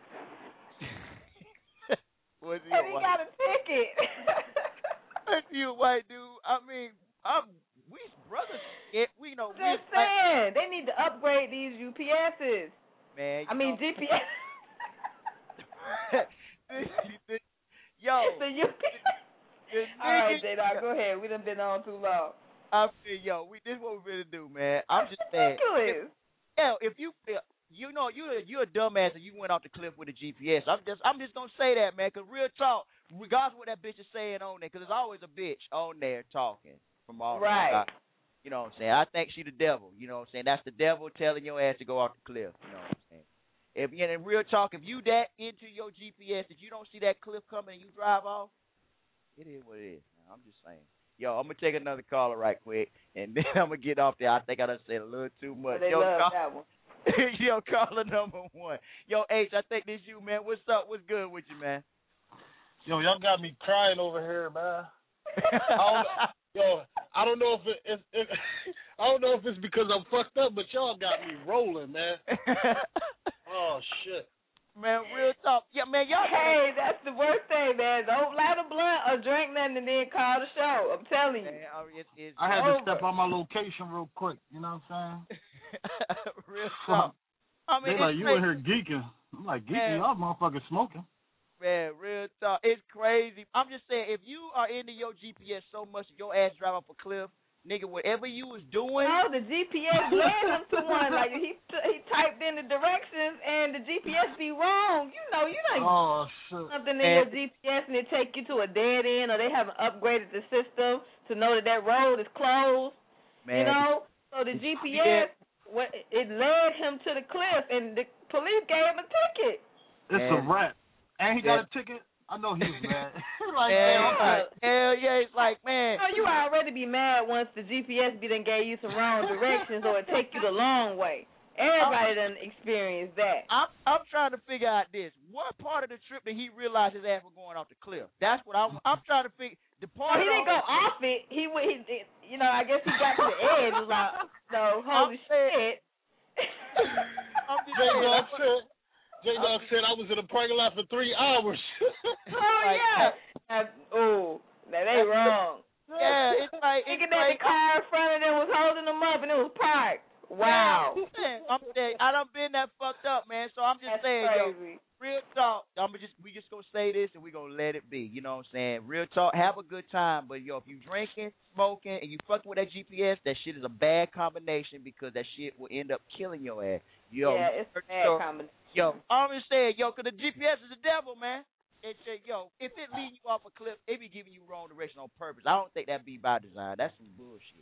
Was he and a he white got a ticket. Was he a white dude? I mean, I'm, we brothers. Yeah, we know. Just we, saying, they need to upgrade these U P S's. Man, I mean know, G P S. Yo, the U P S. All right, J-Dog, go ahead. We done been on too long. I feel, yo, we this is what we're gonna do, man. I'm just saying. Ridiculous. If, if you feel, you know, you you're a dumbass and you went off the cliff with a G P S. I'm just, I'm just gonna say that, man. Cause real talk, regardless of what that bitch is saying on there, cause there's always a bitch on there talking from all right. That. You know what I'm saying? I think she the devil. You know what I'm saying? That's the devil telling your ass to go off the cliff. You know what I'm saying? If you in real talk, if you that into your G P S that you don't see that cliff coming and you drive off, it is what it is. Man. I'm just saying. Yo, I'm gonna take another caller right quick, and then I'm gonna get off there. I think I done said a little too much. They Yo, love call, that one. yo, caller number one. Yo, H, I think this you, man. What's up? What's good with you, man? Yo, y'all got me crying over here, man. I don't, yo, I don't know if it, if, if I don't know if it's because I'm fucked up, but y'all got me rolling, man. Oh shit. Man, real talk. Yeah, man, y'all. Hey, that's the worst thing, man. Don't light a blunt or drink nothing and then call the show. I'm telling you. Man, it's, it's I had over. to step on my location real quick. You know what I'm saying? Real talk. I mean, they like, it's you crazy. in here geeking. I'm like, geeking? Y'all motherfuckers smoking. Man, real talk. It's crazy. I'm just saying, if you are into your G P S so much, your ass drive off a cliff, nigga, whatever you was doing. No, the G P S led him to one. Like, he t- he typed in the directions, and the G P S be wrong. You know, you don't oh, shit. something in your G P S, and it take you to a dead end, or they haven't upgraded the system to know that that road is closed. Man. You know? So the G P S, what, it led him to the cliff, and the police gave him a ticket. It's Man. a rat. And he got Yeah. a ticket. I know he was mad. like, hell, man, hell yeah, it's like, man. You know, you already be mad once the G P S be done gave you some wrong directions or it take you the long way. Everybody done experienced that. I'm I'm trying to figure out this. What part of the trip did he realize his ass was going off the cliff? That's what I'm I'm trying to figure. The part Well, he of didn't the go off it. He, he, he, you know, I guess he got to the edge. It was like, no, holy shit. I'm just J-Dog saying, said, J-Dog said I was in the parking lot for three hours. Oh, yeah. That's, oh, that ain't wrong. Yeah, it's like it's Thinking that like, the car in front of them was holding them up and it was parked. Wow. Man, I'm saying I done been that fucked up, man. So I'm just That's saying, crazy. yo, real talk. I'm just we just gonna say this and we gonna let it be. You know what I'm saying? Real talk. Have a good time, but yo, if you drinking, smoking, and you fucking with that G P S, that shit is a bad combination because that shit will end up killing your ass. Yo, Yeah, it's a bad so, combination. Yo, I'm just saying, yo, cause the G P S is the devil, man. It said, yo, if it lead you off a cliff, it be giving you wrong direction on purpose. I don't think that be by design. That's some bullshit.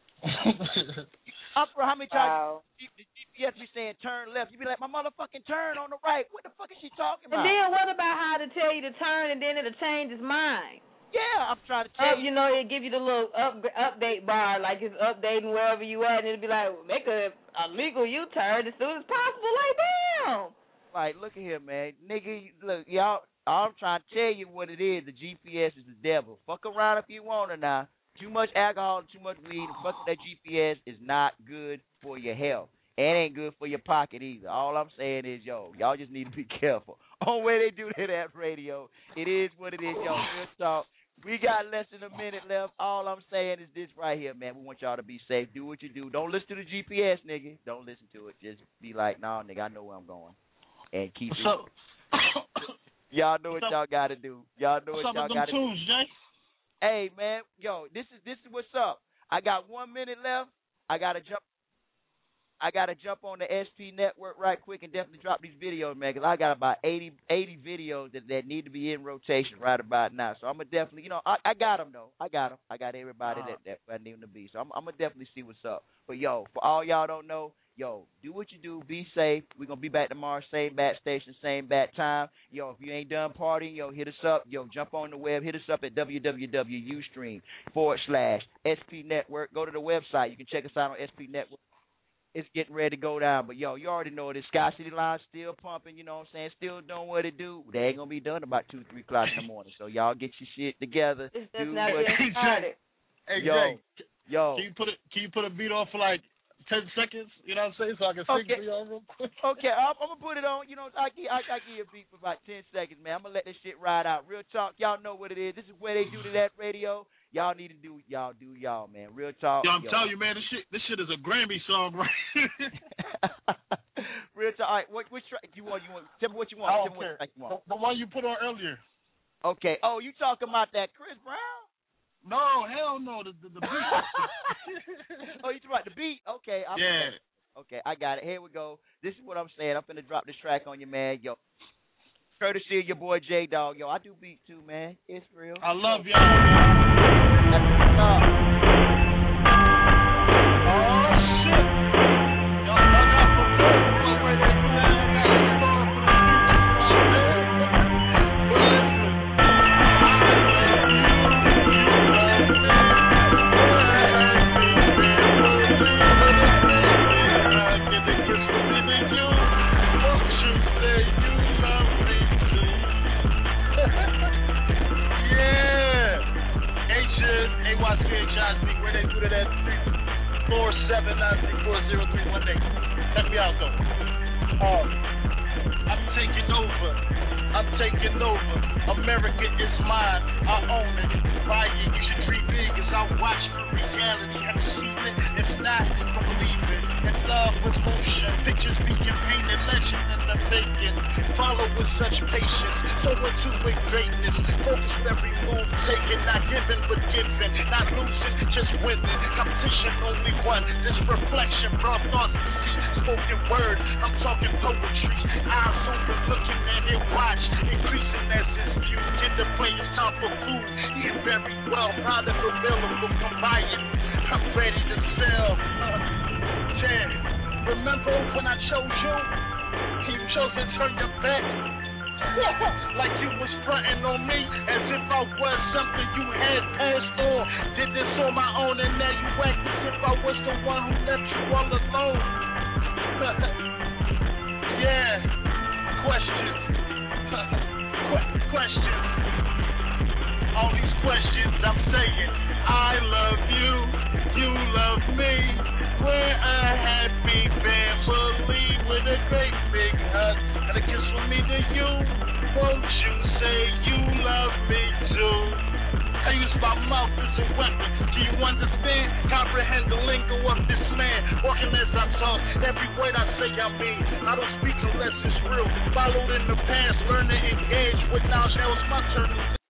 I'm for how many times Wow. the G P S be saying turn left? You be like, my motherfucking turn on the right. What the fuck is she talking And about? then what about how to tell you to turn and then it'll change his mind? Yeah, I'm trying to tell Up, you. you know, it give you the little up, update bar, like it's updating wherever you at, and it'll be like, make a, a legal U-turn as soon as possible. Like, damn. Like, look at here, man. Nigga, look, y'all, I'm trying to tell you what it is. The G P S is the devil. Fuck around if you want to now. Too much alcohol and too much weed and fucking that G P S is not good for your health. It ain't good for your pocket either. All I'm saying is, yo, y'all just need to be careful. On where they do that at radio, it is what it is, yo. Real talk. We got less than a minute left. All I'm saying is this right here, man. We want y'all to be safe. Do what you do. Don't listen to the G P S, nigga. Don't listen to it. Just be like, nah, nigga, I know where I'm going. And keep it. So, y'all know what y'all got to do. Y'all know what what's y'all up with got them to do. tunes, Jay? Hey, man, yo, this is this is what's up. I got one minute left. I got to jump I gotta jump on the S P network right quick and definitely drop these videos, man, because I got about eighty, eighty videos that, that need to be in rotation right about now. So I'm gonna definitely, you know, I, I got them though. I got them. I got everybody Uh-huh. that, that I need them to be. So I'm, I'm gonna definitely see what's up. But yo, for all y'all don't know, yo, do what you do. Be safe. We're gonna be back tomorrow, same bat station, same bat time. Yo, if you ain't done partying, yo, hit us up. Yo, jump on the web. Hit us up at www.ustream forward slash SP Network. Go to the website. You can check us out on S P Network. It's getting ready to go down. But, yo, you already know this. Sky City Line still pumping, you know what I'm saying, still doing what it do. They ain't going to be done about two, three o'clock in the morning. So, y'all get your shit together. It's just do not what getting started. Hey, Yo, Jay, yo. Can you put it? Can you put a beat on for like ten seconds? You know what I'm saying? So I can sing Okay. for y'all real quick. Okay, I'm, I'm going to put it on. You know, I give, I, I give you a beat for about ten seconds, man. I'm going to let this shit ride out. Real talk, y'all know what it is. This is where they do to that radio. Y'all need to do y'all do y'all, man. Real talk. Yo, I'm yo. telling you, man, this shit, this shit is a Grammy song, right? Real talk. All right, what which track you want? You want? Tell me what you want. I Tell don't me what care. track you want. The, the one you put on earlier. Okay. Oh, you talking about that Chris Brown? No, hell no. The the, the beat. Oh, you talking about the beat? Okay. I'm Yeah. Okay, I got it. Here we go. This is what I'm saying. I'm finna drop this track on you, man. Yo, courtesy of your boy J Dog. Yo, I do beat too, man. It's real. I love y'all. That's what's up. Oh shit. Y'all bug out for food. Where they do that? Where they do that at four seven nine six four zero three one eight. Check me out though. Um, I'm taking over. I'm taking over. America is mine. I own it. Buy it. You should dream big as I watch for reality. Have you seen it? If not, don't believe it. And love with motion. Pictures being painted. Legend in the making. Follow with such patience. So into with greatness. Focus every move taken. Not given but given. Not losing, just winning. Competition only one. This reflection brought thoughts to see. Spoken word. I'm talking poetry. Eyes open, looking at it. Watch. Increasing as it's viewed. Get the players time for food. Eating very well. Proud of available. Come buy it. I'm ready to sell. Uh, ten. Remember when I chose you? You chose to turn your back. Like you was fronting on me as if I was something you had passed on. Did this on my own and now you act as if I was the one who left you all alone. Yeah, questions. Qu- questions. All these questions I'm saying. I love you, you love me. We're a happy family with a great big hug and a kiss from me to you. Won't you say you love me too? I use my mouth as a weapon. Do you understand? Comprehend the lingo of this man. Walking as I talk, every word I say I mean. I don't speak unless it's real. Followed in the past, learn to engage with knowledge. Now it's my turn to